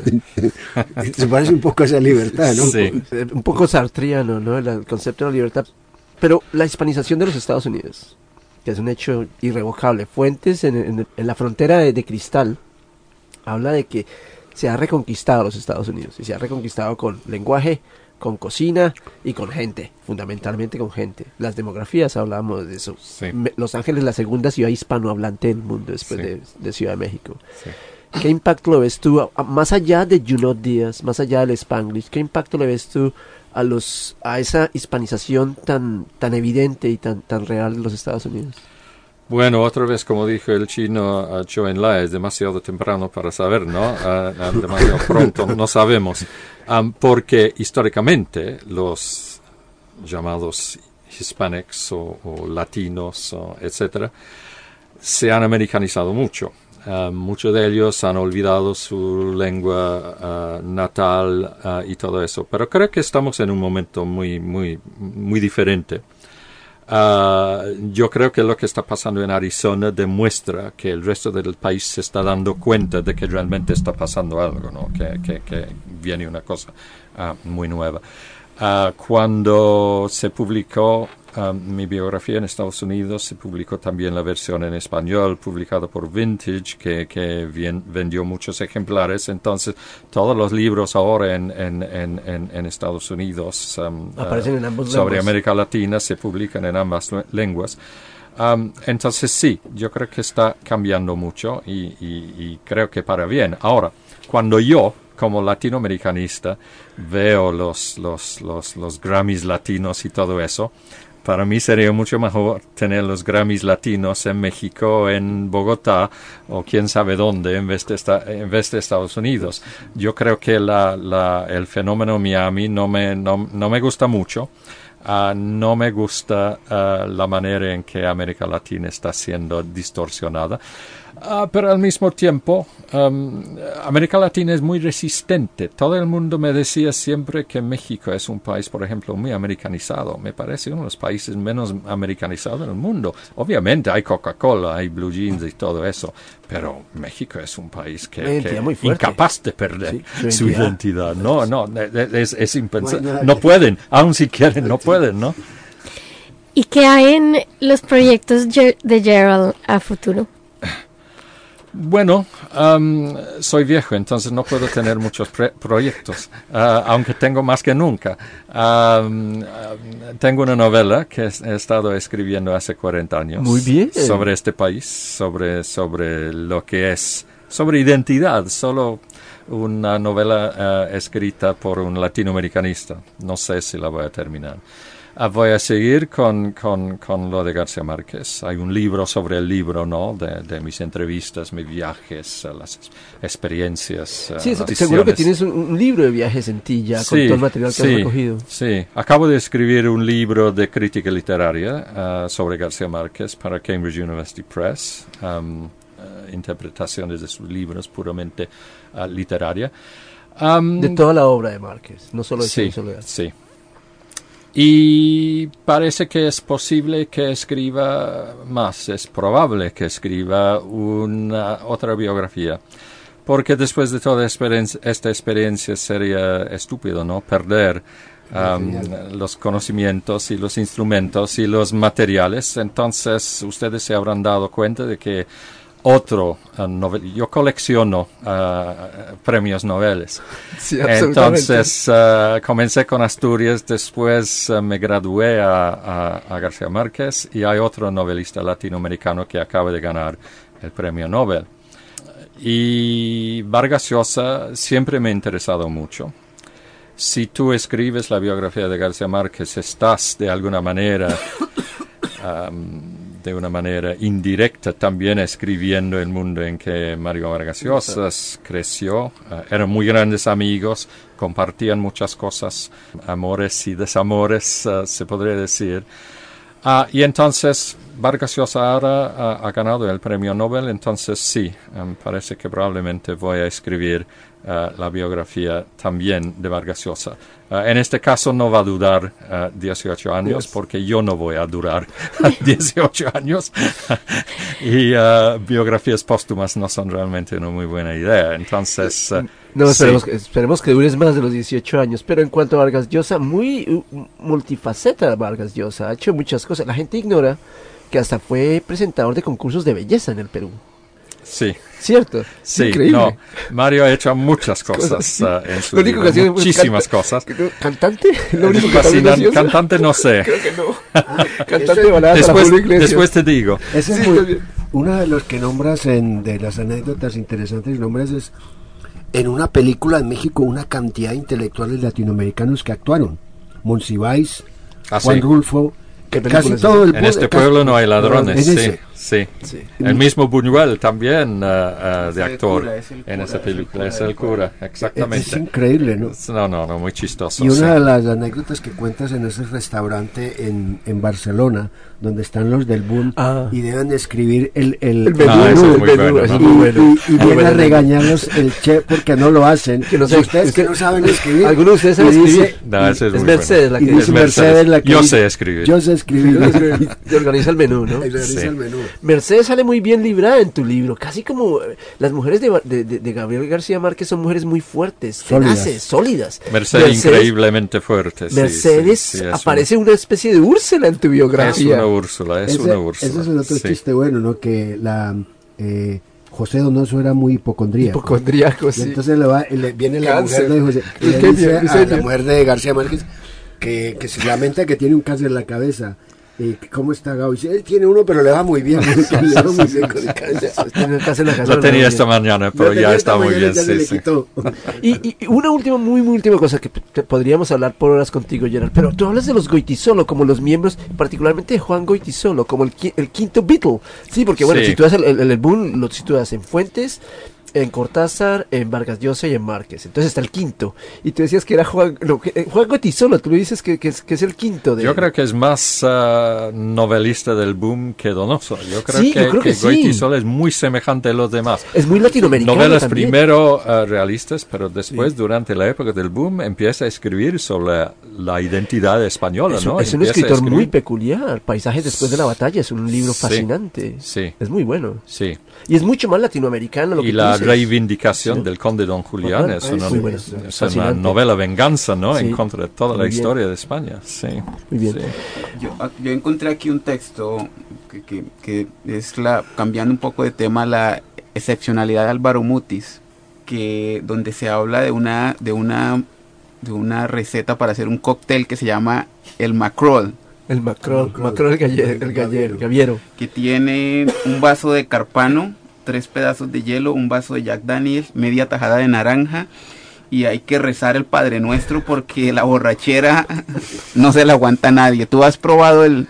[SPEAKER 3] Se parece un poco a esa libertad, ¿no?
[SPEAKER 5] Sí.
[SPEAKER 1] Eh, Un poco sartriano, ¿no? El, el concepto de la libertad. Pero la hispanización de los Estados Unidos, que es un hecho irrevocable. Fuentes en, en- en la frontera de, de cristal habla de que se ha reconquistado los Estados Unidos. Y se ha reconquistado con lenguaje, con cocina y con gente. Fundamentalmente con gente. Las demografías hablábamos de eso.
[SPEAKER 5] Sí.
[SPEAKER 1] Me- Los Ángeles, la segunda ciudad hispanohablante del mundo después
[SPEAKER 5] Sí.
[SPEAKER 1] de, de Ciudad de México.
[SPEAKER 5] Sí.
[SPEAKER 1] ¿Qué impacto lo ves tú, a- a- más allá de Junot Díaz, más allá del Spanglish, qué impacto le ves tú a los a esa hispanización tan tan evidente y tan tan real de los Estados Unidos?
[SPEAKER 5] Bueno, otra vez, como dijo el chino uh, Zhou Enlai, es demasiado temprano para saber, ¿no? Uh, uh, demasiado pronto, no sabemos. Um, porque históricamente los llamados hispanics o, o latinos, o etcétera, se han americanizado mucho. Uh, muchos de ellos han olvidado su lengua uh, natal uh, y todo eso. Pero creo que estamos en un momento muy, muy, muy diferente. Uh, yo creo que lo que está pasando en Arizona demuestra que el resto del país se está dando cuenta de que realmente está pasando algo, ¿no? que, que, que viene una cosa uh, muy nueva. Uh, cuando se publicó uh, mi biografía en Estados Unidos, se publicó también la versión en español publicada por Vintage, que, que bien, vendió muchos ejemplares. Entonces, todos los libros ahora en, en, en, en, en Estados Unidos um,
[SPEAKER 1] Aparecen
[SPEAKER 5] uh,
[SPEAKER 1] en ambas
[SPEAKER 5] sobre
[SPEAKER 1] lenguas.
[SPEAKER 5] América Latina se publican en ambas lu- lenguas. Um, entonces, sí, yo creo que está cambiando mucho y, y, y creo que para bien. Ahora, cuando yo, como latinoamericanista, veo los, los, los, los Grammys latinos y todo eso, para mí sería mucho mejor tener los Grammys latinos en México, en Bogotá o quién sabe dónde en vez de, esta, en vez de Estados Unidos. Yo creo que la, la, el fenómeno Miami no me, no, no me gusta mucho. Uh, no me gusta uh, la manera en que América Latina está siendo distorsionada. Uh, pero al mismo tiempo, um, América Latina es muy resistente. Todo el mundo me decía siempre que México es un país, por ejemplo, muy americanizado. Me parece uno de los países menos americanizados del mundo. Obviamente hay Coca-Cola, hay Blue Jeans y todo eso, pero México es un país que,
[SPEAKER 1] Una identidad
[SPEAKER 5] que
[SPEAKER 1] muy fuerte.
[SPEAKER 5] incapaz de perder
[SPEAKER 1] Sí, su
[SPEAKER 5] su
[SPEAKER 1] identidad.
[SPEAKER 5] identidad. No, no, es, es impensable.
[SPEAKER 3] No hay nada
[SPEAKER 5] No
[SPEAKER 3] que-
[SPEAKER 5] pueden, aun si quieren, no pueden, ¿no?
[SPEAKER 4] ¿Y qué hay en los proyectos Ge- de Gerald a futuro?
[SPEAKER 5] Bueno, um, soy viejo, entonces no puedo tener muchos pre- proyectos, uh, aunque tengo más que nunca. Um, uh, tengo una novela que he estado escribiendo hace cuarenta años.
[SPEAKER 1] Muy bien.
[SPEAKER 5] Sobre este país, sobre, sobre lo que es, sobre identidad, solo una novela uh, escrita por un latinoamericanista. No sé si la voy a terminar. Uh, voy a seguir con, con, con lo de García Márquez. Hay un libro sobre el libro, ¿no? De, de mis entrevistas, mis viajes, uh, las experiencias. Uh,
[SPEAKER 1] Sí, eso,
[SPEAKER 5] las
[SPEAKER 1] seguro que
[SPEAKER 5] visiones.
[SPEAKER 1] tienes un, un libro de viajes en ti ya,
[SPEAKER 5] Sí,
[SPEAKER 1] con todo el material que
[SPEAKER 5] sí,
[SPEAKER 1] has recogido.
[SPEAKER 5] Sí, acabo de escribir un libro de crítica literaria uh, sobre García Márquez para Cambridge University Press. Um, uh, interpretaciones de sus libros puramente uh, literaria. Um,
[SPEAKER 1] De toda la obra de Márquez, no solo de
[SPEAKER 5] Sí,
[SPEAKER 1] Soledad.
[SPEAKER 5] sí. Y parece que es posible que escriba más, es probable que escriba una otra biografía, porque después de toda experiencia, esta experiencia sería estúpido, ¿no? Perder um, los conocimientos y los instrumentos y los materiales. Entonces ustedes se habrán dado cuenta de que otro uh, novel, yo colecciono uh, premios Nobeles.
[SPEAKER 1] Sí, absolutamente.
[SPEAKER 5] Entonces uh, comencé con Asturias, después uh, me gradué a, a, a García Márquez y hay otro novelista latinoamericano que acaba de ganar el premio Nobel. Y Vargas Llosa siempre me ha interesado mucho. Si tú escribes la biografía de García Márquez, estás de alguna manera... Um, de una manera indirecta también escribiendo el mundo en que Mario Vargas Llosa creció. Uh, eran muy grandes amigos, compartían muchas cosas, amores y desamores, uh, se podría decir. Uh, y entonces Vargas Llosa ahora uh, ha ganado el premio Nobel, entonces sí, um, parece que probablemente voy a escribir uh, la biografía también de Vargas Llosa. Uh, en este caso no va a durar uh, dieciocho años, porque yo no voy a durar dieciocho años. Y uh, biografías póstumas no son realmente una muy buena idea. Entonces, uh,
[SPEAKER 1] No, esperemos,
[SPEAKER 5] sí.
[SPEAKER 1] que, esperemos que dures más de los dieciocho años. Pero en cuanto a Vargas Llosa, muy uh, multifaceta Vargas Llosa. Ha hecho muchas cosas. La gente ignora que hasta fue presentador de concursos de belleza en el Perú.
[SPEAKER 5] Sí.
[SPEAKER 1] ¿Cierto?
[SPEAKER 5] Sí,
[SPEAKER 1] Increíble.
[SPEAKER 5] no, Mario ha hecho muchas cosas,
[SPEAKER 1] Cosas, sí.
[SPEAKER 5] uh, en su
[SPEAKER 1] Lo único
[SPEAKER 5] vida,
[SPEAKER 1] que hacía fue
[SPEAKER 5] muchísimas
[SPEAKER 1] canta-
[SPEAKER 5] cosas.
[SPEAKER 1] ¿Cantante? Lo único que
[SPEAKER 5] Fascinante.
[SPEAKER 1] también hacía-
[SPEAKER 5] Cantante no sé.
[SPEAKER 1] Creo que no.
[SPEAKER 3] Ah,
[SPEAKER 1] Cantante
[SPEAKER 3] eso-
[SPEAKER 1] de baladas a la
[SPEAKER 5] Después,
[SPEAKER 1] Julio Iglesias.
[SPEAKER 5] después te digo.
[SPEAKER 3] Ese es
[SPEAKER 1] Sí,
[SPEAKER 3] muy-
[SPEAKER 1] también.
[SPEAKER 3] uno de los que nombras en, de las anécdotas interesantes y nombres es en una película en México una cantidad de intelectuales latinoamericanos que actuaron. Monsiváis,
[SPEAKER 5] Ah,
[SPEAKER 3] Juan
[SPEAKER 5] sí.
[SPEAKER 3] Rulfo,
[SPEAKER 1] ¿Qué película
[SPEAKER 3] casi
[SPEAKER 1] es
[SPEAKER 3] todo el
[SPEAKER 5] En
[SPEAKER 3] pueblo-
[SPEAKER 5] este
[SPEAKER 3] casi-
[SPEAKER 5] pueblo no hay ladrones,
[SPEAKER 3] en
[SPEAKER 5] sí,
[SPEAKER 3] ese.
[SPEAKER 5] sí.
[SPEAKER 1] Sí.
[SPEAKER 5] El mismo Buñuel también uh, uh,
[SPEAKER 2] Es
[SPEAKER 5] de
[SPEAKER 2] el
[SPEAKER 5] actor
[SPEAKER 2] cura, es el
[SPEAKER 5] en
[SPEAKER 2] cura,
[SPEAKER 5] esa
[SPEAKER 2] es el
[SPEAKER 5] película,
[SPEAKER 2] cura
[SPEAKER 5] es
[SPEAKER 2] del
[SPEAKER 5] el cura, exactamente.
[SPEAKER 3] Es increíble, ¿no?
[SPEAKER 5] No, no, no, muy chistoso.
[SPEAKER 3] Y una
[SPEAKER 5] sí.
[SPEAKER 3] de las anécdotas que cuentas en ese restaurante en, en Barcelona, donde están los del boom
[SPEAKER 1] Ah.
[SPEAKER 3] y deben escribir el, el,
[SPEAKER 1] El menú,
[SPEAKER 5] Ah, eso es
[SPEAKER 1] el
[SPEAKER 5] muy
[SPEAKER 1] menú,
[SPEAKER 5] bueno,
[SPEAKER 1] eso
[SPEAKER 5] ¿no?
[SPEAKER 1] es
[SPEAKER 3] y,
[SPEAKER 1] muy bueno.
[SPEAKER 3] y- y
[SPEAKER 1] Muy
[SPEAKER 3] viene
[SPEAKER 1] bueno.
[SPEAKER 3] a regañarlos el chef porque no lo hacen.
[SPEAKER 1] Que no
[SPEAKER 3] Y
[SPEAKER 1] sé-
[SPEAKER 3] ustedes que no saben escribir.
[SPEAKER 1] ¿Alguno de ustedes sabe
[SPEAKER 3] y dice-
[SPEAKER 1] escribir?
[SPEAKER 5] No, ese es
[SPEAKER 1] Es
[SPEAKER 5] muy
[SPEAKER 1] Mercedes
[SPEAKER 5] bueno.
[SPEAKER 1] la
[SPEAKER 3] y
[SPEAKER 1] que
[SPEAKER 3] dice
[SPEAKER 5] Es
[SPEAKER 3] Mercedes la que
[SPEAKER 5] Yo
[SPEAKER 3] dice,
[SPEAKER 5] sé escribir.
[SPEAKER 3] Yo sé escribir.
[SPEAKER 1] te organiza el menú, ¿no?
[SPEAKER 3] Organiza
[SPEAKER 5] Sí.
[SPEAKER 3] el menú.
[SPEAKER 1] Mercedes sale muy bien librada en tu libro, casi como eh, las mujeres de, de, de- de Gabriel García Márquez son mujeres muy fuertes,
[SPEAKER 3] Sólidas.
[SPEAKER 1] tenaces, sólidas.
[SPEAKER 5] Mercedes, increíblemente fuerte. sí,
[SPEAKER 1] Mercedes
[SPEAKER 5] sí, sí, es
[SPEAKER 1] aparece una especie de Úrsula en tu
[SPEAKER 5] una, es
[SPEAKER 1] biografía.
[SPEAKER 5] una Úrsula, es
[SPEAKER 3] ese,
[SPEAKER 5] una Úrsula.
[SPEAKER 3] ese es el otro
[SPEAKER 5] sí.
[SPEAKER 3] chiste bueno, ¿no? Que la eh, José Donoso era muy hipocondríaco.
[SPEAKER 1] Hipocondríaco,
[SPEAKER 3] Y
[SPEAKER 1] sí.
[SPEAKER 3] entonces le, va, y le viene la
[SPEAKER 1] Cáncer.
[SPEAKER 3] mujer de José y le
[SPEAKER 1] Leucemia,
[SPEAKER 3] dice a
[SPEAKER 1] leucemia.
[SPEAKER 3] la mujer de García Márquez que, que se lamenta que tiene un cáncer en la cabeza. ¿Y cómo está Gabo? Y dice, él tiene uno, pero le va muy bien. le va muy bien con el cáncer.
[SPEAKER 1] Tiene cáncer en la casa,
[SPEAKER 5] Lo
[SPEAKER 1] no,
[SPEAKER 5] tenía
[SPEAKER 1] no,
[SPEAKER 5] esta
[SPEAKER 1] no.
[SPEAKER 5] mañana, pero
[SPEAKER 3] Lo
[SPEAKER 5] ya
[SPEAKER 3] tenía
[SPEAKER 5] está
[SPEAKER 3] esta
[SPEAKER 5] muy
[SPEAKER 3] mañana,
[SPEAKER 5] bien.
[SPEAKER 3] ya se
[SPEAKER 5] Sí,
[SPEAKER 3] le
[SPEAKER 5] sí.
[SPEAKER 3] quitó.
[SPEAKER 1] Y, y una última, muy, muy última cosa que te- podríamos hablar por horas contigo, Gerard. Pero tú hablas de los Goytisolo como los miembros, particularmente de Juan Goytisolo, como el, qui- el quinto Beatle. Sí, porque bueno,
[SPEAKER 5] Sí.
[SPEAKER 1] si tú das el, el, el boom, lo sitúas en Fuentes, en Cortázar, en Vargas Llosa y en Márquez. Entonces está el quinto. Y tú decías que era Juan, no, que, eh, Juan Goytisolo, tú dices que, que, es, que es el quinto de...
[SPEAKER 5] Yo creo que es más uh, novelista del boom que Donoso. Yo creo
[SPEAKER 1] Sí,
[SPEAKER 5] que,
[SPEAKER 1] yo creo que
[SPEAKER 5] que
[SPEAKER 1] sí.
[SPEAKER 5] Goytisolo es muy semejante a los demás.
[SPEAKER 1] Es muy latinoamericano
[SPEAKER 5] Novelas
[SPEAKER 1] también.
[SPEAKER 5] primero uh, realistas, pero después, durante la época del boom, empieza a escribir sobre la identidad española,
[SPEAKER 1] Es,
[SPEAKER 5] ¿no?
[SPEAKER 1] es un
[SPEAKER 5] Empieza a
[SPEAKER 1] escritor muy
[SPEAKER 5] escribir.
[SPEAKER 1] peculiar. Paisajes después de la batalla es un libro
[SPEAKER 5] Sí.
[SPEAKER 1] fascinante.
[SPEAKER 5] Sí,
[SPEAKER 1] Es muy bueno.
[SPEAKER 5] sí.
[SPEAKER 1] Y es mucho más latinoamericano lo que
[SPEAKER 5] Y
[SPEAKER 1] tú
[SPEAKER 5] la
[SPEAKER 1] dices.
[SPEAKER 5] reivindicación
[SPEAKER 1] Sí.
[SPEAKER 5] del conde Don Julián
[SPEAKER 1] Ajá,
[SPEAKER 5] es
[SPEAKER 1] ah,
[SPEAKER 5] una,
[SPEAKER 1] muy bueno.
[SPEAKER 5] es una
[SPEAKER 1] Fascinante.
[SPEAKER 5] novela venganza, ¿no?
[SPEAKER 1] Sí.
[SPEAKER 5] En contra de toda
[SPEAKER 1] Muy
[SPEAKER 5] la
[SPEAKER 1] bien.
[SPEAKER 5] historia de España. Sí.
[SPEAKER 1] Muy bien.
[SPEAKER 5] Sí.
[SPEAKER 2] Yo, ah, yo encontré aquí un texto que, que, que es la cambiando un poco de tema la excepcionalidad de Álvaro Mutis, que donde se habla de una de una de una receta para hacer un cóctel que se llama el macrol.
[SPEAKER 1] El macrol, macrol el gallero, el gallero, gaviero.
[SPEAKER 2] Que tiene un vaso de carpano, tres pedazos de hielo, un vaso de Jack Daniels, media tajada de naranja, y hay que rezar el Padre Nuestro porque la borrachera no se la aguanta nadie. ¿Tú has probado el...?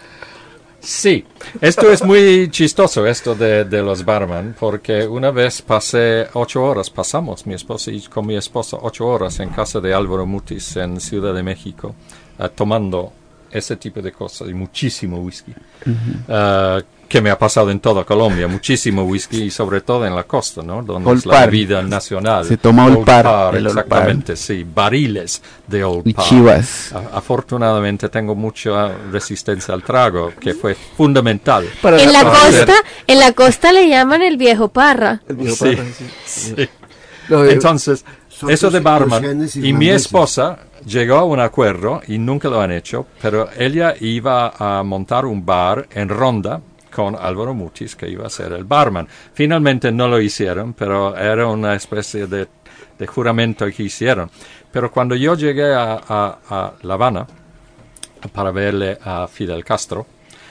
[SPEAKER 5] Sí, esto es muy chistoso, esto de, de los barman, porque una vez pasé ocho horas, pasamos mi esposa y con mi esposa ocho horas en casa de Álvaro Mutis en Ciudad de México, uh, tomando ese tipo de cosas y muchísimo whisky, uh-huh. uh, que me ha pasado en toda Colombia, muchísimo whisky y sobre todo en la costa, ¿no? Donde
[SPEAKER 2] Old
[SPEAKER 5] es la
[SPEAKER 2] Par.
[SPEAKER 5] bebida nacional.
[SPEAKER 2] Se toma Old, Old Par,
[SPEAKER 5] Par
[SPEAKER 2] el
[SPEAKER 5] exactamente,
[SPEAKER 2] Old Par.
[SPEAKER 5] Sí, barriles de Old
[SPEAKER 2] y
[SPEAKER 5] Par.
[SPEAKER 2] Chivas.
[SPEAKER 5] A- afortunadamente tengo mucha resistencia al trago, que fue fundamental.
[SPEAKER 1] Para
[SPEAKER 4] En la
[SPEAKER 5] para
[SPEAKER 4] costa,
[SPEAKER 5] hacer-
[SPEAKER 4] en la costa le llaman el viejo parra.
[SPEAKER 1] El viejo
[SPEAKER 5] Sí,
[SPEAKER 1] Parra, sí.
[SPEAKER 5] sí.
[SPEAKER 1] No, eh,
[SPEAKER 5] Entonces,
[SPEAKER 3] Son
[SPEAKER 5] eso
[SPEAKER 3] los-
[SPEAKER 5] de
[SPEAKER 3] los
[SPEAKER 5] barman,
[SPEAKER 3] genes
[SPEAKER 5] y mi
[SPEAKER 3] irlandeses.
[SPEAKER 5] esposa llegó a un acuerdo, y nunca lo han hecho, pero ella iba a montar un bar en Ronda con Álvaro Mutis, que iba a ser el barman. Finalmente no lo hicieron, pero era una especie de, de juramento que hicieron. Pero cuando yo llegué a, a, a La Habana para verle a Fidel Castro,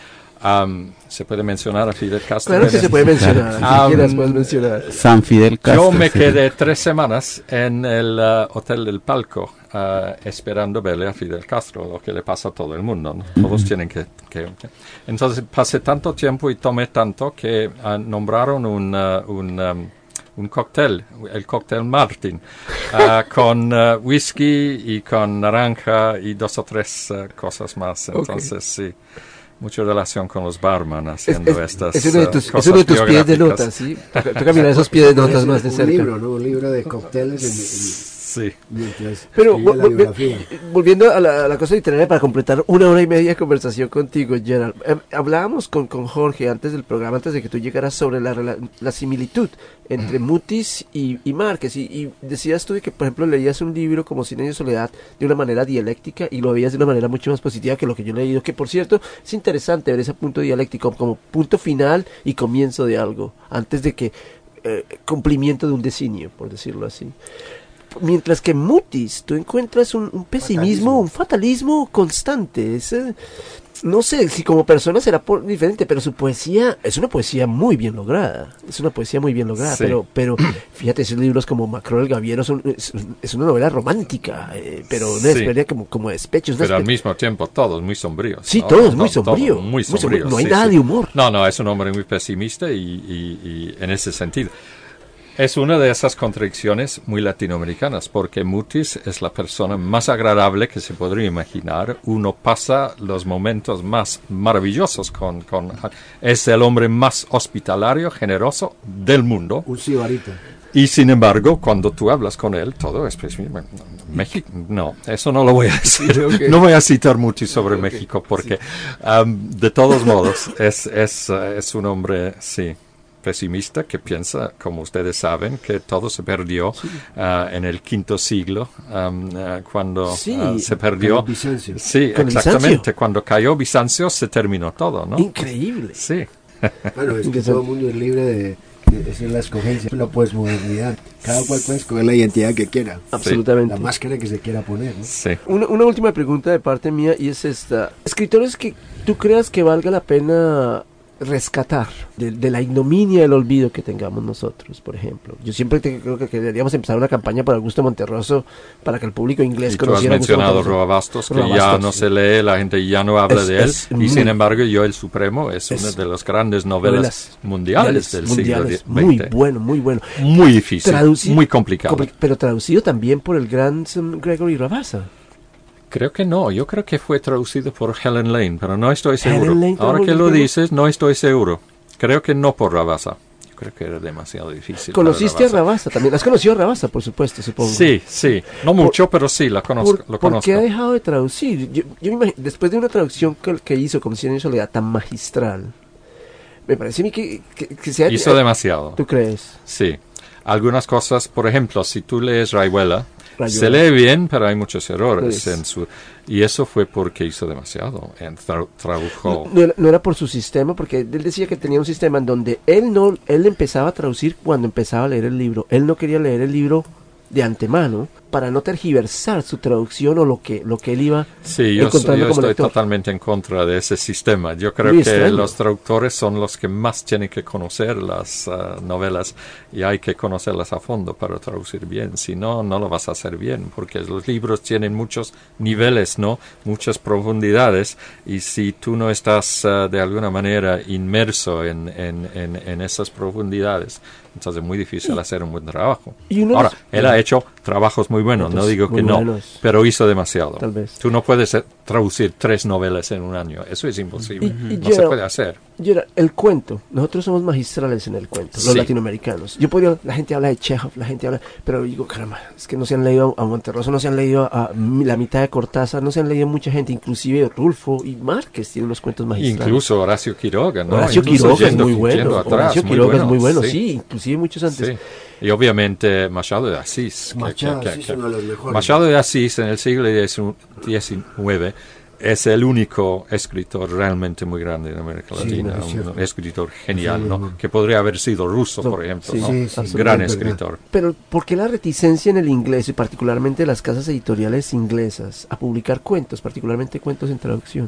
[SPEAKER 5] um, ¿se puede mencionar a Fidel Castro?
[SPEAKER 1] claro que se puede mencionar,
[SPEAKER 5] Ah,
[SPEAKER 1] si quieras puedes mencionar.
[SPEAKER 2] San Fidel Castro.
[SPEAKER 5] Yo me
[SPEAKER 2] sí.
[SPEAKER 5] quedé tres semanas en el uh, Hotel del Palco uh, esperando verle a Fidel Castro, lo que le pasa a todo el mundo, ¿no? Todos
[SPEAKER 2] Ujú.
[SPEAKER 5] tienen que, que, que- Entonces pasé tanto tiempo y tomé tanto que uh, nombraron un, uh, un, um, un cóctel, el cóctel Martin, uh, con uh, whisky y con naranja y dos o tres uh, cosas más. Entonces sí. Mucha relación con los barman haciendo
[SPEAKER 1] Es, es-
[SPEAKER 5] estas
[SPEAKER 1] es uno de
[SPEAKER 5] uh,
[SPEAKER 1] tus, es
[SPEAKER 5] cosas
[SPEAKER 1] uno de tus pies de
[SPEAKER 5] biográficas.
[SPEAKER 1] notas, ¿sí? Toca, toca mirar esos pies de notas
[SPEAKER 3] Es
[SPEAKER 1] más de
[SPEAKER 3] un
[SPEAKER 1] cerca.
[SPEAKER 3] libro, ¿no? Un libro de cócteles en- en-
[SPEAKER 5] Sí.
[SPEAKER 3] mientras
[SPEAKER 1] Pero
[SPEAKER 3] escribe la
[SPEAKER 1] vol- vol-
[SPEAKER 3] biografía.
[SPEAKER 1] volviendo a la, a la cosa literaria para completar una hora y media de conversación contigo, Gerald. Eh, hablábamos con, con Jorge antes del programa, antes de que tú llegaras, sobre la, rela- la similitud entre Mutis y, y Márquez. Y, y decías tú de que, por ejemplo, leías un libro como Cien años de soledad de una manera dialéctica y lo veías de una manera mucho más positiva que lo que yo he leído. Que, por cierto, es interesante ver ese punto dialéctico como punto final y comienzo de algo, antes de que eh, cumplimiento de un designio, por decirlo así. Mientras que Mutis, tú encuentras un, un pesimismo,
[SPEAKER 3] Fatalismo.
[SPEAKER 1] un fatalismo constante. Es, eh, no sé si como persona será por, diferente, pero su poesía es una poesía muy bien lograda. Es una poesía muy bien lograda.
[SPEAKER 5] Sí.
[SPEAKER 1] Pero, pero fíjate, esos libros como Macrol el Gaviero son, es, es una novela romántica, eh, pero una
[SPEAKER 5] Sí.
[SPEAKER 1] historia como, como de despecho. es una
[SPEAKER 5] Pero al
[SPEAKER 1] espe-
[SPEAKER 5] mismo tiempo todos muy sombríos.
[SPEAKER 1] Sí,
[SPEAKER 5] ¿no?
[SPEAKER 1] todo es muy
[SPEAKER 5] Todo-
[SPEAKER 1] sombrío.
[SPEAKER 5] todo muy
[SPEAKER 1] muy sombrío.
[SPEAKER 5] sombrío.
[SPEAKER 1] No hay
[SPEAKER 5] sí,
[SPEAKER 1] nada
[SPEAKER 5] sí.
[SPEAKER 1] de humor.
[SPEAKER 5] No, no, es un hombre muy pesimista y, y- y en ese sentido. Es una de esas contradicciones muy latinoamericanas, porque Mutis es la persona más agradable que se podría imaginar. Uno pasa los momentos más maravillosos con... con es el hombre más hospitalario, generoso del mundo.
[SPEAKER 3] Un sibarita.
[SPEAKER 5] Y sin embargo, cuando tú hablas con él, todo es pues, bueno, México. No, eso no lo voy a decir.
[SPEAKER 1] Ok.
[SPEAKER 5] No voy a citar mucho sobre México porque, um, de todos modos, es, es, uh, es un hombre, sí, pesimista que piensa, como ustedes saben, que todo se perdió uh, en el quinto siglo, um, uh, cuando
[SPEAKER 1] Sí,
[SPEAKER 5] uh, se perdió.
[SPEAKER 3] Con Bizancio.
[SPEAKER 5] Sí,
[SPEAKER 1] Con
[SPEAKER 5] exactamente.
[SPEAKER 1] Bizancio.
[SPEAKER 5] Cuando cayó Bizancio se terminó todo, ¿no?
[SPEAKER 1] Increíble.
[SPEAKER 5] Sí.
[SPEAKER 3] Bueno, es que
[SPEAKER 1] Interesante.
[SPEAKER 3] todo el mundo es libre de... de- Esa es la escogencia, la posmodernidad. Cada cual puede escoger la identidad que quiera.
[SPEAKER 1] Absolutamente.
[SPEAKER 3] La máscara que se quiera poner, ¿no?
[SPEAKER 5] Sí.
[SPEAKER 1] Una, una última pregunta de parte mía y es esta. Escritores que tú creas que valga la pena rescatar de, de la ignominia del olvido que tengamos nosotros, por ejemplo. Yo siempre te- creo que, que deberíamos empezar una campaña para Augusto Monterroso para que el público inglés
[SPEAKER 5] Y tú has
[SPEAKER 1] conociera a Augusto
[SPEAKER 5] mencionado
[SPEAKER 1] Monterroso.
[SPEAKER 5] Roa Bastos, que
[SPEAKER 1] Roa
[SPEAKER 5] ya
[SPEAKER 1] Bastos,
[SPEAKER 5] no
[SPEAKER 1] sí.
[SPEAKER 5] se lee, la gente ya no habla
[SPEAKER 1] Es-
[SPEAKER 5] de él,
[SPEAKER 1] es
[SPEAKER 5] y
[SPEAKER 1] muy-
[SPEAKER 5] sin embargo Yo el Supremo es,
[SPEAKER 1] Es-
[SPEAKER 5] una de las grandes novelas,
[SPEAKER 1] novelas
[SPEAKER 5] mundiales del
[SPEAKER 1] mundiales,
[SPEAKER 5] siglo veinte.
[SPEAKER 1] muy bueno, muy bueno.
[SPEAKER 5] Muy difícil,
[SPEAKER 1] Traducido-
[SPEAKER 5] muy complicado.
[SPEAKER 1] Compli- pero traducido también por el gran um, Gregory Rabassa.
[SPEAKER 5] Creo que no, yo creo que fue traducido por Helen Lane, pero no estoy seguro.
[SPEAKER 1] Helen Lane
[SPEAKER 5] Ahora que
[SPEAKER 1] tradujo-
[SPEAKER 5] lo dices, no estoy seguro. Creo que no por Rabassa. Yo creo que era demasiado difícil. para
[SPEAKER 1] ¿Conociste a
[SPEAKER 5] Rabassa.
[SPEAKER 1] Rabassa también? ¿Has conocido a Rabassa, por supuesto, supongo?
[SPEAKER 5] Sí, sí. No mucho, pero sí, la conozco,
[SPEAKER 1] ¿Por,
[SPEAKER 5] lo
[SPEAKER 1] por
[SPEAKER 5] conozco.
[SPEAKER 1] qué ha dejado de traducir? Yo, yo me imagino, después de una traducción que, que hizo como Cien años de soledad tan magistral, me parece a mí que, que, que se ha...
[SPEAKER 5] Hizo demasiado.
[SPEAKER 1] ¿Tú crees?
[SPEAKER 5] Sí. Algunas cosas, por ejemplo, si tú lees Rayuela,
[SPEAKER 1] Rayó.
[SPEAKER 5] Se lee bien, pero hay muchos errores
[SPEAKER 1] Pues.
[SPEAKER 5] en su... Y eso fue porque hizo demasiado. En tra- tradujo...
[SPEAKER 1] No, no era, no era por su sistema, porque él decía que tenía un sistema en donde él no, él empezaba a traducir cuando empezaba a leer el libro. Él no quería leer el libro de antemano para no tergiversar su traducción o lo que, lo que él iba
[SPEAKER 5] Sí, yo,
[SPEAKER 1] encontrando
[SPEAKER 5] yo
[SPEAKER 1] como
[SPEAKER 5] estoy
[SPEAKER 1] lector.
[SPEAKER 5] totalmente en contra de ese sistema. Yo creo
[SPEAKER 1] Muy
[SPEAKER 5] que
[SPEAKER 1] extraño.
[SPEAKER 5] los traductores son los que más tienen que conocer las uh, novelas y hay que conocerlas a fondo para traducir bien. Si no, no lo vas a hacer bien, porque los libros tienen muchos niveles, ¿no? Muchas profundidades, y si tú no estás uh, de alguna manera inmerso en, en, en, en esas profundidades, entonces es muy difícil
[SPEAKER 1] Y-
[SPEAKER 5] hacer un buen trabajo.
[SPEAKER 1] y uno
[SPEAKER 5] Ahora,
[SPEAKER 1] de-
[SPEAKER 5] él ha hecho trabajos muy buenos, no
[SPEAKER 1] Otros
[SPEAKER 5] digo
[SPEAKER 1] muy
[SPEAKER 5] que no,
[SPEAKER 1] buenos.
[SPEAKER 5] pero hizo demasiado.
[SPEAKER 1] Tal vez.
[SPEAKER 5] Tú no puedes eh, traducir tres novelas en un año, eso es imposible,
[SPEAKER 1] Y- y
[SPEAKER 5] no se
[SPEAKER 1] Gerald,
[SPEAKER 5] puede hacer.
[SPEAKER 1] Gerald, el cuento, nosotros somos magistrales en el cuento, los
[SPEAKER 5] Sí.
[SPEAKER 1] latinoamericanos. Yo podría, la gente habla de Chekhov, la gente habla, pero digo, caramba, es que no se han leído a Monterroso, no se han leído a, a mi- la mitad de Cortázar, no se han leído mucha gente, inclusive Rulfo y Márquez tienen unos cuentos magistrales.
[SPEAKER 5] Incluso Horacio Quiroga, ¿no?
[SPEAKER 1] Horacio
[SPEAKER 5] Incluso
[SPEAKER 1] Quiroga es
[SPEAKER 5] yendo-
[SPEAKER 1] muy bueno,
[SPEAKER 5] yendo atrás,
[SPEAKER 1] Horacio
[SPEAKER 5] muy
[SPEAKER 1] Quiroga es
[SPEAKER 5] bueno,
[SPEAKER 1] muy bueno, sí,
[SPEAKER 5] sí.
[SPEAKER 1] inclusive muchos antes.
[SPEAKER 5] Sí. Y obviamente Machado de Asís. que-
[SPEAKER 3] Machado
[SPEAKER 5] que-
[SPEAKER 3] de Asís
[SPEAKER 5] que-
[SPEAKER 3] es uno de los mejores.
[SPEAKER 5] Machado de Asís en el siglo diecinueve es el único escritor realmente muy grande en América
[SPEAKER 3] Sí,
[SPEAKER 5] Latina,
[SPEAKER 3] no, es cierto.
[SPEAKER 5] un escritor genial,
[SPEAKER 3] Sí,
[SPEAKER 5] ¿no?
[SPEAKER 3] muy bueno.
[SPEAKER 5] Que podría haber sido ruso,
[SPEAKER 1] No,
[SPEAKER 5] por ejemplo,
[SPEAKER 1] sí,
[SPEAKER 5] ¿no?
[SPEAKER 3] sí, sí,
[SPEAKER 5] Gran
[SPEAKER 3] absolutamente
[SPEAKER 5] escritor.
[SPEAKER 1] Pero ¿por qué la reticencia en el inglés y particularmente las casas editoriales inglesas a publicar cuentos, particularmente cuentos en traducción?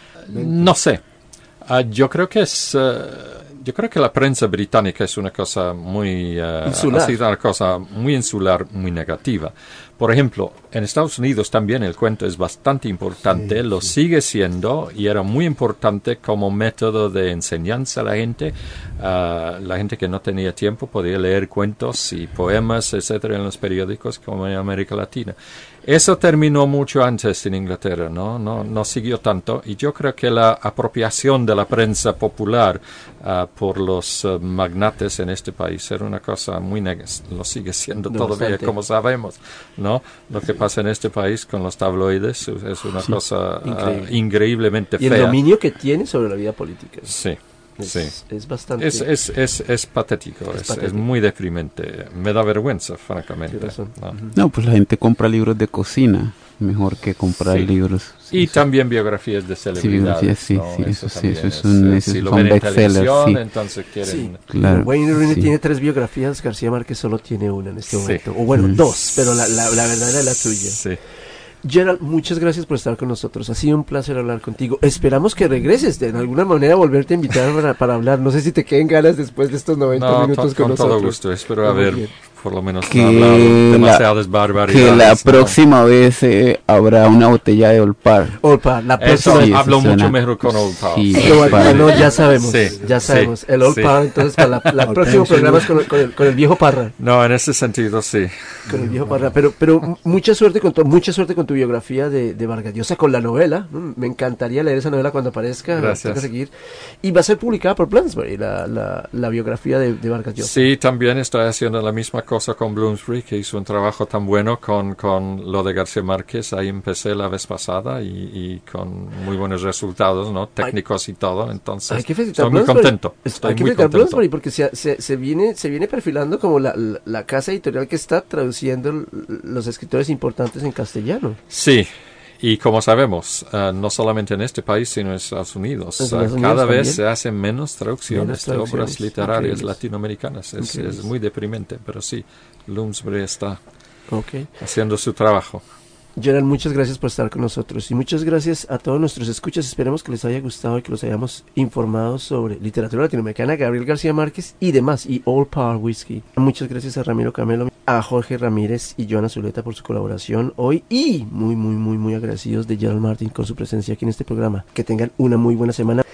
[SPEAKER 5] No sé. Ah, yo creo que es, eh, yo creo que la prensa británica es una cosa muy, eh,
[SPEAKER 1] Insular.
[SPEAKER 5] ha sido una cosa muy insular, muy negativa. Por ejemplo, en Estados Unidos también el cuento es bastante importante,
[SPEAKER 3] Sí,
[SPEAKER 5] lo
[SPEAKER 3] sí.
[SPEAKER 5] sigue siendo y era muy importante como método de enseñanza a la gente. Ah, la gente que no tenía tiempo podía leer cuentos y poemas, etcétera, en los periódicos como en América Latina. Eso terminó mucho antes en Inglaterra, ¿no? No, no siguió tanto. Y yo creo que la apropiación de la prensa popular ah, por los eh, magnates en este país era una cosa muy negativa. Lo sigue siendo
[SPEAKER 1] No,
[SPEAKER 5] todavía,
[SPEAKER 1] bastante.
[SPEAKER 5] como sabemos, ¿no? Lo que pasa en este país con los tabloides es es una
[SPEAKER 1] Sí,
[SPEAKER 5] cosa ah,
[SPEAKER 1] increíble.
[SPEAKER 5] increíblemente
[SPEAKER 1] Y el
[SPEAKER 5] fea.
[SPEAKER 1] dominio que tiene sobre la vida política.
[SPEAKER 5] Sí,
[SPEAKER 1] Es,
[SPEAKER 5] sí.
[SPEAKER 1] es bastante...
[SPEAKER 5] Es, es, es, es patético,
[SPEAKER 1] Es
[SPEAKER 5] es,
[SPEAKER 1] patético.
[SPEAKER 5] es muy deprimente. Me da vergüenza, francamente.
[SPEAKER 1] Tienes razón.
[SPEAKER 5] ¿no?
[SPEAKER 1] Ujú.
[SPEAKER 2] No, pues la gente compra libros de cocina, mejor que comprar
[SPEAKER 5] Sí.
[SPEAKER 2] libros.
[SPEAKER 5] Y
[SPEAKER 2] sí,
[SPEAKER 5] también biografías de celebridades.
[SPEAKER 2] biografías, sí,
[SPEAKER 5] ¿no?
[SPEAKER 2] sí, eso sí,
[SPEAKER 5] también
[SPEAKER 2] eso es un-
[SPEAKER 5] eh,
[SPEAKER 2] esos
[SPEAKER 5] si lo
[SPEAKER 2] son
[SPEAKER 5] ven en
[SPEAKER 2] bestsellers,
[SPEAKER 5] televisión,
[SPEAKER 2] sí.
[SPEAKER 5] entonces quieren...
[SPEAKER 1] Sí.
[SPEAKER 2] Claro,
[SPEAKER 1] Wayne Rooney
[SPEAKER 2] sí.
[SPEAKER 1] tiene tres biografías, García Márquez solo tiene una en este
[SPEAKER 5] Sí.
[SPEAKER 1] momento. O bueno,
[SPEAKER 2] Mm.
[SPEAKER 1] dos, pero la, la, la verdadera es la tuya.
[SPEAKER 5] Sí.
[SPEAKER 1] Gerald, muchas gracias por estar con nosotros. Ha sido un placer hablar contigo. Esperamos que regreses, de alguna manera volverte a invitar para, para hablar. No sé si te queden ganas después de estos noventa
[SPEAKER 5] No,
[SPEAKER 1] minutos
[SPEAKER 5] to-
[SPEAKER 1] con
[SPEAKER 5] con todo
[SPEAKER 1] nosotros.
[SPEAKER 5] gusto. Espero
[SPEAKER 1] Muy
[SPEAKER 5] haber,
[SPEAKER 1] bien.
[SPEAKER 5] por lo menos,
[SPEAKER 2] Que
[SPEAKER 5] no hablado
[SPEAKER 2] la-
[SPEAKER 5] demasiadas barbaridades.
[SPEAKER 2] Que la
[SPEAKER 5] ¿no?
[SPEAKER 2] próxima vez eh, habrá una botella de Olpar.
[SPEAKER 1] Olpa, la
[SPEAKER 5] Eso,
[SPEAKER 1] próxima.
[SPEAKER 2] Sí,
[SPEAKER 5] hablo
[SPEAKER 2] eso
[SPEAKER 5] mucho
[SPEAKER 2] suena-
[SPEAKER 5] mejor con Old Pal.
[SPEAKER 2] Sí.
[SPEAKER 1] Qué bueno.
[SPEAKER 2] Olpa.
[SPEAKER 1] Ah, no, ya sabemos,
[SPEAKER 5] Sí,
[SPEAKER 1] ya
[SPEAKER 5] sí,
[SPEAKER 1] sabemos. El Old
[SPEAKER 5] sí.
[SPEAKER 1] Parra, entonces para la, la
[SPEAKER 3] Olpa
[SPEAKER 1] próximo
[SPEAKER 3] es
[SPEAKER 1] programa
[SPEAKER 3] un-
[SPEAKER 1] es con, el- con el, con el viejo Parra.
[SPEAKER 5] No, en ese sentido, sí.
[SPEAKER 1] Con el viejo Parra. Pero, pero m- mucha suerte con tu, mucha suerte con tu biografía de, de Vargas Llosa, con la novela. ¿no? Me encantaría leer esa novela cuando aparezca.
[SPEAKER 5] Gracias.
[SPEAKER 1] Toca seguir. Y va a ser publicada por Bloomsbury, la, la, la biografía de, de Vargas Llosa.
[SPEAKER 5] Sí, también estoy haciendo la misma cosa con Bloomsbury, que hizo un trabajo tan bueno con, con lo de García Márquez. Ahí empecé la vez pasada y, y con muy buenos resultados, ¿no? Técnicos y todo. Entonces,
[SPEAKER 1] Hay que felicitar
[SPEAKER 5] estoy muy
[SPEAKER 1] Bloomsbury.
[SPEAKER 5] contento.
[SPEAKER 1] Es-
[SPEAKER 5] Estoy
[SPEAKER 1] Hay que
[SPEAKER 5] muy
[SPEAKER 1] felicitar
[SPEAKER 5] contento.
[SPEAKER 1] Bloomsbury porque se, se, se viene, se viene perfilando como la, la, la casa editorial que está traduciendo l- los escritores importantes en castellano.
[SPEAKER 5] Sí, y como sabemos, eh, no solamente en este país, sino en Estados Unidos,
[SPEAKER 1] En Estados
[SPEAKER 5] eh,
[SPEAKER 1] Unidos
[SPEAKER 5] cada vez
[SPEAKER 1] también.
[SPEAKER 5] se hacen menos traducciones,
[SPEAKER 1] Menos
[SPEAKER 5] de obras
[SPEAKER 1] traducciones,
[SPEAKER 5] literarias
[SPEAKER 1] increíbles.
[SPEAKER 5] latinoamericanas. Es,
[SPEAKER 1] Increíbles.
[SPEAKER 5] es muy deprimente, pero sí, Bloomsbury está
[SPEAKER 1] Ok.
[SPEAKER 5] haciendo su trabajo.
[SPEAKER 1] Gerald, muchas gracias por estar con nosotros y muchas gracias a todos nuestros escuchas. Esperemos que les haya gustado y que los hayamos informado sobre literatura latinoamericana, Gabriel García Márquez y demás, y Old Power Whiskey. Muchas gracias a Ramiro Camelo, a Jorge Ramírez y Joana Zuleta por su colaboración hoy y muy, muy, muy, muy agradecidos de Gerald Martin con su presencia aquí en este programa. Que tengan una muy buena semana.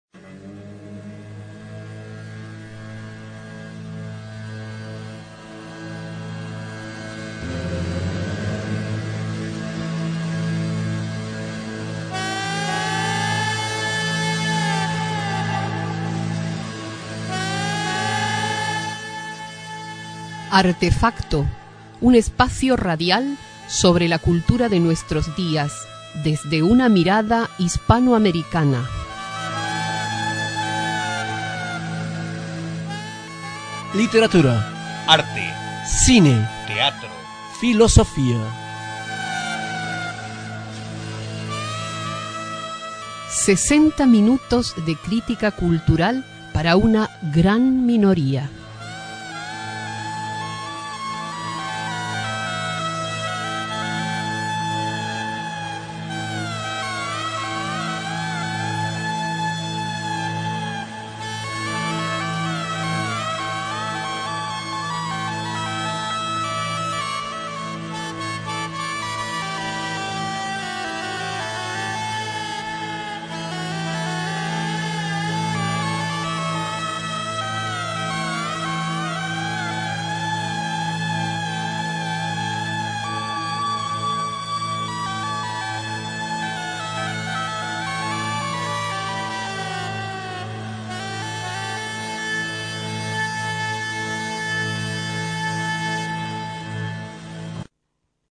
[SPEAKER 6] Artefacto, un espacio radial sobre la cultura de nuestros días desde una mirada hispanoamericana.
[SPEAKER 1] Literatura,
[SPEAKER 7] Arte,
[SPEAKER 1] cine,
[SPEAKER 7] teatro,
[SPEAKER 1] filosofía.
[SPEAKER 6] sesenta minutos de crítica cultural para una gran minoría.